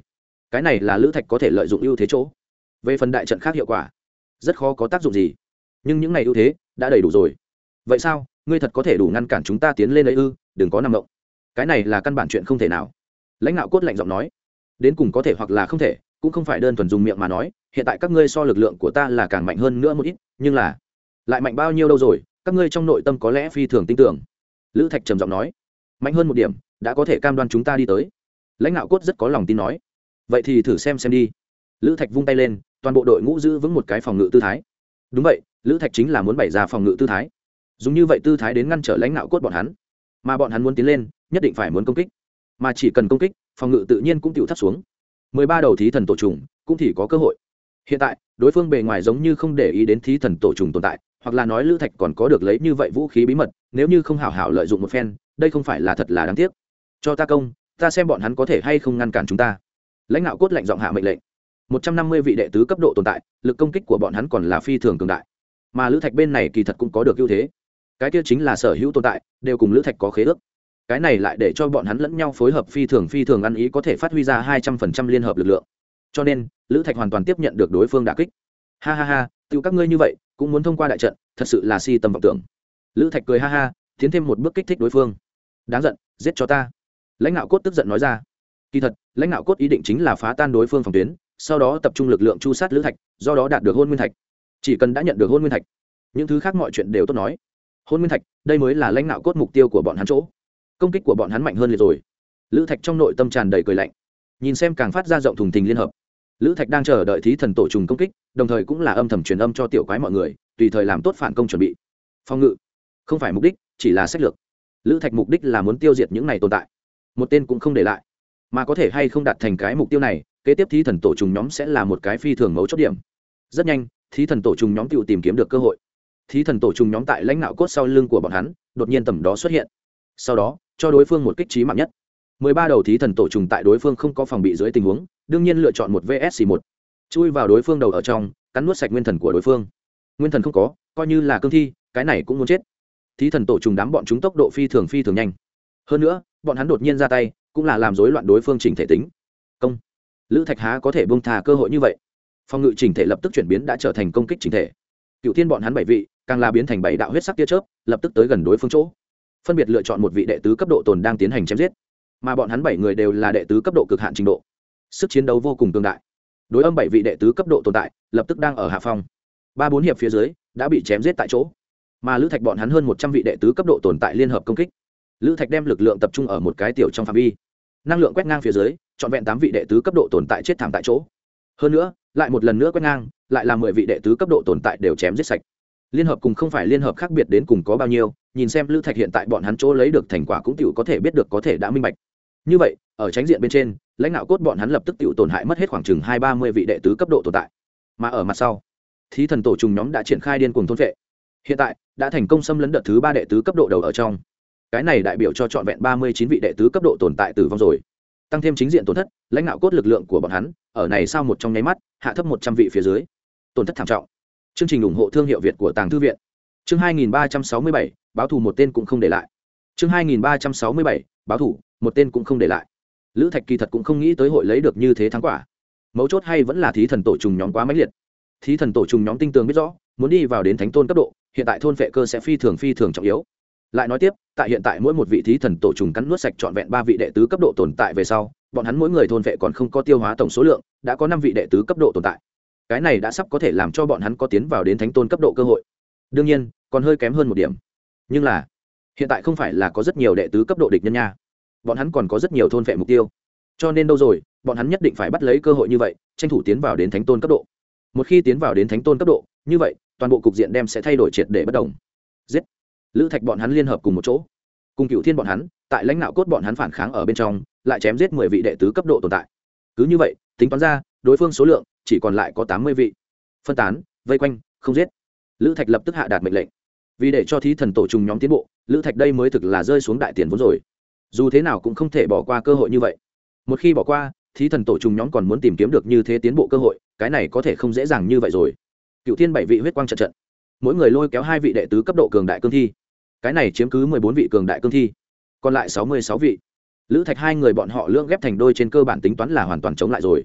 cái này là lữ thạch có thể lợi dụng ưu thế chỗ. Về phần đại trận khác hiệu quả rất khó có tác dụng gì, nhưng những này ưu thế đã đầy đủ rồi. Vậy sao ngươi thật có thể đủ ngăn cản chúng ta tiến lên ấy ư? Đừng có nằm động, cái này là căn bản chuyện không thể nào. Lãnh Nạo Cốt lạnh giọng nói, đến cùng có thể hoặc là không thể cũng không phải đơn thuần dùng miệng mà nói. Hiện tại các ngươi so lực lượng của ta là càng mạnh hơn nữa một ít, nhưng là lại mạnh bao nhiêu đâu rồi, các ngươi trong nội tâm có lẽ phi thường tin tưởng. Lữ Thạch trầm giọng nói, mạnh hơn một điểm đã có thể cam đoan chúng ta đi tới. Lãnh Nạo Cốt rất có lòng tin nói, vậy thì thử xem xem đi. Lữ Thạch vung tay lên, toàn bộ đội ngũ giữ vững một cái phòng ngự tư thái. Đúng vậy, Lữ Thạch chính là muốn bày ra phòng ngự tư thái, dùng như vậy tư thái đến ngăn trở Lãnh Nạo Cốt bọn hắn. Mà bọn hắn muốn tiến lên nhất định phải muốn công kích, mà chỉ cần công kích, phòng ngự tự nhiên cũng tựu thấp xuống. Mười ba đầu thí thần tổ trùng cũng thì có cơ hội. Hiện tại đối phương bề ngoài giống như không để ý đến thí thần tổ trùng tồn tại, hoặc là nói Lữ Thạch còn có được lấy như vậy vũ khí bí mật, nếu như không hảo hảo lợi dụng một phen, đây không phải là thật là đáng tiếc. Cho ta công, ta xem bọn hắn có thể hay không ngăn cản chúng ta. Lãnh Nạo Cốt lạnh giọng hạ mệnh lệnh. Một trăm năm mươi vị đệ tứ cấp độ tồn tại, lực công kích của bọn hắn còn là phi thường cường đại. Mà Lữ Thạch bên này kỳ thật cũng có được ưu thế. Cái kia chính là sở hữu tồn tại đều cùng Lữ Thạch có khế ước. Cái này lại để cho bọn hắn lẫn nhau phối hợp phi thường phi thường ăn ý, có thể phát huy ra hai trăm phần trăm liên hợp lực lượng. Cho nên, Lữ Thạch hoàn toàn tiếp nhận được đối phương đả kích. Ha ha ha, tiêu các ngươi như vậy, cũng muốn thông qua đại trận, thật sự là si tầm vọng tưởng. Lữ Thạch cười ha ha, tiến thêm một bước kích thích đối phương. Đáng giận, giết cho ta. Lãnh Nạo Cốt tức giận nói ra. Kỳ thật, Lãnh Nạo Cốt ý định chính là phá tan đối phương phòng tuyến, sau đó tập trung lực lượng chu sát Lữ Thạch, do đó đạt được Hôn Nguyên Thạch. Chỉ cần đã nhận được Hôn Nguyên Thạch, những thứ khác mọi chuyện đều tốt nói. Hôn Nguyên Thạch, đây mới là Lãnh Nạo Cốt mục tiêu của bọn hắn chỗ. Công kích của bọn hắn mạnh hơn liệt rồi. Lữ Thạch trong nội tâm tràn đầy cười lạnh, nhìn xem càng phát ra rộng thùng thình liên hợp. Lữ Thạch đang chờ đợi thí thần tổ trùng công kích, đồng thời cũng là âm thầm truyền âm cho tiểu quái mọi người, tùy thời làm tốt phản công chuẩn bị. Phòng ngự không phải mục đích, chỉ là sách lược. Lữ Thạch mục đích là muốn tiêu diệt những này tồn tại, một tên cũng không để lại. Mà có thể hay không đạt thành cái mục tiêu này, kế tiếp thí thần tổ trùng nhóm sẽ là một cái phi thường mấu chốt điểm. Rất nhanh, thí thần tổ trùng nhóm tự tìm kiếm được cơ hội. Thí thần tổ trùng nhóm tại Lãnh Nạo Cốt sau lưng của bọn hắn, đột nhiên tầm đó xuất hiện. Sau đó, cho đối phương một kích trí mạng nhất. Mười ba đầu thí thần tổ trùng tại đối phương không có phòng bị dưới tình huống, đương nhiên lựa chọn một vs một, chui vào đối phương đầu ở trong, cắn nuốt sạch nguyên thần của đối phương. Nguyên thần không có, coi như là cương thi, cái này cũng muốn chết. Thí thần tổ trùng đám bọn chúng tốc độ phi thường phi thường nhanh. Hơn nữa, bọn hắn đột nhiên ra tay, cũng là làm rối loạn đối phương chỉnh thể tính. Công. Lữ Thạch há có thể buông thà cơ hội như vậy. Phòng ngự chỉnh thể lập tức chuyển biến đã trở thành công kích chỉnh thể. Cựu Thiên bọn hắn bảy vị, càng là biến thành bảy đạo huyết sắc tia chớp, lập tức tới gần đối phương chỗ. Phân biệt lựa chọn một vị đệ tứ cấp độ tồn đang tiến hành chém giết. Mà bọn hắn bảy người đều là đệ tứ cấp độ cực hạn trình độ, sức chiến đấu vô cùng cường đại. Đối âm bảy vị đệ tứ cấp độ tồn tại, lập tức đang ở hạ phong. Ba bốn hiệp phía dưới, đã bị chém giết tại chỗ. Mà Lữ Thạch bọn hắn hơn một trăm vị đệ tứ cấp độ tồn tại liên hợp công kích. Lữ Thạch đem lực lượng tập trung ở một cái tiểu trong phạm vi. Năng lượng quét ngang phía dưới, trọn vẹn tám vị đệ tứ cấp độ tồn tại chết thảm tại chỗ. Hơn nữa, lại một lần nữa quét ngang, lại là mười vị đệ tứ cấp độ tồn tại đều chém giết sạch. Liên hợp cùng không phải liên hợp khác biệt đến cùng có bao nhiêu, nhìn xem Lữ Thạch hiện tại bọn hắn chỗ lấy được thành quả cũng tiểu có thể biết được, có thể đã minh bạch. Như vậy, ở tránh diện bên trên, Lãnh Nạo Cốt bọn hắn lập tức tiểu tổn hại mất hết khoảng chừng hai ba mươi vị đệ tứ cấp độ tồn tại. Mà ở mặt sau, thí thần tổ trùng nhóm đã triển khai điên cuồng thôn phệ. Hiện tại, đã thành công xâm lấn đợt thứ ba đệ tứ cấp độ đầu ở trong. Cái này đại biểu cho trọn vẹn ba mươi chín vị đệ tứ cấp độ tồn tại tử vong rồi. Tăng thêm chính diện tổn thất, Lãnh Nạo Cốt lực lượng của bọn hắn, ở này sau một trong nháy mắt, hạ thấp một trăm vị phía dưới. Tổn thất thảm trọng. Chương trình ủng hộ thương hiệu Việt của Tàng Thư viện. Chương hai nghìn ba trăm sáu mươi bảy, báo thù một tên cũng không để lại. Chương hai nghìn ba trăm sáu mươi bảy, báo thù, một tên cũng không để lại. Lữ Thạch kỳ thật cũng không nghĩ tới hội lấy được như thế thắng quả. Mấu chốt hay vẫn là thí thần tổ trùng nhóm quá mãnh liệt. Thí thần tổ trùng nhóm tinh tường biết rõ, muốn đi vào đến thánh tôn cấp độ, hiện tại thôn phệ cơ sẽ phi thường phi thường trọng yếu. Lại nói tiếp, tại hiện tại mỗi một vị thí thần tổ trùng cắn nuốt sạch trọn vẹn ba vị đệ tứ cấp độ tồn tại về sau, bọn hắn mỗi người thôn phệ còn không có tiêu hóa tổng số lượng, đã có năm vị đệ tứ cấp độ tồn tại. Cái này đã sắp có thể làm cho bọn hắn có tiến vào đến thánh tôn cấp độ cơ hội. Đương nhiên, còn hơi kém hơn một điểm. Nhưng là, hiện tại không phải là có rất nhiều đệ tứ cấp độ địch nhân nha. Bọn hắn còn có rất nhiều thôn phệ mục tiêu. Cho nên đâu rồi, bọn hắn nhất định phải bắt lấy cơ hội như vậy, tranh thủ tiến vào đến thánh tôn cấp độ. Một khi tiến vào đến thánh tôn cấp độ, như vậy, toàn bộ cục diện đem sẽ thay đổi triệt để bất động. Giết. Lữ Thạch bọn hắn liên hợp cùng một chỗ, cùng Cựu Thiên bọn hắn, tại Lãnh Nạo Cốt bọn hắn phản kháng ở bên trong, lại chém giết mười vị đệ tứ cấp độ tồn tại. Cứ như vậy, tính toán ra, đối phương số lượng chỉ còn lại có tám mươi vị. Phân tán, vây quanh, không giết. Lữ Thạch lập tức hạ đạt mệnh lệnh. Vì để cho thí thần tổ trùng nhóm tiến bộ, Lữ Thạch đây mới thực là rơi xuống đại tiền vốn rồi. Dù thế nào cũng không thể bỏ qua cơ hội như vậy. Một khi bỏ qua, thí thần tổ trùng nhóm còn muốn tìm kiếm được như thế tiến bộ cơ hội, cái này có thể không dễ dàng như vậy rồi. Cựu Thiên bảy vị huyết quang trận trận, mỗi người lôi kéo hai vị đệ tứ cấp độ cường đại cương thi. Cái này chiếm cứ mười bốn vị cường đại cương thi, còn lại sáu mươi sáu vị. Lữ Thạch hai người bọn họ lưỡng ghép thành đôi trên cơ bản tính toán là hoàn toàn chống lại rồi.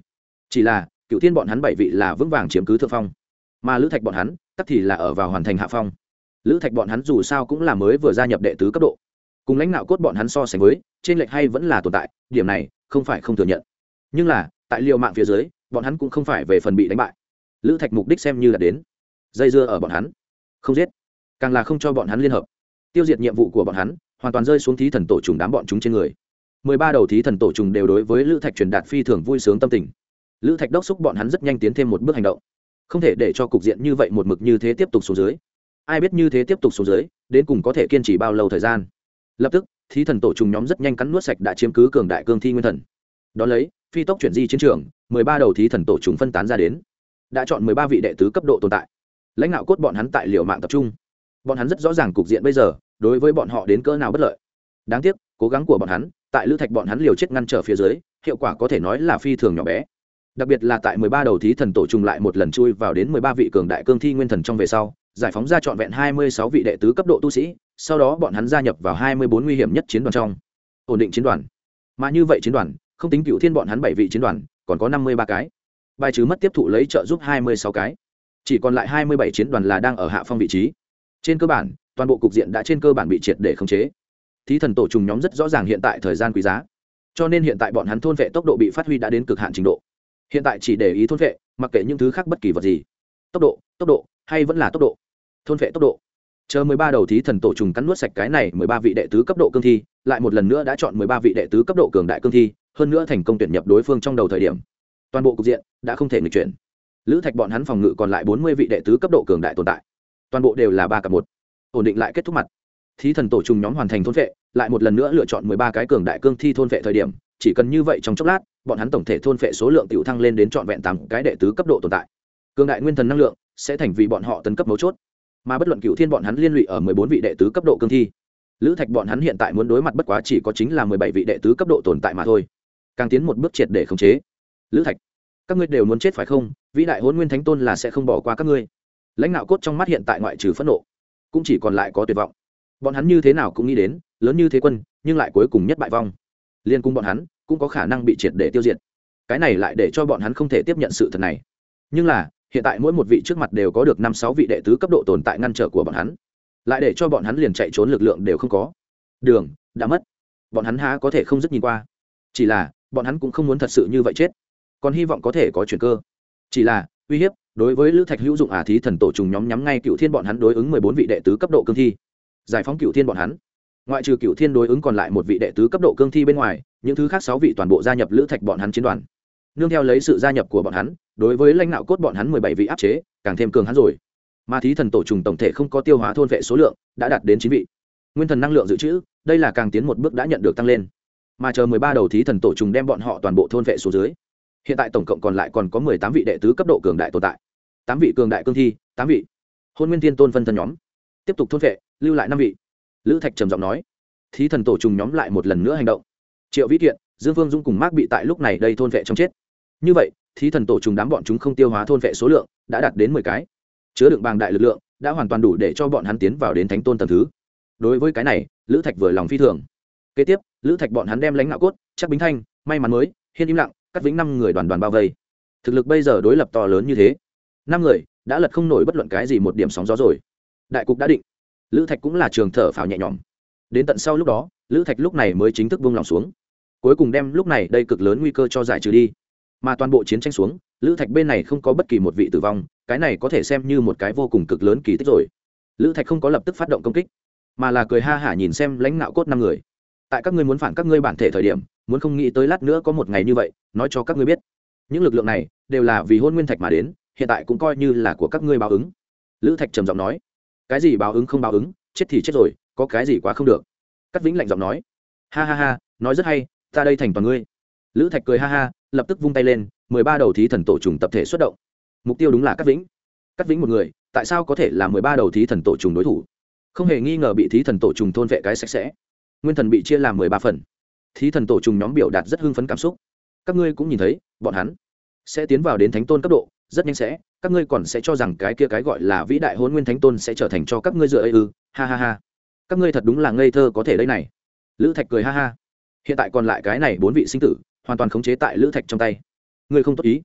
chỉ là cựu thiên bọn hắn bảy vị là vững vàng chiếm cứ thượng phong, mà lữ thạch bọn hắn tắc thì là ở vào hoàn thành hạ phong. Lữ thạch bọn hắn dù sao cũng là mới vừa gia nhập đệ tứ cấp độ, cùng lãnh đạo cốt bọn hắn so sánh với trên lệch hay vẫn là tồn tại, điểm này không phải không thừa nhận. Nhưng là tại liều mạng phía dưới, bọn hắn cũng không phải về phần bị đánh bại. Lữ thạch mục đích xem như là đến dây dưa ở bọn hắn, không giết, càng là không cho bọn hắn liên hợp, tiêu diệt nhiệm vụ của bọn hắn hoàn toàn rơi xuống thí thần tổ trùng đám bọn chúng trên người. Mười ba đầu thí thần tổ trùng đều đối với lữ thạch truyền đạt phi thường vui sướng tâm tình. Lữ thạch đốc xúc bọn hắn rất nhanh tiến thêm một bước hành động, không thể để cho cục diện như vậy một mực như thế tiếp tục xuống dưới. Ai biết như thế tiếp tục xuống dưới đến cùng có thể kiên trì bao lâu thời gian. Lập tức thí thần tổ trùng nhóm rất nhanh cắn nuốt sạch đã chiếm cứ cường đại cương thi nguyên thần. Đó lấy phi tốc chuyển di chiến trường, mười ba đầu thí thần tổ trùng phân tán ra đến, đã chọn mười ba vị đệ tứ cấp độ tồn tại. Lãnh đạo cốt bọn hắn tại liều mạng tập trung, bọn hắn rất rõ ràng cục diện bây giờ đối với bọn họ đến cỡ nào bất lợi. Đáng tiếc cố gắng của bọn hắn tại lữ thạch bọn hắn liều chết ngăn trở phía dưới, hiệu quả có thể nói là phi thường nhỏ bé. Đặc biệt là tại mười ba đầu thí thần tổ trùng lại một lần chui vào đến mười ba vị cường đại cương thi nguyên thần trong về sau, giải phóng ra trọn vẹn hai mươi sáu vị đệ tứ cấp độ tu sĩ, sau đó bọn hắn gia nhập vào hai mươi bốn nguy hiểm nhất chiến đoàn trong, ổn định chiến đoàn. Mà như vậy chiến đoàn, không tính cựu thiên bọn hắn bảy vị chiến đoàn, còn có năm mươi ba cái. Bài trừ mất tiếp thụ lấy trợ giúp hai mươi sáu cái, chỉ còn lại hai mươi bảy chiến đoàn là đang ở hạ phong vị trí. Trên cơ bản, toàn bộ cục diện đã trên cơ bản bị triệt để khống chế. Thí thần tổ trùng nhóm rất rõ ràng hiện tại thời gian quý giá, cho nên hiện tại bọn hắn thôn vệ tốc độ bị phát huy đã đến cực hạn trình độ. Hiện tại chỉ để ý thôn vệ, mặc kệ những thứ khác bất kỳ vật gì. Tốc độ, tốc độ, hay vẫn là tốc độ. Thôn vệ tốc độ. Chờ mười ba đầu thí thần tổ trùng cắn nuốt sạch cái này mười ba vị đệ tứ cấp độ cương thi, lại một lần nữa đã chọn mười ba vị đệ tứ cấp độ cường đại cương thi, hơn nữa thành công tuyển nhập đối phương trong đầu thời điểm. Toàn bộ cục diện đã không thể nghịch chuyển. Lữ thạch bọn hắn phòng ngự còn lại bốn mươi vị đệ tứ cấp độ cường đại tồn tại, toàn bộ đều là ba cặp một, ổn định lại kết thúc mặt. Thí thần tổ trùng nhóm hoàn thành thôn vệ, lại một lần nữa lựa chọn mười ba cái cường đại cương thi thôn vệ thời điểm, chỉ cần như vậy trong chốc lát, bọn hắn tổng thể thôn vệ số lượng tiểu thăng lên đến trọn vẹn tám cái đệ tứ cấp độ tồn tại. Cường đại nguyên thần năng lượng sẽ thành vì bọn họ tấn cấp mấu chốt, mà bất luận cựu thiên bọn hắn liên lụy ở mười bốn vị đệ tứ cấp độ cương thi. Lữ thạch bọn hắn hiện tại muốn đối mặt bất quá chỉ có chính là mười bảy vị đệ tứ cấp độ tồn tại mà thôi. Càng tiến một bước triệt để khống chế. Lữ thạch, các ngươi đều muốn chết phải không? Vĩ đại Hỗn Nguyên Thánh Tôn là sẽ không bỏ qua các ngươi. Lãnh đạo cốt trong mắt hiện tại ngoại trừ phẫn nộ, cũng chỉ còn lại có tuyệt vọng. Bọn hắn như thế nào cũng nghĩ đến, lớn như thế quân, nhưng lại cuối cùng nhất bại vong. Liên cung bọn hắn cũng có khả năng bị triệt để tiêu diệt. Cái này lại để cho bọn hắn không thể tiếp nhận sự thật này. Nhưng là, hiện tại mỗi một vị trước mặt đều có được năm sáu vị đệ tứ cấp độ tồn tại ngăn trở của bọn hắn, lại để cho bọn hắn liền chạy trốn lực lượng đều không có. Đường đã mất, bọn hắn há có thể không dứt nhìn qua. Chỉ là, bọn hắn cũng không muốn thật sự như vậy chết, còn hy vọng có thể có chuyển cơ. Chỉ là, uy hiếp đối với lữ thạch hữu dụng ả thí thần tổ trùng nhóm nhắm ngay cựu thiên bọn hắn đối ứng mười bốn vị đệ tứ cấp độ cương thi, giải phóng cựu thiên bọn hắn. Ngoại trừ cựu thiên đối ứng còn lại một vị đệ tứ cấp độ cương thi bên ngoài, những thứ khác sáu vị toàn bộ gia nhập lữ thạch bọn hắn chiến đoàn. Nương theo lấy sự gia nhập của bọn hắn, đối với lãnh đạo cốt bọn hắn mười bảy vị áp chế, càng thêm cường hắn rồi. Mà thí thần tổ trùng tổng thể không có tiêu hóa thôn vệ số lượng, đã đạt đến chín vị. Nguyên thần năng lượng dự trữ, đây là càng tiến một bước đã nhận được tăng lên. Mà chờ mười ba đầu thí thần tổ trùng đem bọn họ toàn bộ thôn vệ xuống dưới. Hiện tại tổng cộng còn lại còn có mười tám vị đệ tứ cấp độ cường đại tồn tại. tám vị cường đại cương thi, tám vị Hôn Nguyên Thiên Tôn phân thân nhóm, tiếp tục thôn vệ, lưu lại năm vị. Lữ Thạch trầm giọng nói. Thí thần tổ trùng nhóm lại một lần nữa hành động. Triệu Vĩ Kiện, Dương Vương Dung cùng Mark bị tại lúc này đây thôn vệ trong chết. Như vậy, thí thần tổ trùng đám bọn chúng không tiêu hóa thôn vệ số lượng đã đạt đến mười cái, chứa đựng bàng đại lực lượng đã hoàn toàn đủ để cho bọn hắn tiến vào đến thánh tôn tầng thứ. Đối với cái này, Lữ Thạch vừa lòng phi thường. Kế tiếp, Lữ Thạch bọn hắn đem lãnh nạo cốt, chắc Bính Thanh, may mắn mới, Hiên im lặng, cắt vĩnh năm người đoàn đoàn bao vây. Thực lực bây giờ đối lập to lớn như thế, năm người đã lật không nổi bất luận cái gì một điểm sóng gió rồi. Đại cục đã định, Lữ Thạch cũng là trường thở phào nhẹ nhõm. Đến tận sau lúc đó, Lữ Thạch lúc này mới chính thức buông lòng xuống, cuối cùng đem lúc này đây cực lớn nguy cơ cho giải trừ đi. Mà toàn bộ chiến tranh xuống, Lữ Thạch bên này không có bất kỳ một vị tử vong, cái này có thể xem như một cái vô cùng cực lớn kỳ tích rồi. Lữ Thạch không có lập tức phát động công kích, mà là cười ha hả nhìn xem lãnh nạo cốt năm người. Tại các ngươi muốn phản các ngươi bản thể thời điểm, muốn không nghĩ tới lát nữa có một ngày như vậy, nói cho các ngươi biết, những lực lượng này đều là vì Hôn Nguyên Thạch mà đến, hiện tại cũng coi như là của các ngươi báo ứng. Lữ Thạch trầm giọng nói. Cái gì báo ứng không báo ứng, chết thì chết rồi, có cái gì quá không được. Cát Vĩnh lạnh giọng nói. Ha ha ha, nói rất hay, ta đây thành toàn ngươi. Lữ Thạch cười ha ha, lập tức vung tay lên, mười ba đầu thí thần tổ trùng tập thể xuất động. Mục tiêu đúng là Cát Vĩnh. Cát Vĩnh một người, tại sao có thể là mười ba đầu thí thần tổ trùng đối thủ? Không hề nghi ngờ bị thí thần tổ trùng thôn vệ cái sạch sẽ. Nguyên thần bị chia làm mười ba phần. Thí thần tổ trùng nhóm biểu đạt rất hưng phấn cảm xúc. Các ngươi cũng nhìn thấy, bọn hắn sẽ tiến vào đến thánh tôn cấp độ, rất nhanh sẽ, các ngươi còn sẽ cho rằng cái kia cái gọi là vĩ đại Hỗn Nguyên Thánh Tôn sẽ trở thành cho các ngươi dựa ấy ư? Ha ha ha. Các ngươi thật đúng là ngây thơ có thể đây này. Lữ Thạch cười ha ha. Hiện tại còn lại cái này bốn vị sinh tử, hoàn toàn khống chế tại Lữ Thạch trong tay. Ngươi không tốt ý.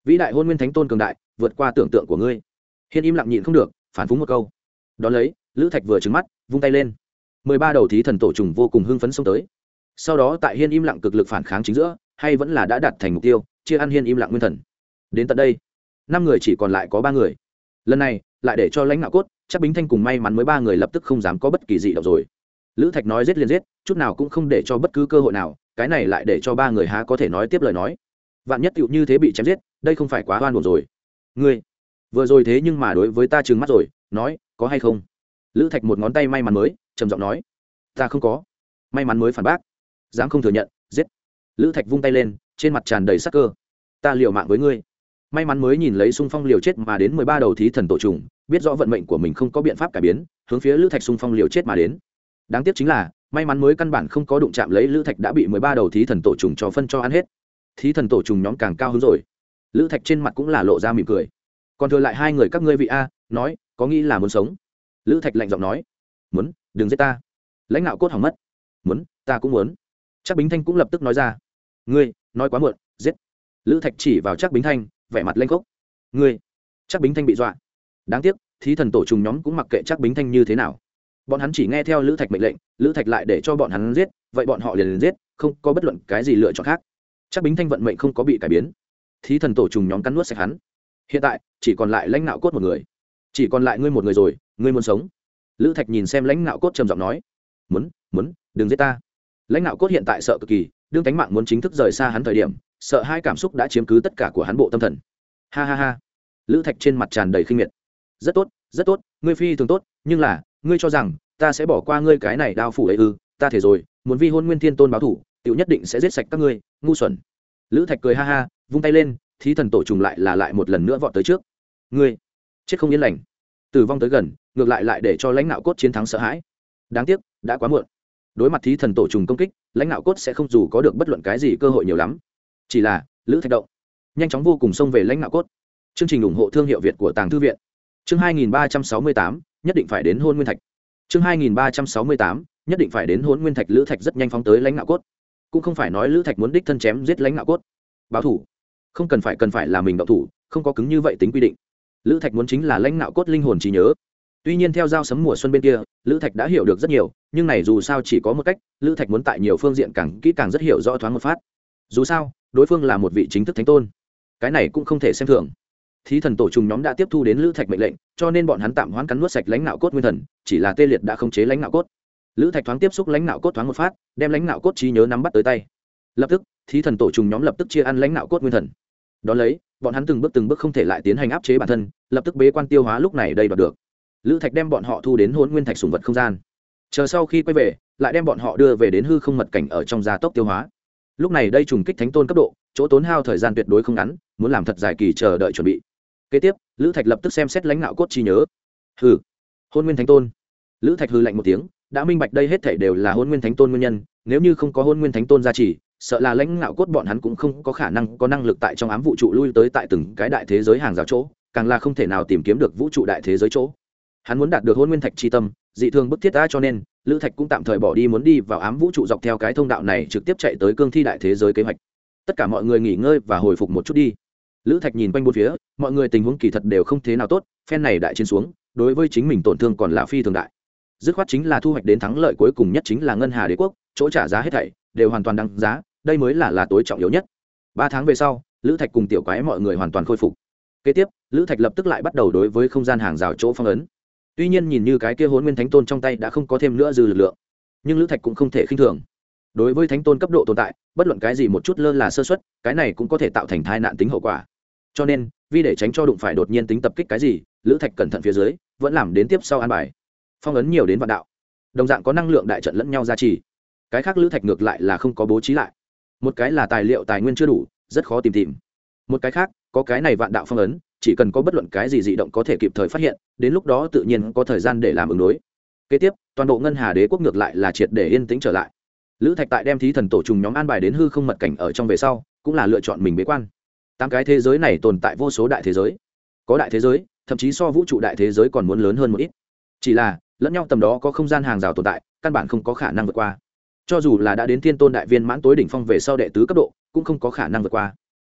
vĩ đại hôn nguyên thánh tôn cường đại vượt qua tưởng tượng của ngươi. Hiên im lặng nhịn không được phản phúng một câu. Đó lấy lữ thạch vừa trừng mắt vung tay lên, mười ba đầu thí thần tổ trùng vô cùng hưng phấn xông tới. Sau đó tại hiên im lặng cực lực phản kháng chính giữa, hay vẫn là đã đạt thành mục tiêu, chia ăn hiên im lặng nguyên thần. Đến tận đây năm người chỉ còn lại có ba người. Lần này lại để cho lãnh nạo cốt chắc bính thanh cùng may mắn mới ba người lập tức không dám có bất kỳ gì động rồi. Lữ thạch nói giết liền giết, chút nào cũng không để cho bất cứ cơ hội nào, cái này lại để cho ba người há có thể nói tiếp lời nói. Vạn nhất tựu như thế bị chém giết, đây không phải quá oan uổng rồi. Ngươi vừa rồi thế nhưng mà đối với ta trừng mắt rồi, nói có hay không? Lữ thạch một ngón tay may mắn mới trầm giọng nói, ta không có. May mắn mới phản bác, dám không thừa nhận, giết. Lữ thạch vung tay lên, trên mặt tràn đầy sắc cơ, ta liều mạng với ngươi. May mắn mới nhìn lấy xung phong liều chết mà đến mười ba đầu thí thần tổ trùng, biết rõ vận mệnh của mình không có biện pháp cải biến, hướng phía Lữ thạch xung phong liều chết mà đến. Đáng tiếc chính là may mắn mới căn bản không có đụng chạm lấy Lữ thạch đã bị mười ba đầu thí thần tổ trùng cho phân cho ăn hết. Thí thần tổ trùng nhóm càng cao hứng rồi. Lữ thạch trên mặt cũng là lộ ra mỉm cười, còn thừa lại hai người các ngươi vị a, nói có nghĩ là muốn sống? Lữ thạch lạnh giọng nói, muốn, đừng giết ta. Lãnh nạo cốt hỏng mất, muốn, ta cũng muốn. Chắc bính thanh cũng lập tức nói ra, ngươi nói quá muộn, giết. Lữ thạch chỉ vào chắc bính thanh, vẻ mặt lanh khốc, ngươi. Chắc bính thanh bị dọa. Đáng tiếc thí thần tổ trùng nhóm cũng mặc kệ chắc bính thanh như thế nào, bọn hắn chỉ nghe theo Lữ thạch mệnh lệnh, Lữ thạch lại để cho bọn hắn giết, vậy bọn họ liền liền giết, không có bất luận cái gì lựa chọn khác. Chắc bính thanh vận mệnh không có bị cải biến, thí thần tổ trùng nhóm cắn nuốt sạch hắn. Hiện tại chỉ còn lại lãnh nạo cốt một người, chỉ còn lại ngươi một người rồi, ngươi muốn sống? Lữ thạch nhìn xem lãnh nạo cốt trầm giọng nói, muốn, muốn, đừng giết ta. Lãnh nạo cốt hiện tại sợ cực kỳ, đương cánh mạng muốn chính thức rời xa hắn thời điểm, sợ hai cảm xúc đã chiếm cứ tất cả của hắn bộ tâm thần. Ha ha ha. Lữ thạch trên mặt tràn đầy khinh miệt, rất tốt, rất tốt, ngươi phi thường tốt, nhưng là ngươi cho rằng ta sẽ bỏ qua ngươi cái này đao phủ ấy ư? Ta thể rồi, muốn vi hôn nguyên thiên tôn báo thủ, tiểu nhất định sẽ giết sạch các ngươi, ngu xuẩn. Lữ thạch cười ha ha, vung tay lên, thí thần tổ trùng lại là lại một lần nữa vọt tới trước. Ngươi chết không yên lành. Tử vong tới gần, ngược lại lại để cho lãnh nạo cốt chiến thắng sợ hãi. Đáng tiếc đã quá muộn. Đối mặt thí thần tổ trùng công kích, lãnh nạo cốt sẽ không dù có được bất luận cái gì cơ hội nhiều lắm. Chỉ là Lữ thạch động nhanh chóng vô cùng xông về lãnh nạo cốt. Chương trình ủng hộ thương hiệu Việt của Tàng Thư viện. Chương hai nghìn ba trăm sáu mươi tám, nhất định phải đến hôn nguyên thạch. Chương hai nghìn ba trăm sáu mươi tám, nhất định phải đến hôn nguyên thạch. Lữ thạch rất nhanh phóng tới lãnh nạo cốt. Cũng không phải nói Lữ thạch muốn đích thân chém giết lãnh nạo cốt, báo thủ, không cần phải cần phải là mình động thủ, không có cứng như vậy tính quy định. Lữ thạch muốn chính là lãnh nạo cốt linh hồn trí nhớ. Tuy nhiên theo giao sấm mùa xuân bên kia, Lữ thạch đã hiểu được rất nhiều, nhưng này dù sao chỉ có một cách, Lữ thạch muốn tại nhiều phương diện càng kỹ càng rất hiểu rõ thoáng một phát. Dù sao đối phương là một vị chính thức thánh tôn, cái này cũng không thể xem thường. Thí thần tổ trùng nhóm đã tiếp thu đến Lữ thạch mệnh lệnh, cho nên bọn hắn tạm hoãn cắn nuốt sạch lãnh nạo cốt nguyên thần, chỉ là tê liệt đã không chế lãnh nạo cốt. Lữ thạch thoáng tiếp xúc lãnh nạo cốt thoáng một phát, đem lãnh nạo cốt trí nhớ nắm bắt tới tay. Lập tức thí thần tổ trùng nhóm lập tức chia ăn lãnh nạo cốt nguyên thần. Đó lấy bọn hắn từng bước từng bước không thể lại tiến hành áp chế bản thân, lập tức bế quan tiêu hóa. Lúc này đây đoạt được, Lữ thạch đem bọn họ thu đến hôn nguyên thạch sủng vật không gian, chờ sau khi quay về lại đem bọn họ đưa về đến hư không mật cảnh ở trong gia tốc tiêu hóa. Lúc này đây trùng kích thánh tôn cấp độ, chỗ tốn hao thời gian tuyệt đối không ngắn, muốn làm thật dài kỳ chờ đợi chuẩn bị. Kế tiếp Lữ thạch lập tức xem xét lãnh nạo cốt trí nhớ. Hừ, hôn nguyên thánh tôn. Lữ thạch hừ lạnh một tiếng, đã minh bạch đây hết thảy đều là hôn nguyên thánh tôn nguyên nhân, nếu như không có hôn nguyên thánh tôn gia trì, sợ là lãnh nạo cốt bọn hắn cũng không có khả năng có năng lực tại trong ám vũ trụ lui tới tại từng cái đại thế giới hàng rào chỗ, càng là không thể nào tìm kiếm được vũ trụ đại thế giới chỗ. Hắn muốn đạt được hôn nguyên thạch chi tâm, dị thường bức thiết đã, cho nên Lữ thạch cũng tạm thời bỏ đi muốn đi vào ám vũ trụ dọc theo cái thông đạo này trực tiếp chạy tới cương thi đại thế giới kế hoạch. Tất cả mọi người nghỉ ngơi và hồi phục một chút đi. Lữ thạch nhìn quanh bốn phía, mọi người tình huống kỳ thật đều không thế nào tốt, phen này đại chiến xuống, đối với chính mình tổn thương còn là phi thường đại. Dứt khoát chính là thu hoạch đến thắng lợi cuối cùng nhất chính là ngân hà đế quốc, chỗ trả giá hết thảy đều hoàn toàn đáng giá, đây mới là là tối trọng yếu nhất. Ba tháng về sau, Lữ thạch cùng tiểu quái mọi người hoàn toàn khôi phục. Kế tiếp Lữ thạch lập tức lại bắt đầu đối với không gian hàng rào chỗ phong ấn. Tuy nhiên nhìn như cái kia hôn nguyên thánh tôn trong tay đã không có thêm nữa dư lực lượng, nhưng Lữ thạch cũng không thể khinh thường. Đối với thánh tôn cấp độ tồn tại, bất luận cái gì một chút lơ là sơ suất, cái này cũng có thể tạo thành tai nạn tính hậu quả. Cho nên vì để tránh cho đụng phải đột nhiên tính tập kích cái gì, Lữ thạch cẩn thận phía dưới vẫn làm đến tiếp sau an bài. Phong ấn nhiều đến vạn đạo, đồng dạng có năng lượng đại trận lẫn nhau gia trì. Cái khác Lữ thạch ngược lại là không có bố trí lại. Một cái là tài liệu tài nguyên chưa đủ, rất khó tìm tìm. Một cái khác, có cái này vạn đạo phong ấn, chỉ cần có bất luận cái gì dị động có thể kịp thời phát hiện, đến lúc đó tự nhiên có thời gian để làm ứng đối. Kế tiếp toàn bộ ngân hà đế quốc ngược lại là triệt để yên tĩnh trở lại. Lữ thạch tại đem thí thần tổ trùng nhóm an bài đến hư không mật cảnh ở trong về sau, cũng là lựa chọn mình bế quan. Tám cái thế giới này tồn tại vô số đại thế giới, có đại thế giới thậm chí so vũ trụ đại thế giới còn muốn lớn hơn một ít, chỉ là lẫn nhau tầm đó có không gian hàng rào tồn tại, căn bản không có khả năng vượt qua. Cho dù là đã đến thiên tôn đại viên mãn tối đỉnh phong về sau đệ tứ cấp độ, cũng không có khả năng vượt qua.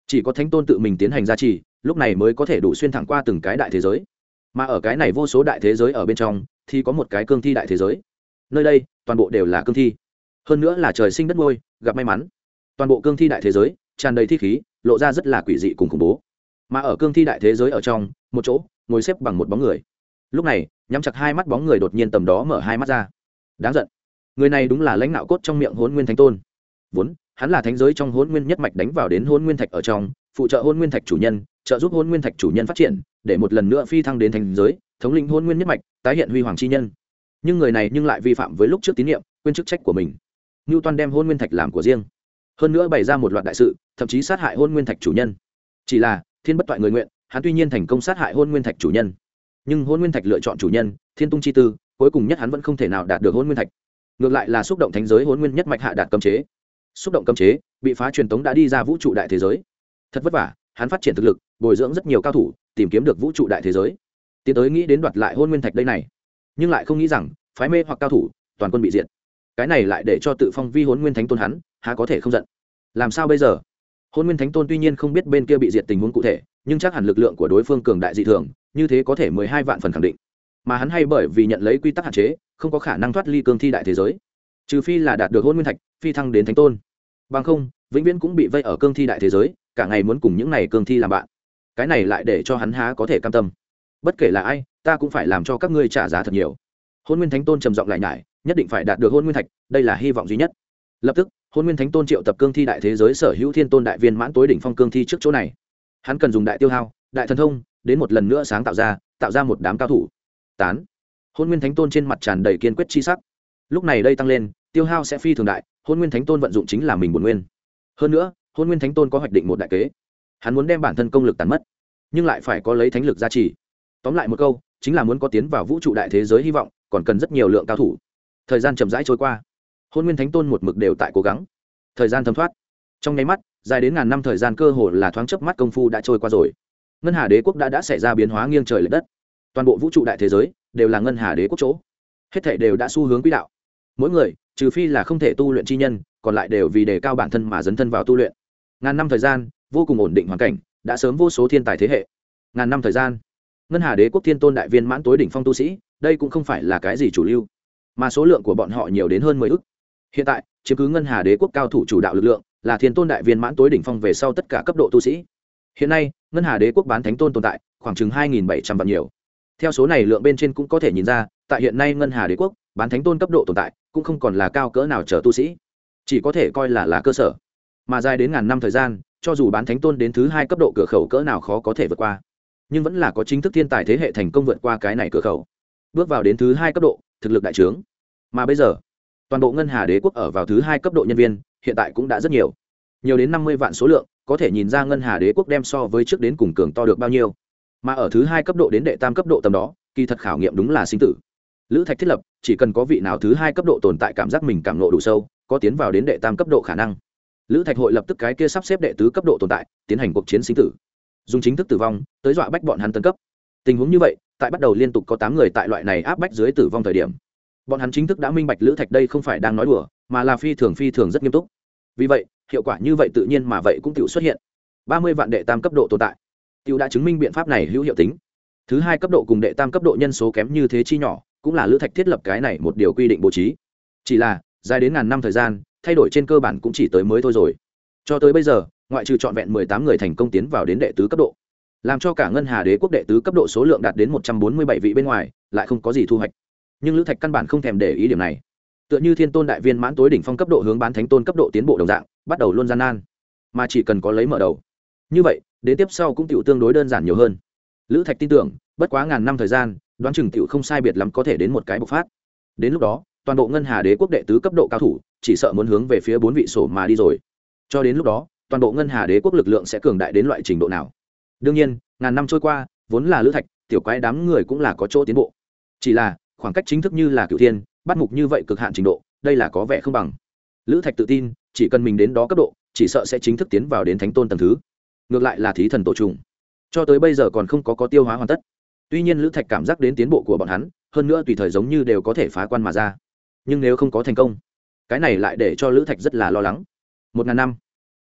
chỉ có thánh tôn tự mình tiến hành gia trì, lúc này mới có thể đủ xuyên thẳng qua từng cái đại thế giới. Mà ở cái này vô số đại thế giới ở bên trong thì có một cái cương thi đại thế giới, nơi đây toàn bộ đều là cương thi, hơn nữa là trời sinh đất nuôi gặp may mắn. Toàn bộ cương thi đại thế giới tràn đầy thi khí, lộ ra rất là quỷ dị cùng khủng bố. Mà ở cương thi đại thế giới ở trong một chỗ ngồi xếp bằng một bóng người, lúc này nhắm chặt hai mắt bóng người đột nhiên tầm đó mở hai mắt ra. Đáng giận, người này đúng là lãnh đạo cốt trong miệng Hỗn Nguyên Thánh Tôn. Vốn hắn là thánh giới trong Hỗn Nguyên nhất mạch đánh vào đến Hỗn Nguyên Thạch ở trong, phụ trợ Hỗn Nguyên Thạch chủ nhân, trợ giúp Hỗn Nguyên Thạch chủ nhân phát triển, để một lần nữa phi thăng đến thánh giới, thống lĩnh Hỗn Nguyên nhất mạch, tái hiện huy hoàng chi nhân. Nhưng người này nhưng lại vi phạm với lúc trước tín nhiệm, quên chức trách của mình. Nưu Toan đem Hỗn Nguyên Thạch làm của riêng, hơn nữa bày ra một loạt đại sự, thậm chí sát hại Hỗn Nguyên Thạch chủ nhân. Chỉ là thiên bất toại người nguyện, hắn tuy nhiên thành công sát hại Hỗn Nguyên Thạch chủ nhân, nhưng Hỗn Nguyên Thạch lựa chọn chủ nhân, Thiên Tung chi tư, cuối cùng nhất hắn vẫn không thể nào đạt được Hỗn Nguyên Thạch. Ngược lại là xúc động thánh giới Hỗn Nguyên nhất mạch hạ đạt cấm chế. Xúc động cấm chế, bị phá truyền tống đã đi ra vũ trụ đại thế giới. Thật vất vả, hắn phát triển thực lực, bồi dưỡng rất nhiều cao thủ, tìm kiếm được vũ trụ đại thế giới, tiến tới nghĩ đến đoạt lại Hỗn Nguyên Thạch đây này. Nhưng lại không nghĩ rằng, phái mê hoặc cao thủ, toàn quân bị diệt. Cái này lại để cho tự phong vi Hỗn Nguyên Thánh Tôn hắn, há có thể không giận. Làm sao bây giờ? Hỗn Nguyên Thánh Tôn tuy nhiên không biết bên kia bị diệt tình huống cụ thể, nhưng chắc hẳn lực lượng của đối phương cường đại dị thường, như thế có thể mười hai vạn phần khẳng định. Mà hắn hay bởi vì nhận lấy quy tắc hạn chế, không có khả năng thoát ly cương thi đại thế giới, trừ phi là đạt được Hỗn Nguyên Thạch, phi thăng đến Thánh Tôn. Bằng không, vĩnh viễn cũng bị vây ở cương thi đại thế giới, cả ngày muốn cùng những này cương thi làm bạn. Cái này lại để cho hắn há có thể cam tâm. Bất kể là ai, ta cũng phải làm cho các ngươi trả giá thật nhiều. Hỗn Nguyên Thánh Tôn trầm giọng lại nhải, nhất định phải đạt được Hỗn Nguyên Thạch, đây là hy vọng duy nhất. Lập tức, Hỗn Nguyên Thánh Tôn triệu tập cương thi đại thế giới sở hữu thiên tôn đại viên mãn tối đỉnh phong cương thi trước chỗ này. Hắn cần dùng đại tiêu hao, đại thần thông, đến một lần nữa sáng tạo ra, tạo ra một đám cao thủ. Tán. Hỗn Nguyên Thánh Tôn trên mặt tràn đầy kiên quyết chi sắc. Lúc này đây tăng lên, tiêu hao sẽ phi thường đại, Hỗn Nguyên Thánh Tôn vận dụng chính là mình bổn nguyên. Hơn nữa, Hỗn Nguyên Thánh Tôn có hoạch định một đại kế. Hắn muốn đem bản thân công lực tàn mất, nhưng lại phải có lấy thánh lực gia trì. Tóm lại một câu, chính là muốn có tiến vào vũ trụ đại thế giới hy vọng, còn cần rất nhiều lượng cao thủ. Thời gian chậm rãi trôi qua, Hỗn Nguyên Thánh Tôn một mực đều tại cố gắng. Thời gian thấm thoát, trong nháy mắt, dài đến ngàn năm thời gian cơ hồ là thoáng chớp mắt công phu đã trôi qua rồi. Ngân Hà Đế quốc đã đã xảy ra biến hóa nghiêng trời lệch đất. Toàn bộ vũ trụ đại thế giới đều là Ngân Hà Đế quốc chỗ. Hết thảy đều đã xu hướng quỹ đạo. Mỗi người, trừ phi là không thể tu luyện chi nhân, còn lại đều vì đề cao bản thân mà dấn thân vào tu luyện. Ngàn năm thời gian, vô cùng ổn định hoàn cảnh, đã sớm vô số thiên tài thế hệ. Ngàn năm thời gian, Ngân Hà Đế quốc thiên tôn đại viên mãn tối đỉnh phong tu sĩ, đây cũng không phải là cái gì chủ lưu, mà số lượng của bọn họ nhiều đến hơn mười ức. Hiện tại, chiếm cứ Ngân Hà Đế quốc cao thủ chủ đạo lực lượng, là thiên tôn đại viên mãn tối đỉnh phong về sau tất cả cấp độ tu sĩ. Hiện nay, Ngân Hà Đế quốc bán thánh tôn tồn tại, khoảng chừng hai nghìn bảy trăm vạn nhiều. Theo số này lượng bên trên cũng có thể nhìn ra, tại hiện nay Ngân Hà Đế quốc, bán thánh tôn cấp độ tồn tại, cũng không còn là cao cỡ nào chờ tu sĩ, chỉ có thể coi là là cơ sở. Mà dài đến ngàn năm thời gian, cho dù bán thánh tôn đến thứ hai cấp độ cửa khẩu cỡ nào khó có thể vượt qua, nhưng vẫn là có chính thức thiên tài thế hệ thành công vượt qua cái này cửa khẩu, bước vào đến thứ hai cấp độ, thực lực đại trướng. Mà bây giờ, toàn bộ Ngân Hà Đế quốc ở vào thứ hai cấp độ nhân viên, hiện tại cũng đã rất nhiều, nhiều đến năm mươi vạn số lượng, có thể nhìn ra Ngân Hà Đế quốc đem so với trước đến cùng cường to được bao nhiêu. Mà ở thứ hai cấp độ đến đệ tam cấp độ tầm đó, kỳ thật khảo nghiệm đúng là sinh tử. Lữ Thạch thiết lập, chỉ cần có vị nào thứ hai cấp độ tồn tại cảm giác mình cảm ngộ đủ sâu, có tiến vào đến đệ tam cấp độ khả năng, Lữ Thạch hội lập tức cái kia sắp xếp đệ tứ cấp độ tồn tại, tiến hành cuộc chiến sinh tử, dùng chính thức tử vong tới dọa bách bọn hắn tấn cấp. Tình huống như vậy, tại bắt đầu liên tục có tám người tại loại này áp bách dưới tử vong thời điểm, bọn hắn chính thức đã minh bạch Lữ Thạch đây không phải đang nói đùa, mà là phi thường phi thường rất nghiêm túc. Vì vậy, hiệu quả như vậy tự nhiên mà vậy cũng tự xuất hiện. ba mươi vạn đệ tam cấp độ tồn tại, tiểu đã chứng minh biện pháp này hữu hiệu tính. Thứ hai cấp độ cùng đệ tam cấp độ nhân số kém như thế chi nhỏ, cũng là Lữ Thạch thiết lập cái này một điều quy định bố trí. Chỉ là, dài đến ngàn năm thời gian, thay đổi trên cơ bản cũng chỉ tới mới thôi rồi. Cho tới bây giờ, ngoại trừ trọn vẹn mười tám người thành công tiến vào đến đệ tứ cấp độ, làm cho cả Ngân Hà Đế quốc đệ tứ cấp độ số lượng đạt đến một trăm bốn mươi bảy vị bên ngoài, lại không có gì thu hoạch. Nhưng Lữ Thạch căn bản không thèm để ý điểm này. Tựa như thiên tôn đại viên mãn tối đỉnh phong cấp độ hướng bán thánh tôn cấp độ tiến bộ đồng dạng, bắt đầu luôn gian nan, mà chỉ cần có lấy mở đầu, như vậy, đến tiếp sau cũng tiểu tương đối đơn giản nhiều hơn. Lữ Thạch tin tưởng, bất quá ngàn năm thời gian, đoán chừng tiểu không sai biệt lắm có thể đến một cái bộc phát. Đến lúc đó, toàn bộ Ngân Hà Đế quốc đệ tứ cấp độ cao thủ, chỉ sợ muốn hướng về phía bốn vị sổ mà đi rồi. Cho đến lúc đó, toàn bộ Ngân Hà Đế quốc lực lượng sẽ cường đại đến loại trình độ nào? Đương nhiên, ngàn năm trôi qua, vốn là Lữ Thạch, tiểu quái đám người cũng là có chỗ tiến bộ. Chỉ là, khoảng cách chính thức như là Cửu Thiên, bắt mục như vậy cực hạn trình độ, đây là có vẻ không bằng. Lữ Thạch tự tin, chỉ cần mình đến đó cấp độ, chỉ sợ sẽ chính thức tiến vào đến thánh tôn tầng thứ. Ngược lại là thí thần tổ trùng, cho tới bây giờ còn không có có tiêu hóa hoàn tất. Tuy nhiên Lữ Thạch cảm giác đến tiến bộ của bọn hắn, hơn nữa tùy thời giống như đều có thể phá quan mà ra. Nhưng nếu không có thành công, cái này lại để cho Lữ Thạch rất là lo lắng. Một ngàn năm,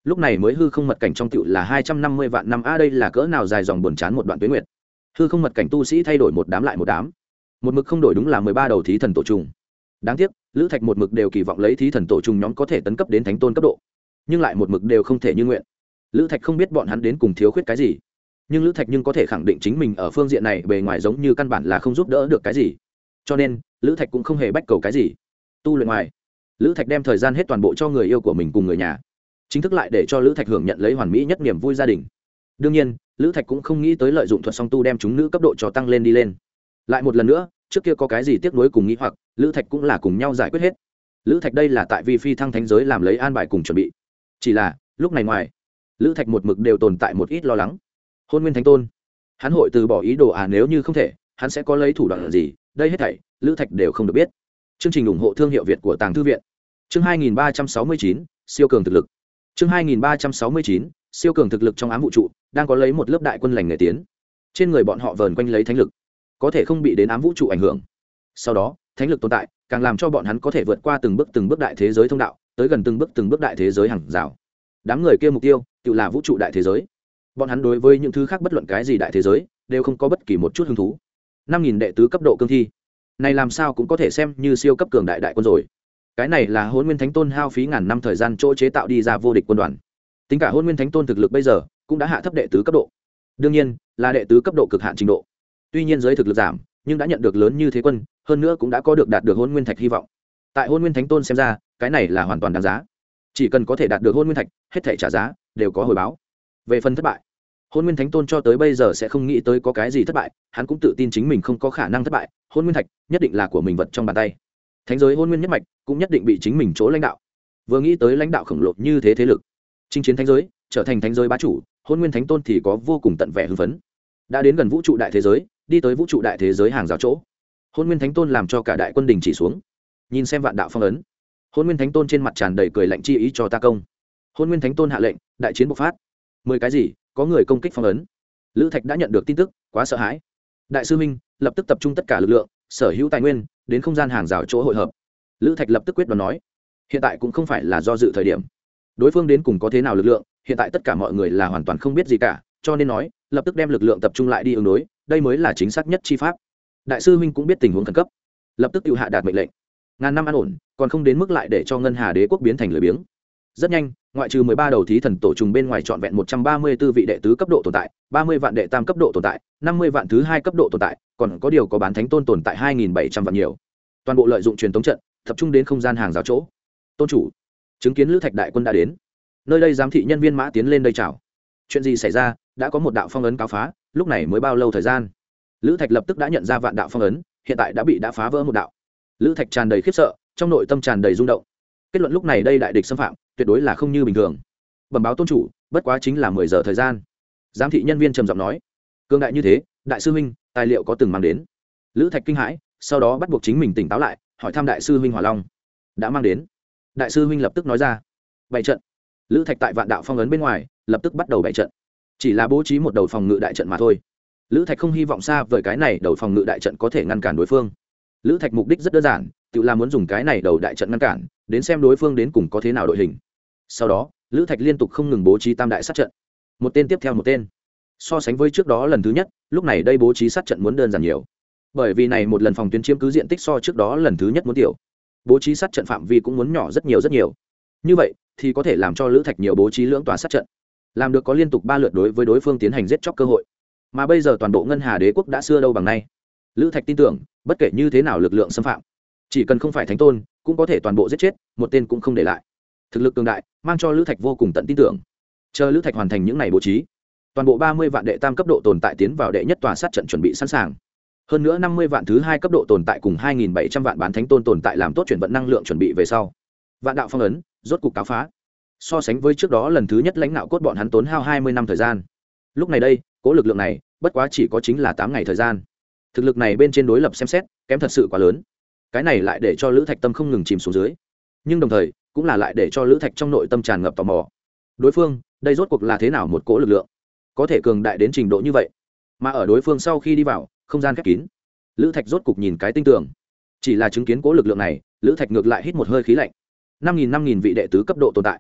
lúc này mới hư không mật cảnh trong tựu là hai trăm năm mươi vạn năm a, đây là cỡ nào dài dòng buồn chán một đoạn tuyến nguyệt. Hư không mật cảnh tu sĩ thay đổi một đám lại một đám, một mực không đổi đúng là mười ba đầu thí thần tổ trùng. Đáng tiếc lữ thạch một mực đều kỳ vọng lấy thí thần tổ trùng nhóm có thể tấn cấp đến thánh tôn cấp độ, nhưng lại một mực đều không thể như nguyện. Lữ thạch không biết bọn hắn đến cùng thiếu khuyết cái gì, nhưng lữ thạch nhưng có thể khẳng định chính mình ở phương diện này bề ngoài giống như căn bản là không giúp đỡ được cái gì, cho nên lữ thạch cũng không hề bách cầu cái gì. Tu luyện ngoài, lữ thạch đem thời gian hết toàn bộ cho người yêu của mình cùng người nhà, chính thức lại để cho lữ thạch hưởng nhận lấy hoàn mỹ nhất niềm vui gia đình. Đương nhiên lữ thạch cũng không nghĩ tới lợi dụng thuật song tu đem chúng nữ cấp độ cho tăng lên đi lên. Lại một lần nữa, trước kia có cái gì tiếc nuối cùng nghĩ hoặc lữ thạch cũng là cùng nhau giải quyết hết. Lữ thạch đây là tại vì phi thăng thánh giới làm lấy an bài cùng chuẩn bị, chỉ là lúc này ngoài lữ thạch một mực đều tồn tại một ít lo lắng. Hôn nguyên thánh tôn, hắn hội từ bỏ ý đồ à? Nếu như không thể, hắn sẽ có lấy thủ đoạn gì? Đây hết thảy lữ thạch đều không được biết. Chương trình ủng hộ thương hiệu Việt của Tàng Thư viện. Chương hai nghìn ba trăm sáu mươi chín, siêu cường thực lực. Chương hai nghìn ba trăm sáu mươi chín, siêu cường thực lực. Trong ám vũ trụ đang có lấy một lớp đại quân lành nghề tiến, trên người bọn họ vờn quanh lấy thánh lực, có thể không bị đến ám vũ trụ ảnh hưởng. Sau đó thánh lực tồn tại càng làm cho bọn hắn có thể vượt qua từng bước từng bước đại thế giới thông đạo, tới gần từng bước từng bước đại thế giới hàng rào. Đám người kia mục tiêu tự là vũ trụ đại thế giới. Bọn hắn đối với những thứ khác bất luận cái gì đại thế giới đều không có bất kỳ một chút hứng thú. Năm nghìn đệ tứ cấp độ cương thi này làm sao cũng có thể xem như siêu cấp cường đại đại quân rồi. Cái này là Hôn Nguyên Thánh Tôn hao phí ngàn năm thời gian chỗ chế tạo đi ra vô địch quân đoàn. Tính cả Hôn Nguyên Thánh Tôn thực lực bây giờ cũng đã hạ thấp đệ tứ cấp độ, đương nhiên là đệ tứ cấp độ cực hạn trình độ. Tuy nhiên giới thực lực giảm, nhưng đã nhận được lớn như thế quân, hơn nữa cũng đã có được đạt được Hôn Nguyên Thạch hy vọng. Tại Hôn Nguyên Thánh Tôn xem ra, cái này là hoàn toàn đáng giá. Chỉ cần có thể đạt được Hôn Nguyên Thạch, hết thảy trả giá đều có hồi báo. Về phần thất bại, Hôn Nguyên Thánh Tôn cho tới bây giờ sẽ không nghĩ tới có cái gì thất bại, hắn cũng tự tin chính mình không có khả năng thất bại. Hôn Nguyên Thạch nhất định là của mình vật trong bàn tay. Thánh giới Hôn Nguyên nhất mạch cũng nhất định bị chính mình chỗ lãnh đạo. Vừa nghĩ tới lãnh đạo khổng lồ như thế thế lực, chinh chiến thánh giới, trở thành thánh giới bá chủ, Hôn Nguyên Thánh Tôn thì có vô cùng tận vẻ hưng phấn. Đã đến gần vũ trụ đại thế giới, đi tới vũ trụ đại thế giới hàng rào chỗ, Hôn Nguyên Thánh Tôn làm cho cả đại quân đình chỉ xuống, nhìn xem vạn đạo phong ấn. Hôn Nguyên Thánh Tôn trên mặt tràn đầy cười lạnh chi ý, cho ta công. Hôn Nguyên Thánh Tôn hạ lệnh, đại chiến bộc phát. Mười cái gì? Có người công kích phong ấn. Lữ Thạch đã nhận được tin tức, quá sợ hãi. Đại sư minh, lập tức tập trung tất cả lực lượng, sở hữu tài nguyên, đến không gian hàng rào chỗ hội hợp. Lữ Thạch lập tức quyết đoán nói, hiện tại cũng không phải là do dự thời điểm. Đối phương đến cùng có thế nào lực lượng, hiện tại tất cả mọi người là hoàn toàn không biết gì cả, cho nên nói, lập tức đem lực lượng tập trung lại đi ứng đối, đây mới là chính xác nhất chi pháp. Đại sư minh cũng biết tình huống khẩn cấp, lập tức tiêu hạ đạt mệnh lệnh. Ngàn năm an ổn, còn không đến mức lại để cho Ngân Hà Đế quốc biến thành lười biếng. Rất nhanh, ngoại trừ mười ba đầu thí thần tổ trùng bên ngoài trọn vẹn một trăm ba mươi tư vị đệ tứ cấp độ tồn tại, ba mươi vạn đệ tam cấp độ tồn tại, năm mươi vạn thứ hai cấp độ tồn tại, còn có điều có bán thánh tôn tồn tại hai nghìn bảy trăm vạn nhiều. Toàn bộ lợi dụng truyền tống trận, tập trung đến không gian hàng rào chỗ. Tôn chủ, chứng kiến Lữ Thạch đại quân đã đến. Nơi đây giám thị nhân viên mã tiến lên đây chào. Chuyện gì xảy ra? Đã có một đạo phong ấn cáo phá, lúc này mới bao lâu thời gian? Lữ Thạch lập tức đã nhận ra vạn đạo phong ấn, hiện tại đã bị đã phá vỡ một đạo. Lữ Thạch tràn đầy khiếp sợ, trong nội tâm tràn đầy rung động. Kết luận lúc này đây đại địch xâm phạm, tuyệt đối là không như bình thường. Bẩm báo tôn chủ, bất quá chính là mười giờ thời gian. Giám thị nhân viên trầm giọng nói, cương đại như thế, đại sư huynh, tài liệu có từng mang đến? Lữ Thạch kinh hãi, sau đó bắt buộc chính mình tỉnh táo lại, hỏi thăm đại sư huynh Hỏa Long. Đã mang đến. Đại sư huynh lập tức nói ra. Bảy trận. Lữ Thạch tại vạn đạo phong ấn bên ngoài, lập tức bắt đầu bảy trận. Chỉ là bố trí một đầu phòng ngự đại trận mà thôi. Lữ Thạch không hy vọng xa vời cái này đầu phòng ngự đại trận có thể ngăn cản đối phương. Lữ Thạch mục đích rất đơn giản, tự là muốn dùng cái này đầu đại trận ngăn cản, đến xem đối phương đến cùng có thế nào đội hình. Sau đó, Lữ Thạch liên tục không ngừng bố trí tam đại sát trận, một tên tiếp theo một tên. So sánh với trước đó lần thứ nhất, lúc này đây bố trí sát trận muốn đơn giản nhiều. Bởi vì này một lần phòng tuyến chiếm cứ diện tích so trước đó lần thứ nhất muốn tiểu, bố trí sát trận phạm vi cũng muốn nhỏ rất nhiều rất nhiều. Như vậy thì có thể làm cho Lữ Thạch nhiều bố trí lưỡng tòa sát trận, làm được có liên tục ba lượt đối với đối phương tiến hành giết chóc cơ hội. Mà bây giờ toàn bộ Ngân Hà Đế quốc đã xưa đâu bằng nay. Lữ Thạch tin tưởng, bất kể như thế nào lực lượng xâm phạm, chỉ cần không phải thánh tôn, cũng có thể toàn bộ giết chết, một tên cũng không để lại. Thực lực cường đại, mang cho Lữ Thạch vô cùng tận tin tưởng. Chờ Lữ Thạch hoàn thành những này bố trí, toàn bộ ba mươi vạn đệ tam cấp độ tồn tại tiến vào đệ nhất tòa sát trận chuẩn bị sẵn sàng. Hơn nữa năm mươi vạn thứ hai cấp độ tồn tại cùng hai nghìn bảy trăm vạn bán thánh tôn tồn tại làm tốt chuyển vận năng lượng chuẩn bị về sau. Vạn đạo phong ấn, rốt cục cáo phá. So sánh với trước đó lần thứ nhất lãnh đạo cốt bọn hắn tốn hao hai mươi năm thời gian. Lúc này đây, cố lực lượng này, bất quá chỉ có chính là tám ngày thời gian. Thực lực này bên trên đối lập xem xét, kém thật sự quá lớn. Cái này lại để cho Lữ Thạch tâm không ngừng chìm xuống dưới, nhưng đồng thời cũng là lại để cho Lữ Thạch trong nội tâm tràn ngập tò mò. Đối phương, đây rốt cuộc là thế nào một cỗ lực lượng, có thể cường đại đến trình độ như vậy? Mà ở đối phương sau khi đi vào không gian khép kín, Lữ Thạch rốt cục nhìn cái tinh tường. Chỉ là chứng kiến cỗ lực lượng này, Lữ Thạch ngược lại hít một hơi khí lạnh. năm nghìn năm nghìn vị đệ tứ cấp độ tồn tại,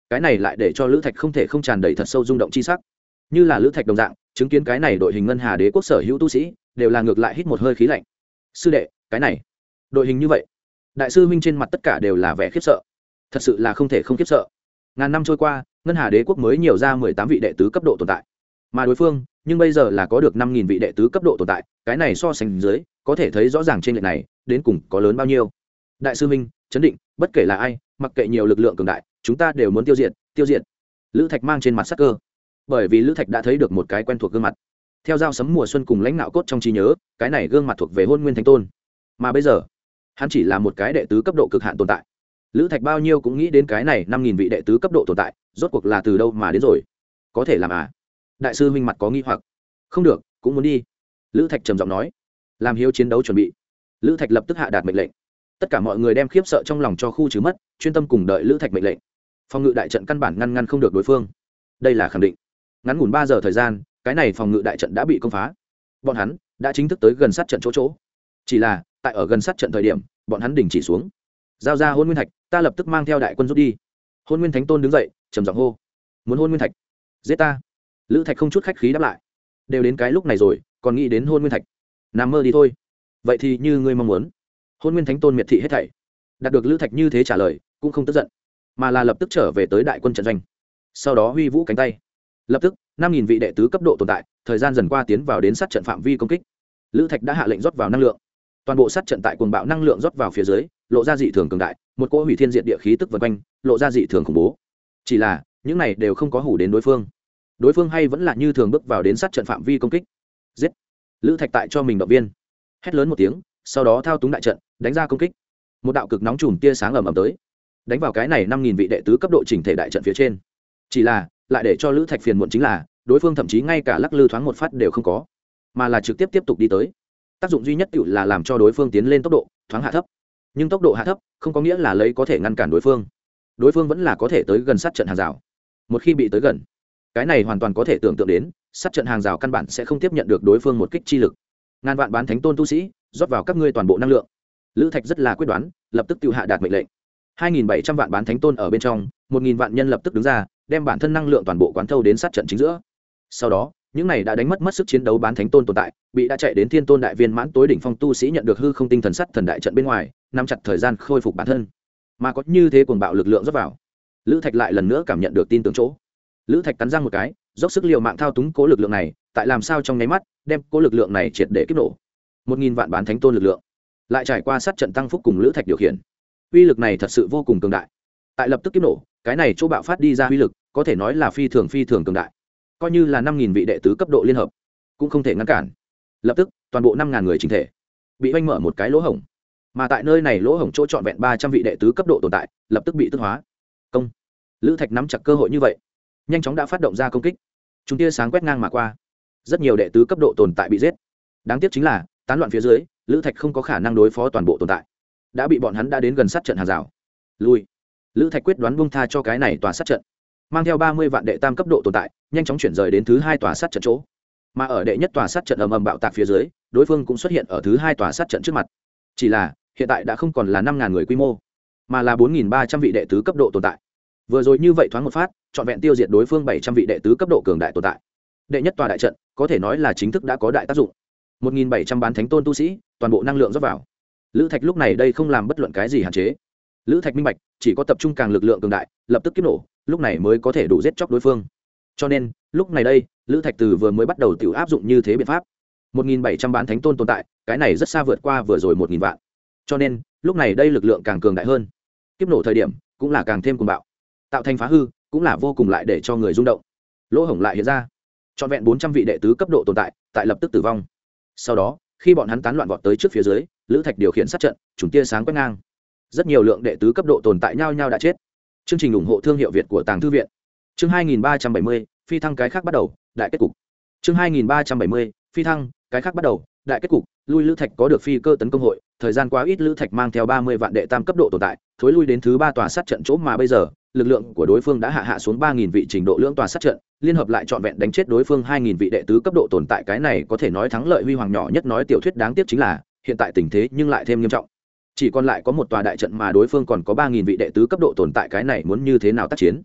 cái này lại để cho lữ thạch không thể không tràn đầy thật sâu rung động chi sắc. Như là lữ thạch đồng dạng chứng kiến cái này đội hình ngân hà đế quốc sở hữu tu sĩ đều là ngược lại hít một hơi khí lạnh. Sư đệ, cái này đội hình như vậy, đại sư huynh trên mặt tất cả đều là vẻ khiếp sợ. Thật sự là không thể không khiếp sợ. Ngàn năm trôi qua, ngân hà đế quốc mới nhiều ra mười tám vị đệ tứ cấp độ tồn tại, mà đối phương nhưng bây giờ là có được năm nghìn vị đệ tứ cấp độ tồn tại. Cái này so sánh dưới có thể thấy rõ ràng trên lệch này đến cùng có lớn bao nhiêu. Đại sư huynh chấn định, bất kể là ai, mặc kệ nhiều lực lượng cường đại, chúng ta đều muốn tiêu diệt tiêu diệt. Lữ thạch mang trên mặt sắc cơ, bởi vì lữ thạch đã thấy được một cái quen thuộc gương mặt. Theo dao sấm mùa xuân cùng lãnh nạo cốt trong trí nhớ, cái này gương mặt thuộc về Hôn Nguyên Thánh Tôn, mà bây giờ hắn chỉ là một cái đệ tứ cấp độ cực hạn tồn tại. Lữ thạch bao nhiêu cũng nghĩ đến cái này năm nghìn vị đệ tứ cấp độ tồn tại rốt cuộc là từ đâu mà đến rồi, có thể làm à? Đại sư huynh mặt có nghi hoặc. Không được, cũng muốn đi. Lữ thạch trầm giọng nói. Làm hiếu chiến đấu chuẩn bị. Lữ thạch lập tức hạ đạt mệnh lệnh. Tất cả mọi người đem khiếp sợ trong lòng cho khu trừ mất, chuyên tâm cùng đợi lữ thạch mệnh lệnh. Phòng ngự đại trận căn bản ngăn ngăn không được đối phương, đây là khẳng định. Ngắn ngủn ba giờ thời gian, cái này phòng ngự đại trận đã bị công phá. Bọn hắn đã chính thức tới gần sát trận chỗ chỗ. Chỉ là tại ở gần sát trận thời điểm, bọn hắn đình chỉ xuống. Giao ra Hôn Nguyên Thạch, ta lập tức mang theo đại quân rút đi. Hôn Nguyên Thánh Tôn đứng dậy, trầm giọng hô: muốn Hôn Nguyên Thạch, giết ta. Lữ thạch không chút khách khí đáp lại: đều đến cái lúc này rồi, còn nghĩ đến Hôn Nguyên Thạch, nằm mơ đi thôi. Vậy thì như ngươi mong muốn. Hôn Nguyên Thánh Tôn miệt thị hết thảy. Đạt được lữ thạch như thế trả lời, cũng không tức giận, mà là lập tức trở về tới đại quân trận doanh. Sau đó huy vũ cánh tay, lập tức năm nghìn vị đệ tứ cấp độ tồn tại, thời gian dần qua tiến vào đến sát trận phạm vi công kích. Lữ thạch đã hạ lệnh rót vào năng lượng, toàn bộ sát trận tại cuồng bạo năng lượng rót vào phía dưới, lộ ra dị thường cường đại, một cỗ hủy thiên diệt địa khí tức vần quanh, lộ ra dị thường khủng bố. Chỉ là những này đều không có hủ đến đối phương, đối phương hay vẫn là như thường bước vào đến sát trận phạm vi công kích. Giết! Lữ thạch tại cho mình động viên, hét lớn một tiếng, sau đó thao túng đại trận đánh ra công kích. Một đạo cực nóng chùm tia sáng ầm ầm tới, đánh vào cái này năm nghìn vị đệ tứ cấp độ chỉnh thể đại trận phía trên. Chỉ là lại để cho lữ thạch phiền muộn chính là đối phương thậm chí ngay cả lắc lư thoáng một phát đều không có, mà là trực tiếp tiếp tục đi tới. Tác dụng duy nhất tự là làm cho đối phương tiến lên tốc độ thoáng hạ thấp, nhưng tốc độ hạ thấp không có nghĩa là lấy có thể ngăn cản đối phương. Đối phương vẫn là có thể tới gần sát trận hàng rào. Một khi bị tới gần, cái này hoàn toàn có thể tưởng tượng đến sát trận hàng rào căn bản sẽ không tiếp nhận được đối phương một kích chi lực. Ngàn vạn bán thánh tôn tu sĩ rót vào các ngươi toàn bộ năng lượng. Lữ thạch rất là quyết đoán, lập tức tiêu hạ đạt mệnh lệnh. hai nghìn bảy trăm vạn bán thánh tôn ở bên trong, một nghìn vạn nhân lập tức đứng ra, đem bản thân năng lượng toàn bộ quán thâu đến sát trận chính giữa. Sau đó, những này đã đánh mất mất sức chiến đấu bán thánh tôn tồn tại, bị đã chạy đến thiên tôn đại viên mãn tối đỉnh phong tu sĩ nhận được hư không tinh thần sắt thần đại trận bên ngoài, nắm chặt thời gian khôi phục bản thân. Mà có như thế cuồng bạo lực lượng rót vào, Lữ thạch lại lần nữa cảm nhận được tin tưởng chỗ. Lữ thạch cắn răng một cái, dốc sức liều mạng thao túng cố lực lượng này, tại làm sao trong nháy mắt đem cố lực lượng này triệt để kích nổ. Một nghìn vạn bán thánh tôn lực lượng, lại trải qua sát trận tăng phúc cùng Lữ thạch điều khiển, uy lực này thật sự vô cùng cường đại. Tại lập tức kích nổ, cái này chỗ bạo phát đi ra uy lực, có thể nói là phi thường phi thường cường đại. Coi như là năm nghìn vị đệ tứ cấp độ liên hợp, cũng không thể ngăn cản. Lập tức, toàn bộ năm ngàn người chính thể bị oanh mở một cái lỗ hổng, mà tại nơi này lỗ hổng chỗ trọn vẹn ba trăm vị đệ tứ cấp độ tồn tại, lập tức bị tức hóa. Công. Lữ thạch nắm chặt cơ hội như vậy, nhanh chóng đã phát động ra công kích. Chúng tia sáng quét ngang mà qua, rất nhiều đệ tứ cấp độ tồn tại bị giết. Đáng tiếc chính là tán loạn phía dưới, Lữ thạch không có khả năng đối phó toàn bộ tồn tại, đã bị bọn hắn đã đến gần sát trận hàng rào. Lui. Lữ thạch quyết đoán buông tha cho cái này tòa sát trận, mang theo ba mươi vạn đệ tam cấp độ tồn tại, nhanh chóng chuyển rời đến thứ hai tòa sát trận chỗ. Mà ở đệ nhất tòa sát trận ầm ầm bạo tạc phía dưới, đối phương cũng xuất hiện ở thứ hai tòa sát trận trước mặt. Chỉ là hiện tại đã không còn là năm ngàn người quy mô, mà là bốn nghìn ba trăm vị đệ tứ cấp độ tồn tại. Vừa rồi như vậy thoáng một phát, trọn vẹn tiêu diệt đối phương bảy trăm vị đệ tứ cấp độ cường đại tồn tại. Đệ nhất tòa đại trận có thể nói là chính thức đã có đại tác dụng. một nghìn bảy trăm bán thánh tôn tu sĩ, toàn bộ năng lượng rót vào. Lữ thạch lúc này đây không làm bất luận cái gì hạn chế. Lữ thạch minh bạch, chỉ có tập trung càng lực lượng cường đại, lập tức kiếp nổ, lúc này mới có thể đủ giết chóc đối phương. Cho nên lúc này đây, Lữ thạch từ vừa mới bắt đầu tiểu áp dụng như thế biện pháp. một nghìn bảy trăm bán thánh tôn tồn tại, cái này rất xa vượt qua vừa rồi một nghìn vạn. Cho nên lúc này đây lực lượng càng cường đại hơn, kiếp nổ thời điểm cũng là càng thêm cuồng bạo, tạo thành phá hư cũng là vô cùng lại để cho người rung động. Lỗ hổng lại hiện ra, trọn vẹn bốn trăm vị đệ tứ cấp độ tồn tại, tại lập tức tử vong. Sau đó, khi bọn hắn tán loạn vọt tới trước phía dưới, Lữ thạch điều khiển sát trận, trùng tia sáng quét ngang, rất nhiều lượng đệ tứ cấp độ tồn tại nhau nhau đã chết. Chương trình ủng hộ thương hiệu Việt của Tàng Thư viện. Chương hai nghìn ba trăm bảy mươi, phi thăng cái khác bắt đầu, đại kết cục. Chương hai nghìn ba trăm bảy mươi, phi thăng, cái khác bắt đầu, đại kết cục. Lui Lữ thạch có được phi cơ tấn công hội, thời gian quá ít, Lữ thạch mang theo ba mươi vạn đệ tam cấp độ tồn tại, thối lui đến thứ ba tòa sát trận chỗ, mà bây giờ, lực lượng của đối phương đã hạ hạ xuống ba nghìn vị trình độ lưỡng tòa sát trận, liên hợp lại trọn vẹn đánh chết đối phương hai nghìn vị đệ tứ cấp độ tồn tại, cái này có thể nói thắng lợi huy hoàng nhỏ nhất nói tiểu thuyết. Đáng tiếc chính là, hiện tại tình thế nhưng lại thêm nghiêm trọng. Chỉ còn lại có một tòa đại trận mà đối phương còn có ba nghìn vị đệ tứ cấp độ tồn tại, cái này muốn như thế nào tác chiến?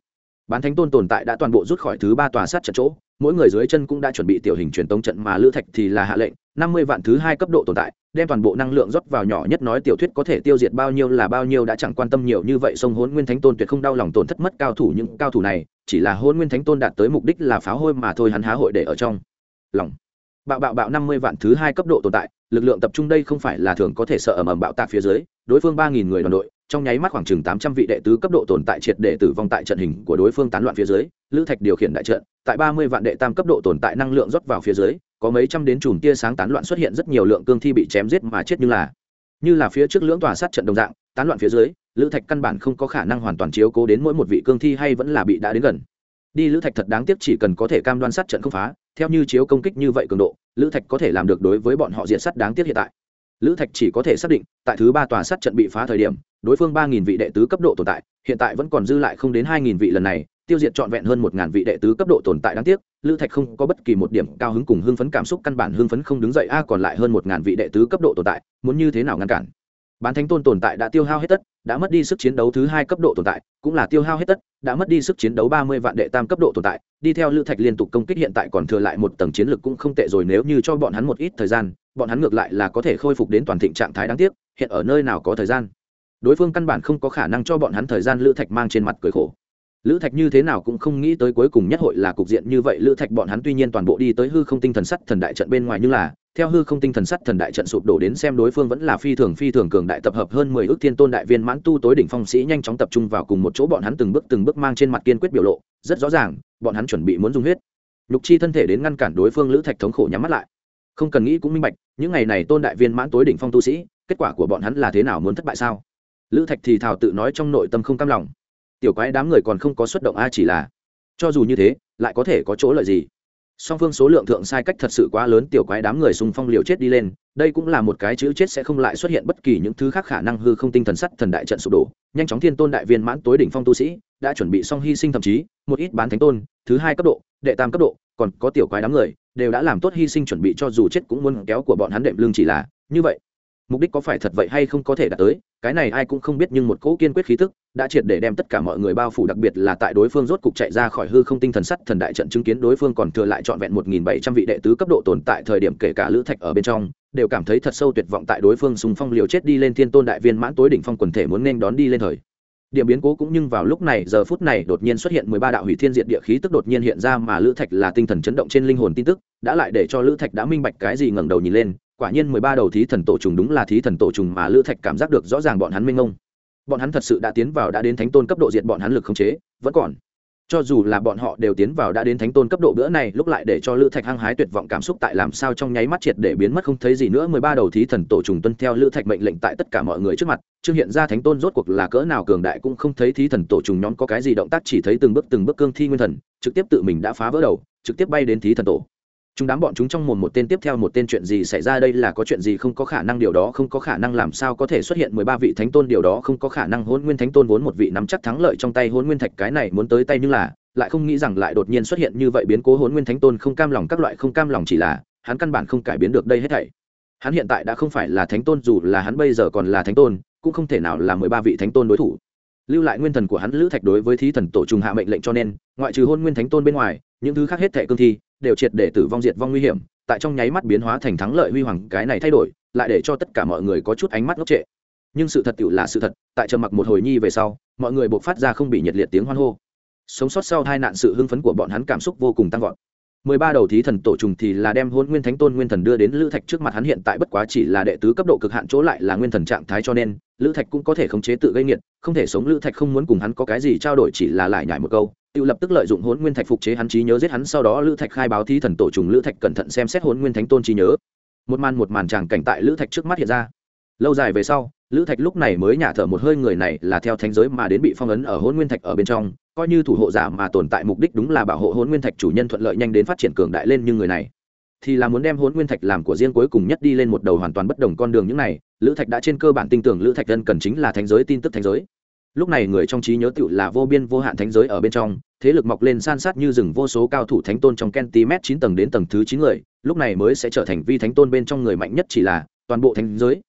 bán thánh tôn tồn tại đã toàn bộ rút khỏi thứ ba tòa sát trận chỗ, mỗi người dưới chân cũng đã chuẩn bị tiểu hình truyền tống trận, mà lữ thạch thì là hạ lệnh năm mươi vạn thứ hai cấp độ tồn tại đem toàn bộ năng lượng rót vào, nhỏ nhất nói tiểu thuyết có thể tiêu diệt bao nhiêu là bao nhiêu, đã chẳng quan tâm nhiều như vậy. Sông Hỗn Nguyên Thánh Tôn tuyệt không đau lòng tổn thất mất cao thủ, những cao thủ này chỉ là Hỗn Nguyên Thánh Tôn đạt tới mục đích là pháo hôi mà thôi, hắn há hội để ở trong lòng. Bạo bạo bạo năm mươi vạn thứ hai cấp độ tồn tại, lực lượng tập trung đây không phải là thường có thể sợ ầm ầm bạo tạc phía dưới, đối phương ba nghìn người đoàn đội, trong nháy mắt khoảng chừng tám trăm vị đệ tứ cấp độ tồn tại triệt để tử vong tại trận hình của đối phương tán loạn phía dưới. Lữ Thạch điều khiển đại trận, tại ba mươi vạn đệ tam cấp độ tồn tại năng lượng rót vào phía dưới, có mấy trăm đến chùm tia sáng tán loạn xuất hiện, rất nhiều lượng cương thi bị chém giết mà chết, như là như là phía trước lưỡng tòa sát trận đồng dạng, tán loạn phía dưới, Lữ Thạch căn bản không có khả năng hoàn toàn chiếu cố đến mỗi một vị cương thi, hay vẫn là bị đã đến gần. Đi Lữ Thạch thật đáng tiếc, chỉ cần có thể cam đoan sát trận không phá, theo như chiếu công kích như vậy cường độ, Lữ Thạch có thể làm được đối với bọn họ diện sát, đáng tiếc hiện tại Lữ Thạch chỉ có thể xác định, tại thứ ba tòa sát trận bị phá thời điểm, đối phương ba nghìn vị đệ tứ cấp độ tồn tại, hiện tại vẫn còn dư lại không đến hai nghìn vị, lần này tiêu diệt trọn vẹn hơn một nghìn vị đệ tứ cấp độ tồn tại, đáng tiếc Lữ Thạch không có bất kỳ một điểm cao hứng cùng hưng phấn cảm xúc, căn bản hưng phấn không đứng dậy a, còn lại hơn một nghìn vị đệ tứ cấp độ tồn tại, muốn như thế nào ngăn cản? Bán thánh tôn tồn tại đã tiêu hao hết tất, đã mất đi sức chiến đấu, thứ hai cấp độ tồn tại cũng là tiêu hao hết tất, đã mất đi sức chiến đấu, ba mươi vạn đệ tam cấp độ tồn tại đi theo Lữ Thạch liên tục công kích, hiện tại còn thừa lại một tầng chiến lực cũng không tệ rồi, nếu như cho bọn hắn một ít thời gian, bọn hắn ngược lại là có thể khôi phục đến toàn thịnh trạng thái, đáng tiếc hiện ở nơi nào có thời gian, đối phương căn bản không có khả năng cho bọn hắn thời gian. Lữ Thạch mang trên mặt cười khổ. Lữ Thạch như thế nào cũng không nghĩ tới cuối cùng nhất hội là cục diện như vậy. Lữ Thạch bọn hắn tuy nhiên toàn bộ đi tới hư không tinh thần sắt thần đại trận bên ngoài, nhưng là theo hư không tinh thần sắt thần đại trận sụp đổ đến xem, đối phương vẫn là phi thường phi thường cường đại, tập hợp hơn mười ước thiên tôn đại viên mãn tu tối đỉnh phong sĩ nhanh chóng tập trung vào cùng một chỗ, bọn hắn từng bước từng bước mang trên mặt kiên quyết biểu lộ, rất rõ ràng bọn hắn chuẩn bị muốn dùng huyết nhục chi thân thể đến ngăn cản đối phương. Lữ Thạch thống khổ nhắm mắt lại, không cần nghĩ cũng minh bạch, những ngày này tôn đại viên mãn tối đỉnh phong tu sĩ, kết quả của bọn hắn là thế nào, muốn thất bại sao? Lữ Thạch thì thào tự nói, trong nội tâm không cam lòng. Tiểu quái đám người còn không có xuất động a, chỉ là cho dù như thế lại có thể có chỗ lợi gì? Song phương số lượng thượng sai cách thật sự quá lớn, tiểu quái đám người xung phong liều chết đi lên, đây cũng là một cái chữ chết sẽ không lại xuất hiện bất kỳ những thứ khác khả năng. Hư không tinh thần sắt thần đại trận sụp đổ, nhanh chóng thiên tôn đại viên mãn tối đỉnh phong tu sĩ đã chuẩn bị xong hy sinh, thậm chí một ít bán thánh tôn thứ hai cấp độ, đệ tam cấp độ, còn có tiểu quái đám người đều đã làm tốt hy sinh chuẩn bị, cho dù chết cũng muốn kéo của bọn hắn đệm lưng. Chỉ là như vậy mục đích có phải thật vậy hay không có thể đạt tới, cái này ai cũng không biết, nhưng một cỗ kiên quyết khí tức đã triệt để đem tất cả mọi người bao phủ, đặc biệt là tại đối phương rốt cục chạy ra khỏi hư không tinh thần sắt thần đại trận, chứng kiến đối phương còn thừa lại trọn vẹn một nghìn bảy trăm vị đệ tứ cấp độ tồn tại thời điểm, kể cả Lữ Thạch ở bên trong đều cảm thấy thật sâu tuyệt vọng, tại đối phương xung phong liều chết đi lên thiên tôn đại viên mãn tối đỉnh phong quần thể muốn nên đón đi lên thời điểm biến cố, cũng nhưng vào lúc này giờ phút này đột nhiên xuất hiện mười ba đạo hủy thiên diệt địa khí tức đột nhiên hiện ra, mà Lữ Thạch là tinh thần chấn động trên linh hồn tin tức đã lại để cho Lữ Thạch đã minh bạch cái gì, ngẩng đầu nhìn lên, quả nhiên mười ba đầu thí thần tổ trùng đúng là thí thần tổ trùng, mà Lữ Thạch cảm giác được rõ ràng bọn hắn minh ngông, bọn hắn thật sự đã tiến vào đã đến thánh tôn cấp độ, diệt bọn hắn lực khống chế vẫn còn, cho dù là bọn họ đều tiến vào đã đến thánh tôn cấp độ, bữa này lúc lại để cho Lữ Thạch hăng hái tuyệt vọng cảm xúc tại làm sao trong nháy mắt triệt để biến mất không thấy gì nữa. Mười ba đầu thí thần tổ trùng tuân theo Lữ Thạch mệnh lệnh tại tất cả mọi người trước mặt trương hiện ra thánh tôn rốt cuộc là cỡ nào cường đại, cũng không thấy thí thần tổ trùng nhóm có cái gì động tác, chỉ thấy từng bước từng bước cương thi nguyên thần trực tiếp tự mình đã phá vỡ đầu, trực tiếp bay đến thí thần tổ. Chúng đám bọn chúng trong mồm một tên tiếp theo một tên, chuyện gì xảy ra đây, là có chuyện gì, không có khả năng, điều đó không có khả năng, làm sao có thể xuất hiện mười ba vị thánh tôn, điều đó không có khả năng. Hỗn Nguyên Thánh Tôn vốn một vị nắm chắc thắng lợi trong tay Hỗn Nguyên Thạch, cái này muốn tới tay nhưng là lại không nghĩ rằng lại đột nhiên xuất hiện như vậy biến cố. Hỗn Nguyên Thánh Tôn không cam lòng, các loại không cam lòng, chỉ là hắn căn bản không cải biến được đây hết thảy. Hắn hiện tại đã không phải là thánh tôn, dù là hắn bây giờ còn là thánh tôn cũng không thể nào là mười ba vị thánh tôn đối thủ. Lưu lại nguyên thần của hắn Lữ Thạch đối với thí thần tổ trùng hạ mệnh lệnh, cho nên ngoại trừ Hỗn Nguyên Thánh Tôn bên ngoài, những thứ khác hết thảy cương thi đều triệt để tử vong diệt vong nguy hiểm, tại trong nháy mắt biến hóa thành thắng lợi huy hoàng. Cái này thay đổi lại để cho tất cả mọi người có chút ánh mắt ngốc trệ, nhưng sự thật tựu là sự thật. Tại trầm mặc một hồi nhi về sau, mọi người buộc phát ra không bị nhiệt liệt tiếng hoan hô. Sống sót sau hai nạn, sự hưng phấn của bọn hắn cảm xúc vô cùng tăng vọt. Mười ba đầu thí thần tổ trùng thì là đem Hỗn Nguyên Thánh Tôn nguyên thần đưa đến Lữ Thạch trước mặt, hắn hiện tại bất quá chỉ là đệ tứ cấp độ cực hạn, chỗ lại là nguyên thần trạng thái, cho nên Lữ Thạch cũng có thể khống chế tự gây nghiệt, không thể sống. Lữ Thạch không muốn cùng hắn có cái gì trao đổi, chỉ là lại nhải một câu tự lập tức lợi dụng Hỗn Nguyên Thạch phục chế hắn trí nhớ, giết hắn. Sau đó Lữ Thạch khai báo thí thần tổ trùng, Lữ Thạch cẩn thận xem xét Hỗn Nguyên Thánh Tôn trí nhớ, một màn một màn tràng cảnh tại Lữ Thạch trước mắt hiện ra. Lâu dài về sau, Lữ Thạch lúc này mới nhả thở một hơi, người này là theo thánh giới mà đến, bị phong ấn ở Hỗn Nguyên Thạch ở bên trong, coi như thủ hộ giả mà tồn tại, mục đích đúng là bảo hộ Hỗn Nguyên Thạch chủ nhân thuận lợi nhanh đến phát triển cường đại lên, nhưng người này thì là muốn đem Hỗn Nguyên Thạch làm của riêng, cuối cùng nhất đi lên một đầu hoàn toàn bất đồng con đường. Những này Lữ Thạch đã trên cơ bản tin tưởng Lữ Thạch Ân cần chính là thánh giới tin tức. Thánh giới lúc này người trong trí nhớ tựu là vô biên vô hạn, thánh giới ở bên trong thế lực mọc lên san sát như rừng, vô số cao thủ thánh tôn trong centimet chín tầng đến tầng thứ chín người lúc này mới sẽ trở thành vi thánh tôn bên trong người mạnh nhất, chỉ là toàn bộ thánh giới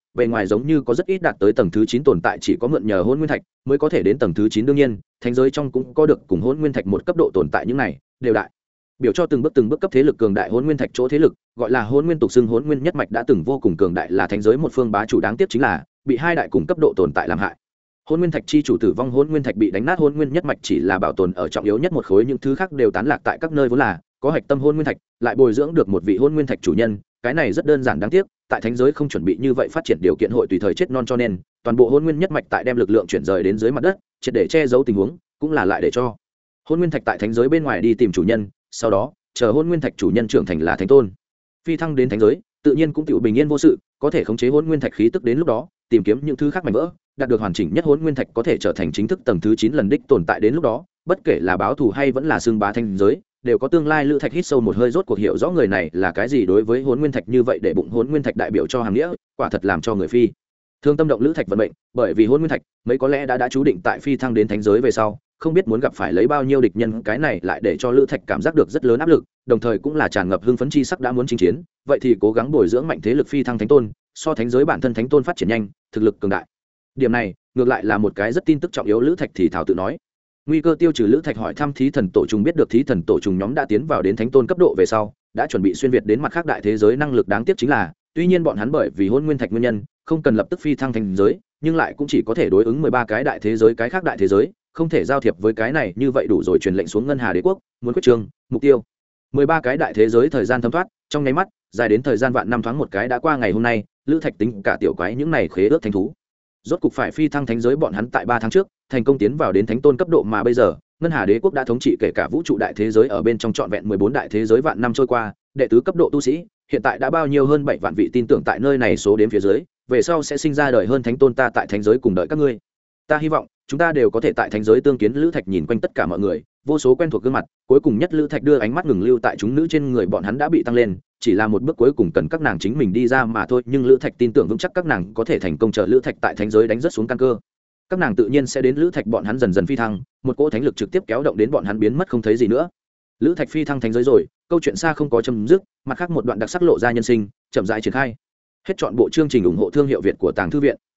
bề ngoài giống như có rất ít đạt tới tầng thứ chín tồn tại chỉ có mượn nhờ hôn nguyên thạch mới có thể đến tầng thứ chín. đương nhiên thánh giới trong cũng có được cùng hôn nguyên thạch một cấp độ tồn tại, những này đều đại biểu cho từng bước từng bước cấp thế lực cường đại. hôn nguyên thạch chỗ thế lực gọi là hôn nguyên tục xưng hôn nguyên nhất mạch đã từng vô cùng cường đại, là thánh giới một phương bá chủ. đáng tiếc chính là bị hai đại cùng cấp độ tồn tại làm hại. hôn nguyên thạch chi chủ tử vong, hôn nguyên thạch bị đánh nát, hôn nguyên nhất mạch chỉ là bảo tồn ở trọng yếu nhất một khối, những thứ khác đều tán lạc tại các nơi. vốn là có hạch tâm hôn nguyên thạch lại bồi dưỡng được một vị hôn nguyên thạch chủ nhân, cái này rất đơn giản. đáng tiếc tại thánh giới không chuẩn bị như vậy phát triển điều kiện, hội tùy thời chết non, cho nên toàn bộ hôn nguyên nhất mạch tại đem lực lượng chuyển rời đến dưới mặt đất triệt để che giấu tình huống, cũng là lại để cho hôn nguyên thạch tại thánh giới bên ngoài đi tìm chủ nhân, sau đó chờ hôn nguyên thạch chủ nhân trưởng thành là thánh tôn phi thăng đến thánh giới, tự nhiên cũng tự bình yên vô sự, có thể khống chế hôn nguyên thạch khí tức. đến lúc đó tìm kiếm những thứ khác mảnh vỡ, đạt được hoàn chỉnh nhất hôn nguyên thạch có thể trở thành chính thức tầng thứ chín lần đích tồn tại. đến lúc đó bất kể là báo thù hay vẫn là xưng bá thánh giới đều có tương lai. Lữ Thạch hít sâu một hơi, rốt cuộc hiểu rõ người này là cái gì. đối với hôn nguyên thạch như vậy, để bụng hôn nguyên thạch đại biểu cho hàng nghĩa, quả thật làm cho người phi thương tâm động. Lữ Thạch vận mệnh bởi vì hôn nguyên thạch mấy có lẽ đã đã chú định tại phi thăng đến thánh giới về sau không biết muốn gặp phải lấy bao nhiêu địch nhân, cái này lại để cho Lữ Thạch cảm giác được rất lớn áp lực, đồng thời cũng là tràn ngập hưng phấn chi sắc, đã muốn chinh chiến vậy thì cố gắng bồi dưỡng mạnh thế lực phi thăng thánh tôn, so thánh giới bản thân thánh tôn phát triển nhanh, thực lực cường đại. Điểm này ngược lại là một cái rất tin tức trọng yếu. Lữ Thạch thì thảo tự nói. Nguy cơ tiêu trừ. Lữ Thạch hỏi thăm thí thần tổ trùng, biết được thí thần tổ trùng nhóm đã tiến vào đến thánh tôn cấp độ về sau đã chuẩn bị xuyên việt đến mặt khác đại thế giới năng lực. đáng tiếc chính là tuy nhiên bọn hắn bởi vì hôn nguyên thạch nguyên nhân không cần lập tức phi thăng thành giới, nhưng lại cũng chỉ có thể đối ứng mười ba cái đại thế giới, cái khác đại thế giới không thể giao thiệp với cái này. như vậy đủ rồi, truyền lệnh xuống ngân hà đế quốc muốn quyết trường mục tiêu mười ba cái đại thế giới. thời gian thấm thoát trong nháy mắt, dài đến thời gian vạn năm thoáng một cái đã qua. ngày hôm nay Lữ Thạch tính cả tiểu quái những này khế ước thánh thú rốt cục phải phi thăng thánh giới. bọn hắn tại ba tháng trước thành công tiến vào đến thánh tôn cấp độ, mà bây giờ ngân hà đế quốc đã thống trị kể cả vũ trụ đại thế giới ở bên trong trọn vẹn mười bốn đại thế giới. vạn năm trôi qua, đệ tứ cấp độ tu sĩ hiện tại đã bao nhiêu hơn bảy vạn vị. tin tưởng tại nơi này số đến phía dưới về sau sẽ sinh ra đời hơn thánh tôn. ta tại thánh giới cùng đợi các ngươi, ta hy vọng chúng ta đều có thể tại thánh giới tương kiến. Lữ Thạch nhìn quanh tất cả mọi người, vô số quen thuộc gương mặt, cuối cùng nhất Lữ Thạch đưa ánh mắt ngừng lưu tại chúng nữ trên người. bọn hắn đã bị tăng lên, chỉ là một bước cuối cùng cần các nàng chính mình đi ra mà thôi, nhưng Lữ Thạch tin tưởng vững chắc các nàng có thể thành công. chờ Lữ Thạch tại thánh giới đánh rất xuống căn cơ, các nàng tự nhiên sẽ đến. Lữ Thạch bọn hắn dần dần phi thăng, một cỗ thánh lực trực tiếp kéo động đến bọn hắn biến mất không thấy gì nữa. Lữ Thạch phi thăng thánh giới rồi, câu chuyện xa không có chấm dứt, mặt khác một đoạn đặc sắc lộ ra nhân sinh chậm rãi triển khai. Hết chọn bộ chương trình ủng hộ thương hiệu Việt của Tàng Thư viện.